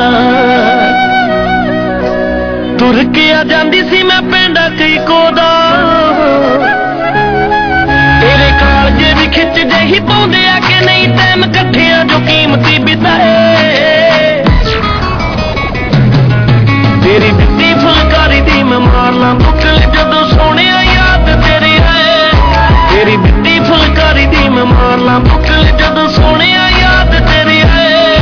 ਤੁਰ ਕੇ ਆ ਜਾਂਦੀ ਸੀ ਮੈਂ ਪਿੰਡਾਂ ਕਈ ਕੋਦਾ। ਤੇਰੇ ਕਾਲਜੇ ਵੀ ਖਿੱਚ ਜਿਹੀ ਪਾਉਂਦੇ ਆ ਕਿ ਨਹੀਂ, ਟਾਈਮ ਇਕੱਠਿਆਂ ਜੋ ਕੀਮਤੀ ਬਿਤਾਏ। ਤੇਰੀ ਦਿੱਤੀ ਫੁਲਕਾਰੀ ਦੀ ਮੈਂ ਮਾਰ ਲਾਂ ਬੁੱਕਲ ਜਦੋਂ ਸੋਹਣਿਆ ਯਾਦ ਤੇਰੀ ਹੈ। ਤੇਰੀ ਦਿੱਤੀ ਫੁਲਕਾਰੀ ਦੀ ਮੈਂ ਮਾਰ ਲਾਂ ਬੁੱਕਲ ਜਦੋਂ ਸੋਹਣਿਆ ਯਾਦ ਤੇਰੀ ਹੈ।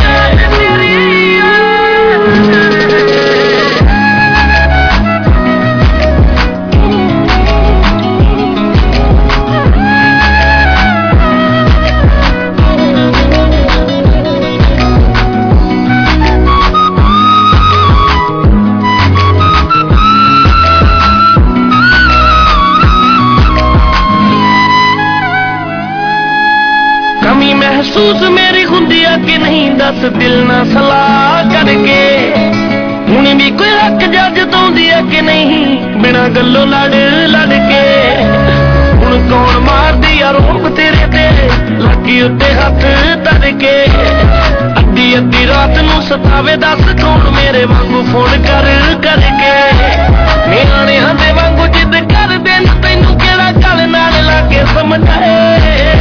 ਮਹਿਸੂਸ ਮੇਰੀ ਹੁੰਦੀ ਆ ਕਿ ਨਹੀਂ, ਦੱਸ ਦਿਲ ਨਾ ਸਲਾਹ ਕਰਕੇ। ਹੁਣ ਵੀ ਕੋਈ ਹੱਕ ਜੱਜ ਤੋਂਦੀ ਆ ਕਿ ਨਹੀਂ, ਬਿਨਾਂ ਗੱਲੋਂ ਲੜ ਲੜ ਕੇ। ਹੁਣ ਕੌਣ ਮਾਰਦੀ ਆ ਰੋਬ ਤੇਰੇ ਤੇ, ਲੱਗੀ ਉੱਤੇ ਹੱਥ ਧਰ ਕੇ। ਅੱਧੀ ਅੱਧੀ ਰਾਤ ਨੂੰ ਸਤਾਵੇ, ਦੱਸ ਕੌਣ ਮੇਰੇ ਵਾਂਗੂ ਫੋਨ ਕਰ ਕਰਕੇ। ਨਿਆਣਿਆਂ ਦੇ ਵਾਂਗੂ ਜਿੱਦ ਕਰਦੇ ਨੇ, ਤੈਨੂੰ ਕਿਹੜਾ ਗੱਲ ਨਾਲ ਲਾ ਕੇ ਸਮਝਾਏ।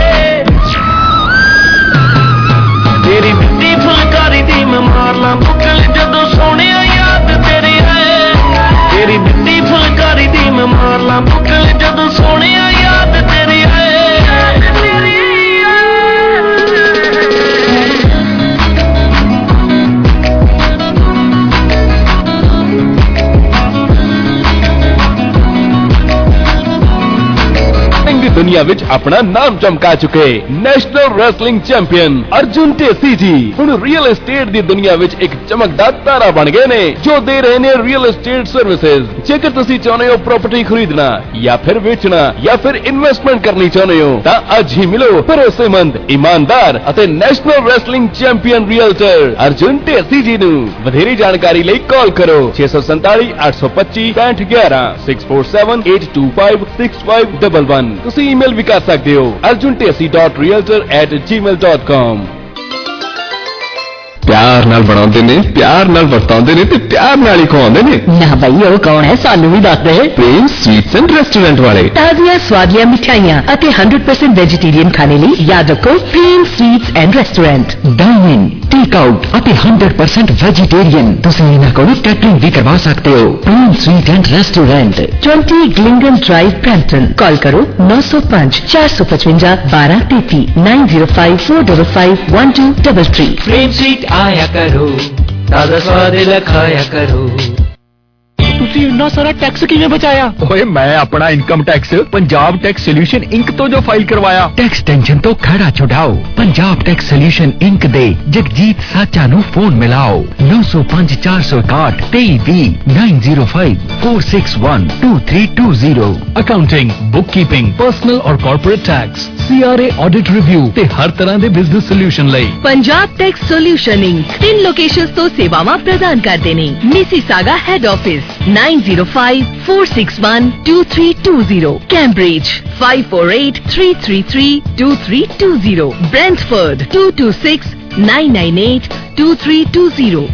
ਤੇਰੀ ਦਿੱਤੀ ਫੁਲਕਾਰੀ ਦੀ ਮੈਂ ਮਾਰ ਲਾਂ ਬੁੱਕਲ ਜਦੋਂ ਸੋਹਣਿਆ ਯਾਦ ਤੇਰੀ ਹੈ। ਤੇਰੀ ਦਿੱਤੀ ਫੁਲਕਾਰੀ ਦੀ ਮੈਂ ਮਾਰ ਲਾਂ ਬੁੱਕਲ ਜਦੋਂ ਸੋਹਣਿਆ ਯਾਦ ਤੇਰੀ ਹੈ।
ਦੁਨੀਆ ਵਿੱਚ ਆਪਣਾ ਨਾਮ ਚਮਕਾ ਚੁੱਕੇ national wrestling champion Arjun Dhesi ji ਹੁਣ ਰੀਅਲ estate ਦੀ ਦੁਨੀਆ ਵਿੱਚ ਇੱਕ ਚਮਕਦਾਰ ਤਾਰਾ ਬਣ ਗਏ ਨੇ, ਜੋ ਦੇ ਰਹੇ ਨੇ ਰੀਅਲ estate ਸਰਵਿਸਿਜ਼। ਜੇਕਰ ਤੁਸੀਂ ਚਾਹੁੰਦੇ ਹੋ ਪ੍ਰਾਪਰਟੀ ਖਰੀਦਣਾ ਜਾਂ ਫਿਰ ਵੇਚਣਾ ਜਾਂ ਫਿਰ ਇਨਵੈਸਟਮੈਂਟ ਕਰਨੀ ਚਾਹੁੰਦੇ ਹੋ ਤਾਂ ਅੱਜ ਹੀ ਮਿਲੋ ਭਰੋਸੇਮੰਦ, ਇਮਾਨਦਾਰ ਅਤੇ national wrestling champion realtor Arjun Dhesi ji ਨੂੰ। ਵਧੇਰੇ ਜਾਣਕਾਰੀ ਲਈ ਕਾਲ ਕਰੋ 647 825 6511 647 825 6511। ਤੁਸੀਂ ਈਮੇਲ ਵੀ ਕਰ ਸਕਦੇ ਹੋ arjuntesi.realtor@gmail.com।
ਪਿਆਰ ਨਾਲ ਬਣਾਉਂਦੇ ਨੇ, ਪਿਆਰ ਨਾਲ ਵਰਤਾਉਂਦੇ ਨੇ ਤੇ ਪਿਆਰ ਨਾਲ ਹੀ ਖਵਾਉਂਦੇ ਨੇ।
ਨਾ ਭਾਈ ਉਹ ਕੌਣ ਹੈ, ਸਾਨੂੰ ਵੀ ਦੱਸ ਦੇ।
ਪ੍ਰੇਮ ਸਵੀਟਸ ਐਂਡ ਰੈਸਟੋਰੈਂਟ ਵਾਲੇ।
ਤਾਜ਼ੀਆਂ ਸਵਾਦੀਆਂ ਮਿਠਾਈਆਂ ਅਤੇ 100% ਵੈਜੀਟੇਰੀਅਨ ਖਾਣੇ ਲਈ ਯਾਦ ਰੱਖੋ Prem sweets and restaurant.
Dine, take out ਅਤੇ 100% ਵੈਜੀਟੇਰੀਅਨ। ਤੁਸੀਂ ਇਹਨਾਂ ਕੋਲੋਂ ਕੈਟਰਿੰਗ ਵੀ ਕਰਵਾ ਸਕਦੇ ਹੋ। ਪ੍ਰੇਮ ਸਵੀਟ ਐਂਡ ਰੈਸਟੋਰੈਂਟ,
20 ਗਲਿੰਗਨ ਡਰਾਈਵ, ਬ੍ਰੈਂਪਟਨ। ਕਾਲ ਕਰੋ 905 455 1233 905 455 1233।
प्रेम स्वीट आया करो, ताजा स्वाद लखाया करो।
ਤੁਸੀਂ ਇੰਨਾ ਸਾਰਾ ਟੈਕਸ ਕਿਵੇਂ ਬਚਾਇਆ? ਓਏ ਮੈਂ ਆਪਣਾ income tax Punjab tax solution inc ਤੋਂ ਜੋ ਫਾਈਲ ਕਰਵਾਇਆ। ਟੈਕਸ ਟੈਨਸ਼ਨ ਤੋਂ ਖੜਾ ਛੁਡਾਓ। ਪੰਜਾਬ ਟੈਕਸ ਸੋਲੂਸ਼ਨ ਇੰਕ ਦੇ ਜਗਜੀਤ ਸਾਚਾ ਨੂੰ ਫੋਨ ਮਿਲਾਓ 905 461 2320 905
4612320। Accounting, bookkeeping, personal or corporate tax, CRA audit review ਤੇ ਹਰ ਤਰ੍ਹਾਂ ਦੇ ਬਿਜ਼ਨਸ ਸੋਲੂਸ਼ਨ ਲਈ
Punjab tax solution inc 3 locations तो सेवावां प्रदान करते ने। Mississauga head office 9054612320, Cambridge 5483332320, Brantford 2269982320।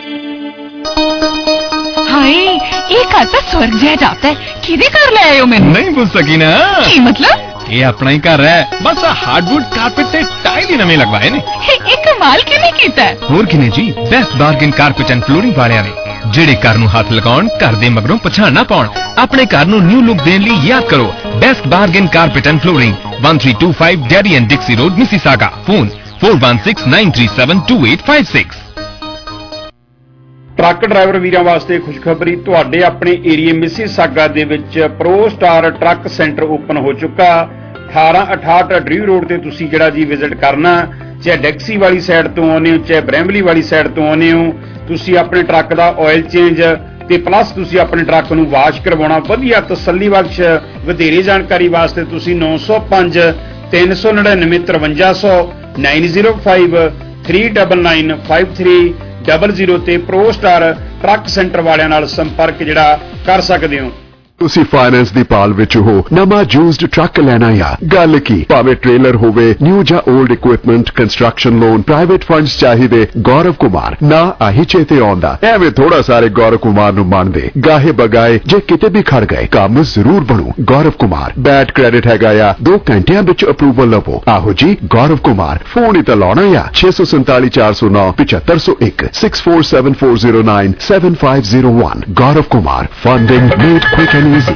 हाय ये घर तो स्वर्ग जैसा जाता है। किधे कर ले आए हो मैंने?
नहीं पूछ सकी ना।
की मतलब?
ये अपना ही घर है, बस हार्डवुड कारपेट ते टाइल ही नवे लगवाए ने।
ये कमाल किने कीता है?
ਹੋਰ ਕਿਨੇ ਜੀ, best bargain carpet and flooring ਵਾਲਿਆਂ ਨੇ, ਜਿਹੜੇ ਘਰ ਨੂੰ ਹੱਥ ਲਗਾਉਣ, ਘਰ ਦੇ ਮਗਰੋਂ ਪਛਾਣ ਨਾ ਪਾਉਣ। ਆਪਣੇ ਘਰ ਨੂੰ ਨਿਊ ਲੁੱਕ ਦੇਣ ਲਈ ਯਾਦ ਕਰੋ best bargain carpet and flooring, 1325 daddy and Dixie road, Mississauga. Phone 4169372856।
Truck driver ਵੀਰਾਂ ਵਾਸਤੇ ਖੁਸ਼ਖਬਰੀ, ਤੁਹਾਡੇ ਆਪਣੇ ਏਰੀਏ ਮਿਸੀਸਾਗਾ ਦੇ ਵਿੱਚ pro star truck centre open ਹੋ ਚੁੱਕਾ। 1868 ਡਰੀਵ ਰੋਡ ਤੇ ਤੁਸੀਂ ਜਿਹੜਾ ਜੀ ਵਿਜ਼ਿਟ ਕਰਨਾ, ਚਾਹੇ ਡੈਕਸੀ ਵਾਲੀ ਸਾਈਡ ਤੋਂ ਆਉਂਦੇ ਹੋ, ਚਾਹੇ ਬ੍ਰੈਂਬਲੀ ਵਾਲੀ ਸਾਈਡ ਤੋਂ ਆਉਂਦੇ ਹੋ, ਤੁਸੀਂ ਆਪਣੇ ਟਰੱਕ ਦਾ ਆਇਲ ਚੇਂਜ ਤੇ ਪਲੱਸ ਤੁਸੀਂ ਆਪਣੇ ਟਰੱਕ ਨੂੰ ਵਾਸ਼ ਕਰਵਾਉਣਾ ਵਧੀਆ ਤਸੱਲੀ ਬਖਸ਼। ਵਧੇਰੇ ਜਾਣਕਾਰੀ ਵਾਸਤੇ ਤੁਸੀਂ 905 399 5300 905 399 5300 ਤੇ ਪ੍ਰੋ ਸਟਾਰ ਟਰੱਕ ਸੈਂਟਰ ਵਾਲਿਆਂ ਨਾਲ ਸੰਪਰਕ ਜਿਹੜਾ ਕਰ ਸਕਦੇ ਹੋ।
ਤੁਸੀਂ ਫਾਈਨੈਂਸ ਦੀ ਪਾਲ ਵਿੱਚ ਹੋ, ਨਵਾਂ ਯੂਜ਼ਡ ਟਰੱਕ ਲੈਣਾ ਆ, ਗੱਲ ਕੀ, ਭਾਵੇਂ ਟ੍ਰੇਲਰ ਹੋਵੇ, ਨਿਊ ਜਾਂ old equipment, construction loan, private funds ਚਾਹੀਦੇ, ਗੌਰਵ ਕੁਮਾਰ ਨਾ ਆਹੀ ਚੇਤੇ ਆਉਂਦਾ। ਐਵੇਂ ਥੋੜਾ ਸਾਰੇ ਗੌਰਵ ਕੁਮਾਰ ਨੂੰ ਮੰਨਦੇ, ਗਾਹੇ ਬਗਾਏ ਜੇ ਕਿਤੇ ਵੀ ਖੜ ਗਏ ਕੰਮ ਜ਼ਰੂਰ ਬਣੂ। ਗੌਰਵ ਕੁਮਾਰ ਬੈਡ ਕ੍ਰੈਡਿਟ ਹੈਗਾ ਆ, 2 ਘੰਟਿਆਂ ਵਿੱਚ ਅਪਰੂਵਲ ਲਵੋ। ਆਹੋ ਜੀ ਗੌਰਵ ਕੁਮਾਰ, ਫੋਨ ਹੀ ਤਾਂ ਲਾਉਣਾ ਆ 647 409 7501 647409 7501। Gaurav Kumar, funding made quick and easy.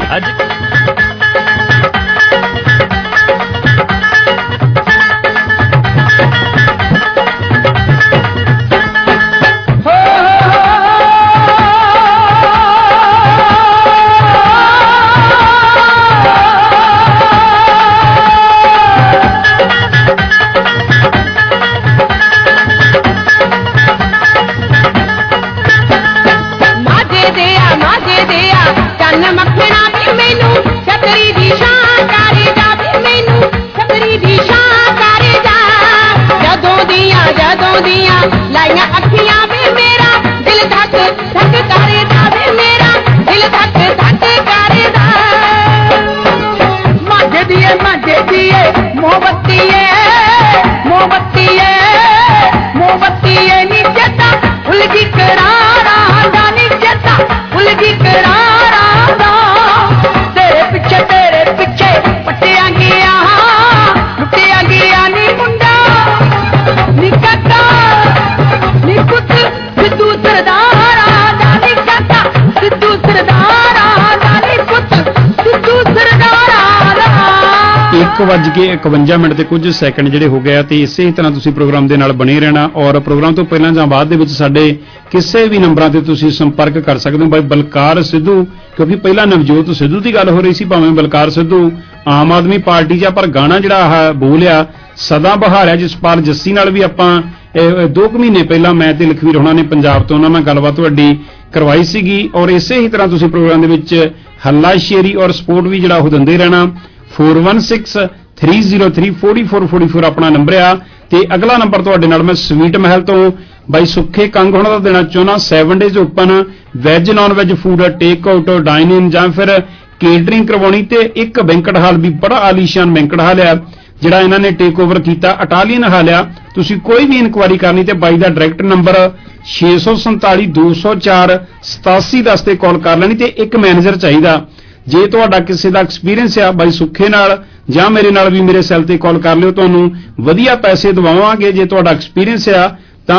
ਲਾਈਆਂ ਅੱਖੀਆਂ ਵੇ ਮੇਰਾ ਦਿਲ ਧੱਕ ਧੱਕ ਕਰਦਾ ਵੇ, ਮੇਰਾ ਦਿਲ ਧੱਕ ਧੱਕ ਕਰਦਾ। ਮਾਝੇ ਦੀਏ ਮੋਹਬੱਤੀਏ ਮੋਹਬੱਤੀਏ ਮੋਹਬੱਤੀਏ ਨੀ ਜੱਟਾ ਉਲਝੀ ਕਰਾਰਾਂ ਦਾ, ਨੀ ਜੱਟਾ ਉਲਝੀ ਕਰਾਰਾਂ ਦਾ। ਤੇਰੇ ਪਿੱਛੇ ਪੱਟਿਆ ਗਿਆ ਲੁੱਟਿਆ ਗਿਆ ਨੀ ਮੁੰਡਾ ਨੀ ਕਾਕਾ ਨੀ ਪੁੱਤ ਸਿੱਧੂ ਸਰਦਾਰਾਂ ਦਾ, ਨੀ ਕਾਕਾ ਸਿੱਧੂ ਸਰਦਾਰਾਂ ਦਾ, ਨੀ ਪੁੱਤ ਸਿੱਧੂ ਸਰਦਾਰਾਂ ਦਾ।
1:51 ਤੇ ਕੁਝ ਸੈਕਿੰਡ ਜਿਹੜੇ ਹੋ ਗਏ ਤੇ ਇਸੇ ਤਰ੍ਹਾਂ ਤੁਸੀਂ ਪ੍ਰੋਗਰਾਮ ਦੇ ਨਾਲ ਬਣੇ ਰਹਿਣਾ। ਔਰ ਪ੍ਰੋਗਰਾਮ ਤੋਂ ਪਹਿਲਾਂ ਜਾਂ ਬਾਅਦ ਦੇ ਵਿੱਚ ਸਾਡੇ ਕਿਸੇ ਵੀ ਨੰਬਰਾਂ ਤੇ ਤੁਸੀਂ ਸੰਪਰਕ ਕਰ ਸਕਦੇ ਹੋ। ਬਾਈ ਬਲਕਾਰ ਸਿੱਧੂ, ਕਿਉਂਕਿ ਪਹਿਲਾਂ ਨਵਜੋਤ ਸਿੱਧੂ ਦੀ ਗੱਲ ਹੋ ਰਹੀ ਸੀ, ਭਾਵੇਂ ਬਲਕਾਰ ਸਿੱਧੂ ਆਮ ਆਦਮੀ ਪਾਰਟੀ 'ਚ, ਪਰ ਗਾਣਾ ਜਿਹੜਾ ਆਹ ਬੋਲਿਆ ਸਦਾ ਬਹਾਰਿਆ ਜਸਪਾਲ ਜੱਸੀ ਨਾਲ ਵੀ ਆਪਾਂ 2 ਮਹੀਨੇ ਪਹਿਲਾਂ ਮੈਂ ਤੇ ਲਖਵੀਰ ਹੋਣਾ ਨੇ ਪੰਜਾਬ ਤੋਂ ਉਹਨਾਂ ਨਾਲ ਗੱਲਬਾਤ ਤੁਹਾਡੀ ਕਰਵਾਈ ਸੀਗੀ। ਔਰ ਇਸੇ ਹੀ ਤਰ੍ਹਾਂ ਤੁਸੀਂ ਪ੍ਰੋਗਰਾਮ ਦੇ ਵਿੱਚ ਹੱਲਾ ਸ਼ੇਰੀ ਔਰ ਸਪੋਰਟ ਵੀ ਜਿਹੜਾ ਉਹ ਦਿੰਦੇ ਰਹਿਣਾ। 4163034444 ਆਪਣਾ ਨੰਬਰ ਆ। ਤੇ ਅਗਲਾ ਨੰਬਰ ਤੁਹਾਡੇ ਨਾਲ ਮੈਂ ਸਵੀਟ ਮਹਿਲ ਤੋਂ ਬਾਈ ਸੁੱਖੇ ਕੰਗ ਹੋਣਾ ਦਾ ਦੇਣਾ ਚਾਹੁੰਦਾ। 7 days open, veg non veg food take out, dine in ਜਾਂ ਫਿਰ ਕੇਟਰਿੰਗ ਕਰਵਾਉਣੀ। ਤੇ ਇੱਕ ਬੈਂਕਟ ਹਾਲ ਵੀ ਬੜਾ ਆਲੀਸ਼ਾਨ ਬੈਂਕਟ ਹਾਲ ਆ ਜਿਹੜਾ ਇਹਨਾਂ ਨੇ ਟੇਕ ਓਵਰ ਕੀਤਾ, ਇਟਾਲੀਅਨ ਹਾਲ ਆ। ਤੁਸੀਂ ਕੋਈ ਵੀ ਇਨਕੁਆਇਰੀ ਕਰਨੀ ਤੇ ਬਾਈ ਦਾ ਡਾਇਰੈਕਟ ਨੰਬਰ 647 204 8710 ਤੇ ਕਾਲ ਕਰ ਲੈਣੀ। ਤੇ ਇੱਕ ਮੈਨੇਜਰ ਚਾਹੀਦਾ। ਜੇ ਤੁਹਾਡਾ ਕਿਸੇ ਦਾ ਐਕਸਪੀਰੀਅੰਸ ਆ ਬਾਈ ਸੁੱਖੇ ਨਾਲ ਜਾਂ ਮੇਰੇ ਨਾਲ ਵੀ ਮੇਰੇ ਸੈੱਲ ਤੇ ਕਾਲ ਕਰ ਲਿਓ, ਤੁਹਾਨੂੰ ਵਧੀਆ ਪੈਸੇ ਦਵਾਵਾਂਗੇ। ਜੇ ਤੁਹਾਡਾ ਐਕਸਪੀਰੀਅੰਸ ਆ ਤਾਂ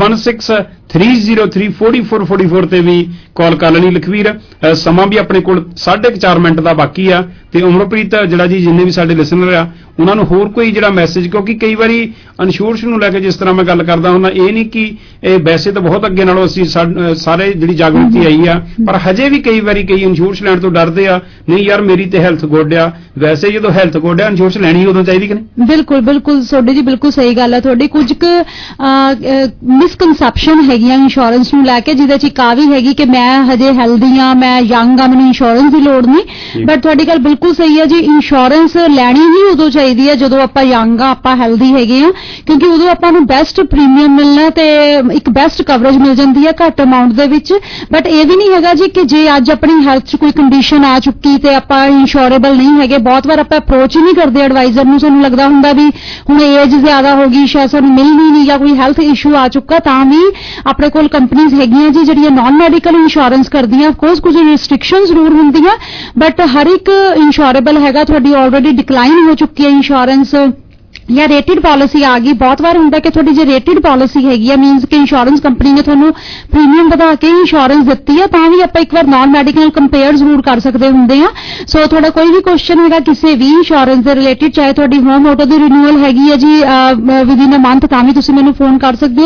4163034444 ਤੇ ਵੀ ਕਾਲ ਕਰ ਲੈਣੀ। ਲਖਵੀਰ ਸਮਾਂ ਵੀ ਆਪਣੇ ਕੋਲ 4.5 ਮਿੰਟ ਦਾ ਬਾਕੀ ਆ। ਤੇ ਉਮਰਪ੍ਰੀਤ ਜਿਹੜਾ ਜੀ ਜਿੰਨੇ ਵੀ ਸਾਡੇ ਲਿਸਨਰ ਆ ਉਹਨਾਂ ਨੂੰ ਹੋਰ ਕੋਈ ਜਿਹੜਾ ਮੈਸੇਜ, ਕਿਉਂਕਿ ਕਈ ਵਾਰੀ ਇੰਸ਼ੋਰੈਂਸ ਨੂੰ ਲੈ ਕੇ ਜਿਸ ਤਰ੍ਹਾਂ ਮੈਂ ਗੱਲ ਕਰਦਾ ਹੁੰਦਾ, ਇਹ ਨਹੀਂ ਕਿ ਇਹ ਵੈਸੇ ਤਾਂ ਬਹੁਤ ਅੱਗੇ ਨਾਲੋਂ ਅਸੀਂ ਸਾਰੇ ਜਿਹੜੀ ਜਾਗਰੂਕਤੀ ਆਈ ਆ, ਪਰ ਹਜੇ ਵੀ ਕਈ ਵਾਰੀ ਕਈ ਇੰਸ਼ੋਰੈਂਸ ਲੈਣ ਤੋਂ ਡਰਦੇ ਆ। ਨਹੀਂ ਯਾਰ ਮੇਰੀ ਤੇ ਹੈਲਥ ਗੁੱਡ ਆ, ਵੈਸੇ ਜਦੋਂ ਹੈਲਥ ਗੁੱਡ ਆ ਇੰਸ਼ੋਰੈਂਸ ਲੈਣੀ ਉਦੋਂ ਚਾਹੀਦੀ ਕਿ ਨਹੀਂ?
ਬਿਲਕੁਲ ਤੁਹਾਡੀ ਜੀ ਬਿਲਕੁਲ ਸਹੀ ਗੱਲ ਹੈ ਤੁਹਾਡੀ। ਕੁਝ ਕੁ ਮਿਸਕਨਸੈਪਸ਼ਨ ਹੈਗੀ ਹੈਗੀਆਂ ਇੰਸ਼ੋਰੈਂਸ ਨੂੰ ਲੈ ਕੇ, ਜਿਹਦੇ 'ਚ ਇੱਕ ਆ ਵੀ ਹੈਗੀ ਕਿ ਮੈਂ ਹਜੇ ਹੈਲਦੀ ਆ, ਮੈਂ ਯੰਗ ਆ, ਮੈਨੂੰ ਇੰਸ਼ੋਰੈਂਸ ਦੀ ਲੋੜ ਨਹੀਂ। ਬਟ ਤੁਹਾਡੀ ਗੱਲ ਬਿਲਕੁਲ ਸਹੀ ਹੈ ਜੀ, ਇੰਸ਼ੋਰੈਂਸ ਲੈਣੀ ਹੀ ਉਦੋਂ ਚਾਹੀਦੀ ਹੈ ਜਦੋਂ ਆਪਾਂ ਯੰਗ ਆ, ਆਪਾਂ ਹੈਲਦੀ ਹੈਗੇ ਆ, ਕਿਉਂਕਿ ਉਦੋਂ ਆਪਾਂ ਨੂੰ ਬੈਸਟ ਪ੍ਰੀਮੀਅਮ ਮਿਲਣਾ ਤੇ ਇੱਕ ਬੈਸਟ ਕਵਰੇਜ ਮਿਲ ਜਾਂਦੀ ਹੈ ਘੱਟ ਅਮਾਉਂਟ ਦੇ ਵਿੱਚ। ਬਟ ਇਹ ਵੀ ਨਹੀਂ ਹੈਗਾ ਜੀ ਕਿ ਜੇ ਅੱਜ ਆਪਣੀ ਹੈਲਥ 'ਚ ਕੋਈ ਕੰਡੀਸ਼ਨ ਆ ਚੁੱਕੀ ਤੇ ਆਪਾਂ ਇੰਸ਼ੋਰੇਬਲ ਨਹੀਂ ਹੈਗੇ। ਬਹੁਤ ਵਾਰ ਆਪਾਂ ਅਪਰੋਚ ਹੀ ਨਹੀਂ ਕਰਦੇ ਐਡਵਾਈਜ਼ਰ ਨੂੰ, ਸਾਨੂੰ ਲੱਗਦਾ ਹੁੰਦਾ ਵੀ ਹੁਣ ਏਜ ਜ਼ਿਆਦਾ ਹੋ ਗਈ, ਸ਼ਾਇਦ ਸਾਨੂੰ ਮਿਲਣੀ ਨਹੀਂ, ਜਾਂ ਕੋਈ ਹੈਲਥ ਇਸ਼ੂ ਆ ਚੁੱਕਾ। ਤਾਂ ਵੀ ਆਪਣੇ ਕੋਲ ਕੰਪਨੀਆਂ ਹੈਗੀਆਂ ਜੀ ਜਿਹੜੀਆਂ ਨਾਨ ਮੈਡੀਕਲ ਇੰਸ਼ੋਰੈਂਸ ਕਰਦੀਆਂ। ਅਫਕੋਰਸ ਕੁਝ ਰਿਸਟ੍ਰਿਕਸ਼ਨਸ ਜ਼ਰੂਰ ਹੁੰਦੀਆਂ, ਬਟ ਹਰ ਇੱਕ ਇੰਸ਼ੋਰੇਬਲ ਹੈਗਾ। ਤੁਹਾਡੀ ਆਲਰੇਡੀ ਡਿਕਲਾਈਨ ਹੋ ਚੁੱਕੀ ਹੈ ਇੰਸ਼ੋਰੈਂਸ ਜਾਂ ਰੇਟਡ ਪਾਲਿਸੀ ਆ ਗਈ। ਬਹੁਤ ਵਾਰ ਹੁੰਦਾ ਕਿ ਤੁਹਾਡੀ ਜੇ ਰੇਟਡ ਪਾਲਿਸੀ ਹੈਗੀ ਆ, ਮੀਨਸ ਕਿ ਇੰਸ਼ੋਰੈਂਸ ਕੰਪਨੀ ਨੇ ਤੁਹਾਨੂੰ ਪ੍ਰੀਮੀਅਮ ਵਧਾ ਕੇ ਇੰਸ਼ੋਰੈਂਸ ਦਿੱਤੀ ਹੈ, ਤਾਂ ਵੀ ਆਪਾਂ ਇੱਕ ਵਾਰ ਨਾਨ ਮੈਡੀਕਲ ਕੰਪੇਅਰ ਜ਼ਰੂਰ ਕਰ ਸਕਦੇ ਹੁੰਦੇ ਆ। ਸੋ ਤੁਹਾਡਾ ਕੋਈ ਵੀ ਕੁਐਸਚਨ ਹੈਗਾ ਕਿਸੇ ਵੀ ਇੰਸ਼ੋਰੈਂਸ ਦੇ ਰਿਲੇਟਡ, ਚਾਹੇ ਤੁਹਾਡੀ ਹੋਮ ਆਟੋ ਦੀ ਰਿਨਿਊਅਲ ਹੈਗੀ ਹੈ ਜੀ ਵਿਦਿਨ ਅ ਮੰਥ, ਤਾਂ ਵੀ ਤੁਸੀਂ ਮੈਨੂੰ ਫੋਨ ਕਰ ਸਕਦੇ ਹੋ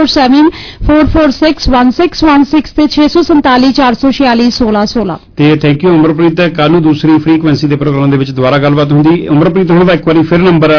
6474461616 ਤੇ 6474461616।
ਤੇ ਥੈਂਕ ਯੂ ਅਮਰਪ੍ਰੀਤ। ਕੱਲ ਨੂੰ ਦੂਸਰੀ ਫ੍ਰੀਕੁਐਂਸੀ ਦੇ ਪ੍ਰੋਗਰਾਮ ਦੇ ਵਿੱਚ ਦੁਬਾਰਾ ਗੱਲਬਾਤ ਹੁੰਦੀ। ਅਮਰਪ੍ਰੀਤ ਹੁਣ ਦਾ ਇੱਕ ਵਾਰੀ ਫਿਰ ਨੰਬਰ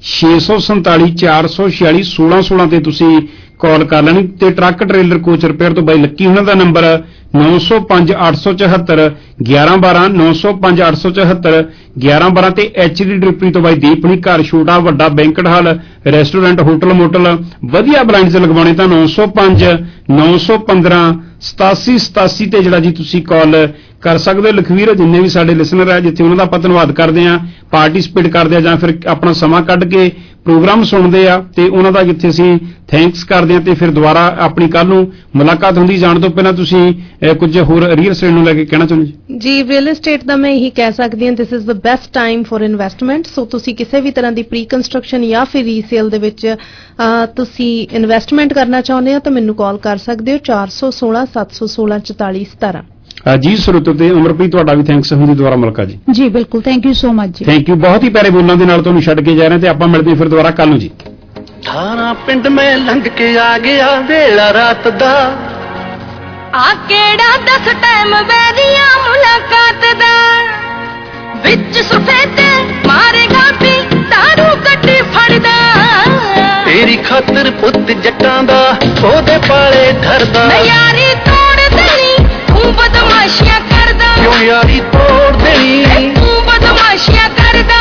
6474461616 ਤੇ ਤੁਸੀਂ ਕਾਲ ਕਰ ਲੈਣੀ। ਤੇ ਟਰੱਕ ਟ੍ਰੇਲਰ ਕੋਚ ਰਿਪੇਅਰ ਤੋਂ ਬਾਈ ਲੱਕੀ ਉਹਨਾਂ ਦਾ ਨੰਬਰ 905874 1112 905874 1112 ਤੇ ਐਚਡੀ ਡ੍ਰਿਪਰੀ ਤੋਂ ਬਾਈ ਦੀਪਨੀ। ਘਰ ਛੋਟਾ ਵੱਡਾ banquet hall restaurant hotel motel ਵਧੀਆ ਬਲਾਈਂਡਸ ਲਗਵਾਉਣੇ ਤਾਂ 905 915 8787 ਤੇ ਜਿਹੜਾ ਜੀ ਤੁਸੀਂ ਕਾਲ ਕਰ ਸਕਦੇ ਹੋ। ਲਖਵੀਰ ਜਿੰਨੇ ਵੀ ਸਾਡੇ ਲਿਸਨਰ ਹੈ ਜਿੱਥੇ ਉਹਨਾਂ ਦਾ ਆਪਾਂ ਧੰਨਵਾਦ ਕਰਦੇ ਹਾਂ, ਪਾਰਟਿਸਿਪੇਟ ਕਰਦੇ ਆ ਜਾਂ ਫਿਰ ਆਪਣਾ ਸਮਾਂ ਕੱਢ ਕੇ ਪ੍ਰੋਗਰਾਮ ਸੁਣਦੇ ਆ, ਤੇ ਉਹਨਾਂ ਦਾ ਜਿੱਥੇ ਅਸੀਂ ਥੈਂਕਸ ਕਰਦੇ ਹਾਂ। ਤੇ ਫਿਰ ਦੁਬਾਰਾ ਆਪਣੀ ਕੱਲ ਨੂੰ ਮੁਲਾਕਾਤ ਹੁੰਦੀ। ਜਾਣ ਤੋਂ ਪਹਿਲਾਂ ਤੁਸੀਂ ਕੁਝ ਹੋਰ ਰੀਅਲ estate ਨੂੰ ਲੈ ਕੇ ਕਹਿਣਾ ਚਾਹੁੰਦੇ
ਜੀ? ਰੀਅਲ ਏਸਟੇਟ ਦਾ ਮੈਂ ਇਹੀ ਕਹਿ ਸਕਦੀ ਹਾਂ, this is the best time for investment. So ਤੁਸੀਂ ਕਿਸੇ ਵੀ ਤਰ੍ਹਾਂ ਦੀ ਪ੍ਰੀ ਕੰਸਟਰਕਸ਼ਨ ਜਾਂ ਫਿਰ ਰੀਸੇਲ ਦੇ ਵਿੱਚ ਤੁਸੀਂ ਇਨਵੈਸਟਮੈਂਟ ਕਰਨਾ ਚਾਹੁੰਦੇ ਹੋ ਤਾਂ ਮੈਨੂੰ ਕਾਲ ਕਰ ਸਕਦੇ ਹੋ 416 716 4417।
ਜੀ ਸਰੋਤੋ ਤੇ ਅਮਰਪ੍ਰੀਤ ਤੁਹਾਡਾ ਵੀ ਥੈਂਕਸ ਹੁੰਦੀ। ਦੁਬਾਰਾ ਮੁਲਾਕਾਤ ਜੀ।
ਜੀ ਬਿਲਕੁਲ, ਥੈਂਕ ਯੂ ਸੋ ਮਚ ਜੀ।
Thank you. ਬਹੁਤ ਹੀ ਪਿਆਰੇ ਬੋਲਾਂ ਦੇ ਨਾਲ ਤੁਹਾਨੂੰ ਛੱਡ ਕੇ ਜਾ ਰਹੇ ਤੇ ਆਪਾਂ ਮਿਲਦੇ ਫਿਰ ਦੁਬਾਰਾ ਕੱਲ ਨੂੰ ਜੀ।
18 ਪਿੰਡ ਮੈਂ ਲੰਘ ਕੇ ਆ ਗਿਆ ਵੇਲਾ ਰਾਤ ਦਾ,
ਆ ਕਿਹੜਾ ਦੱਸ ਟਾਈਮ ਬੈਰੀਆਂ ਮੁਲਾਕਾਤ ਦਾ, ਵਿੱਚ ਸਫੇਦ ਮਾਰੇਗਾ ਵੀ ਦਾਰੂ ਗੱਡੀ ਫੜਦਾ,
ਤੇਰੀ ਖਾਤਰ ਪੁੱਤ ਜੱਟਾਂ ਦਾ ਉਹਦੇ ਪਾਲੇ ਧਰਦਾ,
ਮੈਂ ਯਾਰੀ ਤੋੜ ਦੇਣੀ ਤੂੰ ਬਦਮਾਸ਼ੀਆਂ ਕਰਦਾ,
ਕਿਉਂ ਯਾਰੀ ਤੋੜ ਦੇਣੀ
ਤੂੰ ਬਦਮਾਸ਼ੀਆਂ ਕਰਦਾ,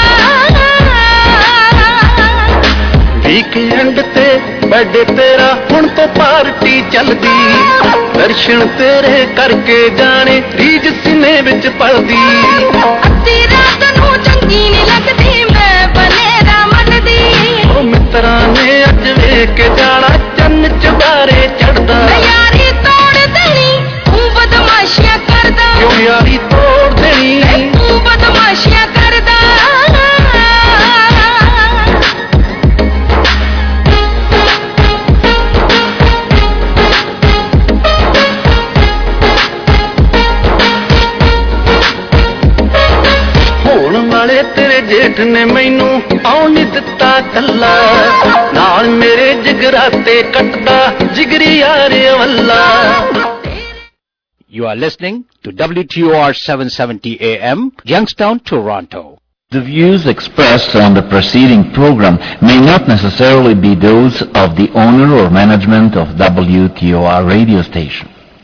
ਵੀਕਐਂਡ ਤੇ ਬਰਥਡੇ ਤੇਰਾ ਹੁਣ ਤੋਂ ਪਾਰਟੀ ਚੱਲਦੀ, ਦਰਸ਼ਨ ਤੇਰੇ ਕਰਕੇ ਜਾਣੇ ਰੀਝ ਸੀਨੇ ਵਿੱਚ ਪਲਦੀ,
ਅੱਧੀ ਰਾਤ ਨੂੰ ਚੰਗੀ ਨਹੀਂ ਲੱਗਦੀ ਮੈਂ ਬਨੇਰਾ ਮੰਨਦੀ,
ਉਹ ਮਿੱਤਰਾਂ ਨੇ ਅੱਜ ਵੇਖ ਕੇ ਜਾਣਾ ਚੰਨ ਚੁਬਾਰੇ ਚੜਦਾ,
ਮੈਂ ਯਾਰੀ ਤੋੜ ਦੇਣੀ ਤੂੰ ਬਦਮਾਸ਼ੀਆਂ ਕਰਦਾ,
ਕਿਉਂ ਯਾਰੀ ਤੋੜ ਦੇਣੀ
ਤੂੰ ਬਦਮਾਸ਼ੀਆਂ ਕਰਦਾ,
ਵਾਲੇ ਤੇਰੇ ਜੇਠ ਨੇ ਮੈਨੂੰ ਆਉਣ ਨਹੀਂ ਦਿੱਤਾ ਕੱਲਾ, ਨਾਲ ਮੇਰੇ ਜਿਗਰਾਤੇ ਕੱਟਦਾ ਜਿਗਰੀ ਯਾਰੇ ਵੱਲਾ।
You are listening to WTOR 770 AM, Youngstown, Toronto.
The views expressed on the preceding program may not necessarily be those of the owner or management of WTOR radio station.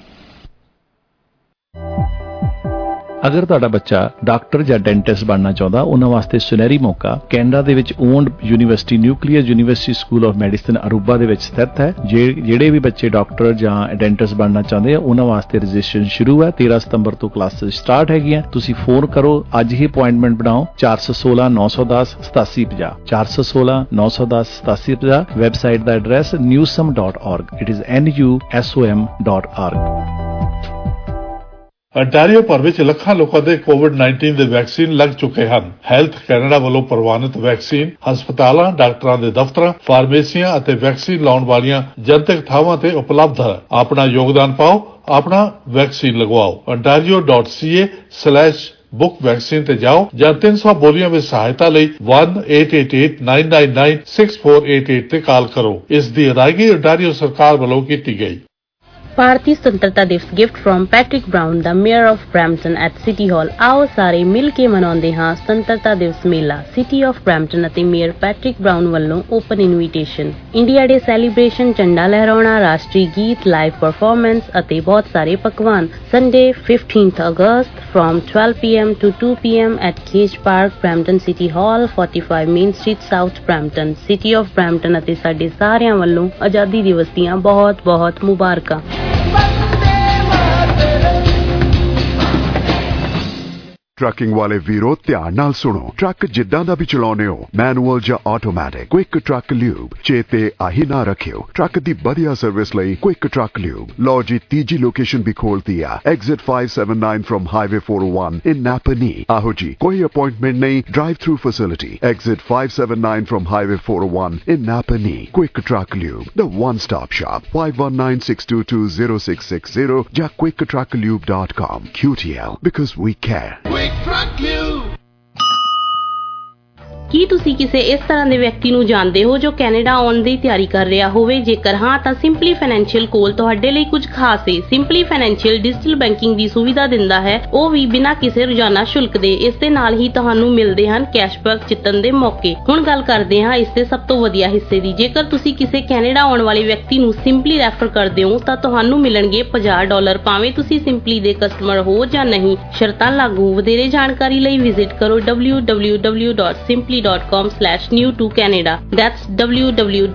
ਅਗਰ ਤੁਹਾਡਾ ਬੱਚਾ ਡਾਕਟਰ ਜਾਂ ਡੈਂਟਿਸਟ ਬਣਨਾ ਚਾਹੁੰਦਾ, ਉਹਨਾਂ ਵਾਸਤੇ ਸੁਨਹਿਰੀ ਮੌਕਾ ਕੈਨੇਡਾ ਦੇ ਵਿੱਚ owned university nuclear university school of medicine Aruba ਦੇ ਵਿੱਚ ਸਥਿਤ ਹੈ। ਜਿਹੜੇ ਵੀ ਬੱਚੇ ਡਾਕਟਰ ਜਾਂ ਡੈਂਟਿਸਟ ਬਣਨਾ ਚਾਹੁੰਦੇ ਆ ਉਹਨਾਂ ਵਾਸਤੇ ਰਜਿਸਟ੍ਰੇਸ਼ਨ ਸ਼ੁਰੂ ਹੈ। 13 ਸਤੰਬਰ ਤੋਂ ਕਲਾਸਿਸ ਸਟਾਰਟ ਹੈਗੀਆਂ। ਤੁਸੀਂ ਫੋਨ ਕਰੋ, ਅੱਜ ਹੀ ਅਪਾਇੰਟਮੈਂਟ ਬਣਾਓ 416 910 8750 416 910 8750। ਵੈਬਸਾਈਟ ਦਾ address newsom.org, it is NUSOM.org।
Ontario ਭਰ ਵਿੱਚ ਲੱਖਾਂ ਲੋਕਾਂ ਦੇ ਕੋਵਿਡ-19 ਦੇ ਵੈਕਸੀਨ ਲੱਗ ਚੁੱਕੇ ਹਨ। ਹੈਲਥ ਕੈਨੇਡਾ ਵੱਲੋਂ ਪ੍ਰਵਾਨਿਤ ਵੈਕਸੀਨ ਹਸਪਤਾਲਾਂ, ਡਾਕਟਰਾਂ ਦੇ ਦਫ਼ਤਰਾਂ, ਫਾਰਮੇਸੀਆਂ ਅਤੇ ਵੈਕਸੀਨ ਲਾਉਣ ਵਾਲੀਆਂ ਜਨਤਕ ਥਾਵਾਂ ਤੇ ਉਪਲਬਧ ਹੈ। ਆਪਣਾ ਯੋਗਦਾਨ ਪਾਓ, ਆਪਣਾ ਵੈਕਸੀਨ ਲਗਵਾਓ। ontario.ca/book ਵੈਕਸੀਨ ਤੇ ਜਾਓ ਜਾਂ 300 ਬੋਲੀਆਂ ਵਿੱਚ ਸਹਾਇਤਾ ਲਈ 1-888-999-6488 ਤੇ ਕਾਲ ਕਰੋ। ਇਸ ਦੀ ਅਦਾਇਗੀ ਅੰਟਾਰੀਓ ਸਰਕਾਰ ਵੱਲੋਂ ਕੀਤੀ ਗਈ।
ਭਾਰਤੀ ਸੁਤੰਤਰਤਾ ਦਿਵਸ ਗਿਫਟ ਫਰੋਮ ਪੈਟ੍ਰਿਕ ਬ੍ਰਾਊਨ ਦਾ mayor of Brampton at city hall. ਆਓ ਸਾਰੇ ਮਿਲ ਕੇ ਮਨਾਉਂਦੇ ਹਾਂ ਸੁਤੰਤਰਤਾ ਦਿਵਸ ਮੇਲਾ। ਸਿਟੀ ਆਫ ਬ੍ਰੈਂਪਟਨ ਅਤੇ ਮੇਅਰ ਪੈਟ੍ਰਿਕ ਬ੍ਰਾਊਨ ਵੱਲੋਂ open invitation. India day celebration, ਝੰਡਾ ਲਹਿਰਾਉਣਾ, ਰਾਸ਼ਟਰੀ ਗੀਤ, ਲਾਈਵ ਪਰਫਾਰਮੈਂਸ ਅਤੇ ਬਹੁਤ ਸਾਰੇ ਪਕਵਾਨ। Sunday 15th August from 12 p.m. to 2 p.m. at Cage Park, Brampton City Hall, 45 Main Street, South Brampton। City of Brampton ਅਤੇ ਸਾਡੇ ਸਾਰਿਆਂ ਵੱਲੋਂ ਆਜ਼ਾਦੀ ਦਿਵਸ ਦੀਆਂ ਬਹੁਤ ਬਹੁਤ ਮੁਬਾਰਕਾਂ।
ਟਰੱਕਿੰਗ ਵਾਲੇ ਵੀਰੋ ਧਿਆਨ ਨਾਲ ਸੁਣੋ। ਟਰੱਕ ਜਿੱਦਾਂ ਦਾ ਵੀ ਚਲਾਉਨੇ ਹੋ, ਮੈਨੂਅਲ ਜਾਂ ਆਟੋਮੈਟਿਕ, ਕੁਇਕ ਟਰੱਕ ਲਿਊਬ ਚੇਤੇ ਆਹੀ ਨਾ ਰੱਖਿਓ। ਟਰੱਕ ਦੀ ਵਧੀਆ ਸਰਵਿਸ ਲਈ ਕੁਇਕ ਟਰੱਕ ਲਿਊਬ। ਲਓ ਜੀ, ਤੀਜੀ ਲੋਕੇਸ਼ਨ ਵੀ ਖੋਲਤੀ ਆ, exit 579 from highway 401 in Napanee. ਆਹੋ ਜੀ, ਕੋਈ ਅਪਾਇੰਟਮੈਂਟ ਨਹੀਂ, drive through facility. Exit 579 from highway 401 in Napanee. Quick truck lube, the one stop shop. 5196220660 ਜਾਂ quicktruckliube.com। QTL, because we care।
ਕੀ ਤੁਸੀਂ ਕਿਸੇ ਇਸ ਤਰ੍ਹਾਂ ਦੇ ਵਿਅਕਤੀ ਨੂੰ ਜਾਣਦੇ ਹੋ ਜੋ ਕੈਨੇਡਾ ਆਉਣ ਦੀ ਤਿਆਰੀ ਕਰ ਰਿਹਾ ਹੋਵੇ? ਜੇਕਰ ਹਾਂ ਤਾਂ ਸਿੰਪਲੀ ਫਾਈਨੈਂਸ਼ੀਅਲ ਕੋਲ ਤੁਹਾਡੇ ਲਈ ਕੁਝ ਖਾਸ ਹੈ। ਸਿੰਪਲੀ ਫਾਈਨੈਂਸ਼ੀਅਲ ਡਿਜੀਟਲ ਬੈਂਕਿੰਗ ਦੀ ਸੁਵਿਧਾ ਦਿੰਦਾ ਹੈ, ਉਹ ਵੀ ਬਿਨਾਂ ਕਿਸੇ ਰੋਜ਼ਾਨਾ ਸ਼ੁਲਕ ਦੇ। ਇਸ ਦੇ ਨਾਲ ਹੀ ਤੁਹਾਨੂੰ ਮਿਲਦੇ ਹਨ ਕੈਸ਼ਬੈਕ ਜਿੱਤਣ ਦੇ ਮੌਕੇ। ਹੁਣ ਗੱਲ ਕਰਦੇ ਹਾਂ ਇਸ ਦੇ ਸਭ ਤੋਂ ਵਧੀਆ ਹਿੱਸੇ ਦੀ। ਜੇਕਰ ਤੁਸੀਂ ਕਿਸੇ ਕੈਨੇਡਾ ਆਉਣ ਵਾਲੇ ਵਿਅਕਤੀ ਨੂੰ ਸਿੰਪਲੀ ਰੈਫਰ ਕਰਦੇ ਹੋ ਤਾਂ ਤੁਹਾਨੂੰ ਮਿਲਣਗੇ $50, ਭਾਵੇਂ ਤੁਸੀਂ ਸਿੰਪਲੀ ਦੇ ਕਸਟਮਰ ਹੋ ਜਾਂ ਨਹੀਂ। ਸ਼ਰਤਾਂ ਲਾਗੂ। ਵਧੇਰੇ ਜਾਣਕਾਰੀ ਲਈ ਵਿਜ਼ਿਟ ਕਰੋ www.simply.com/new2canada। That's www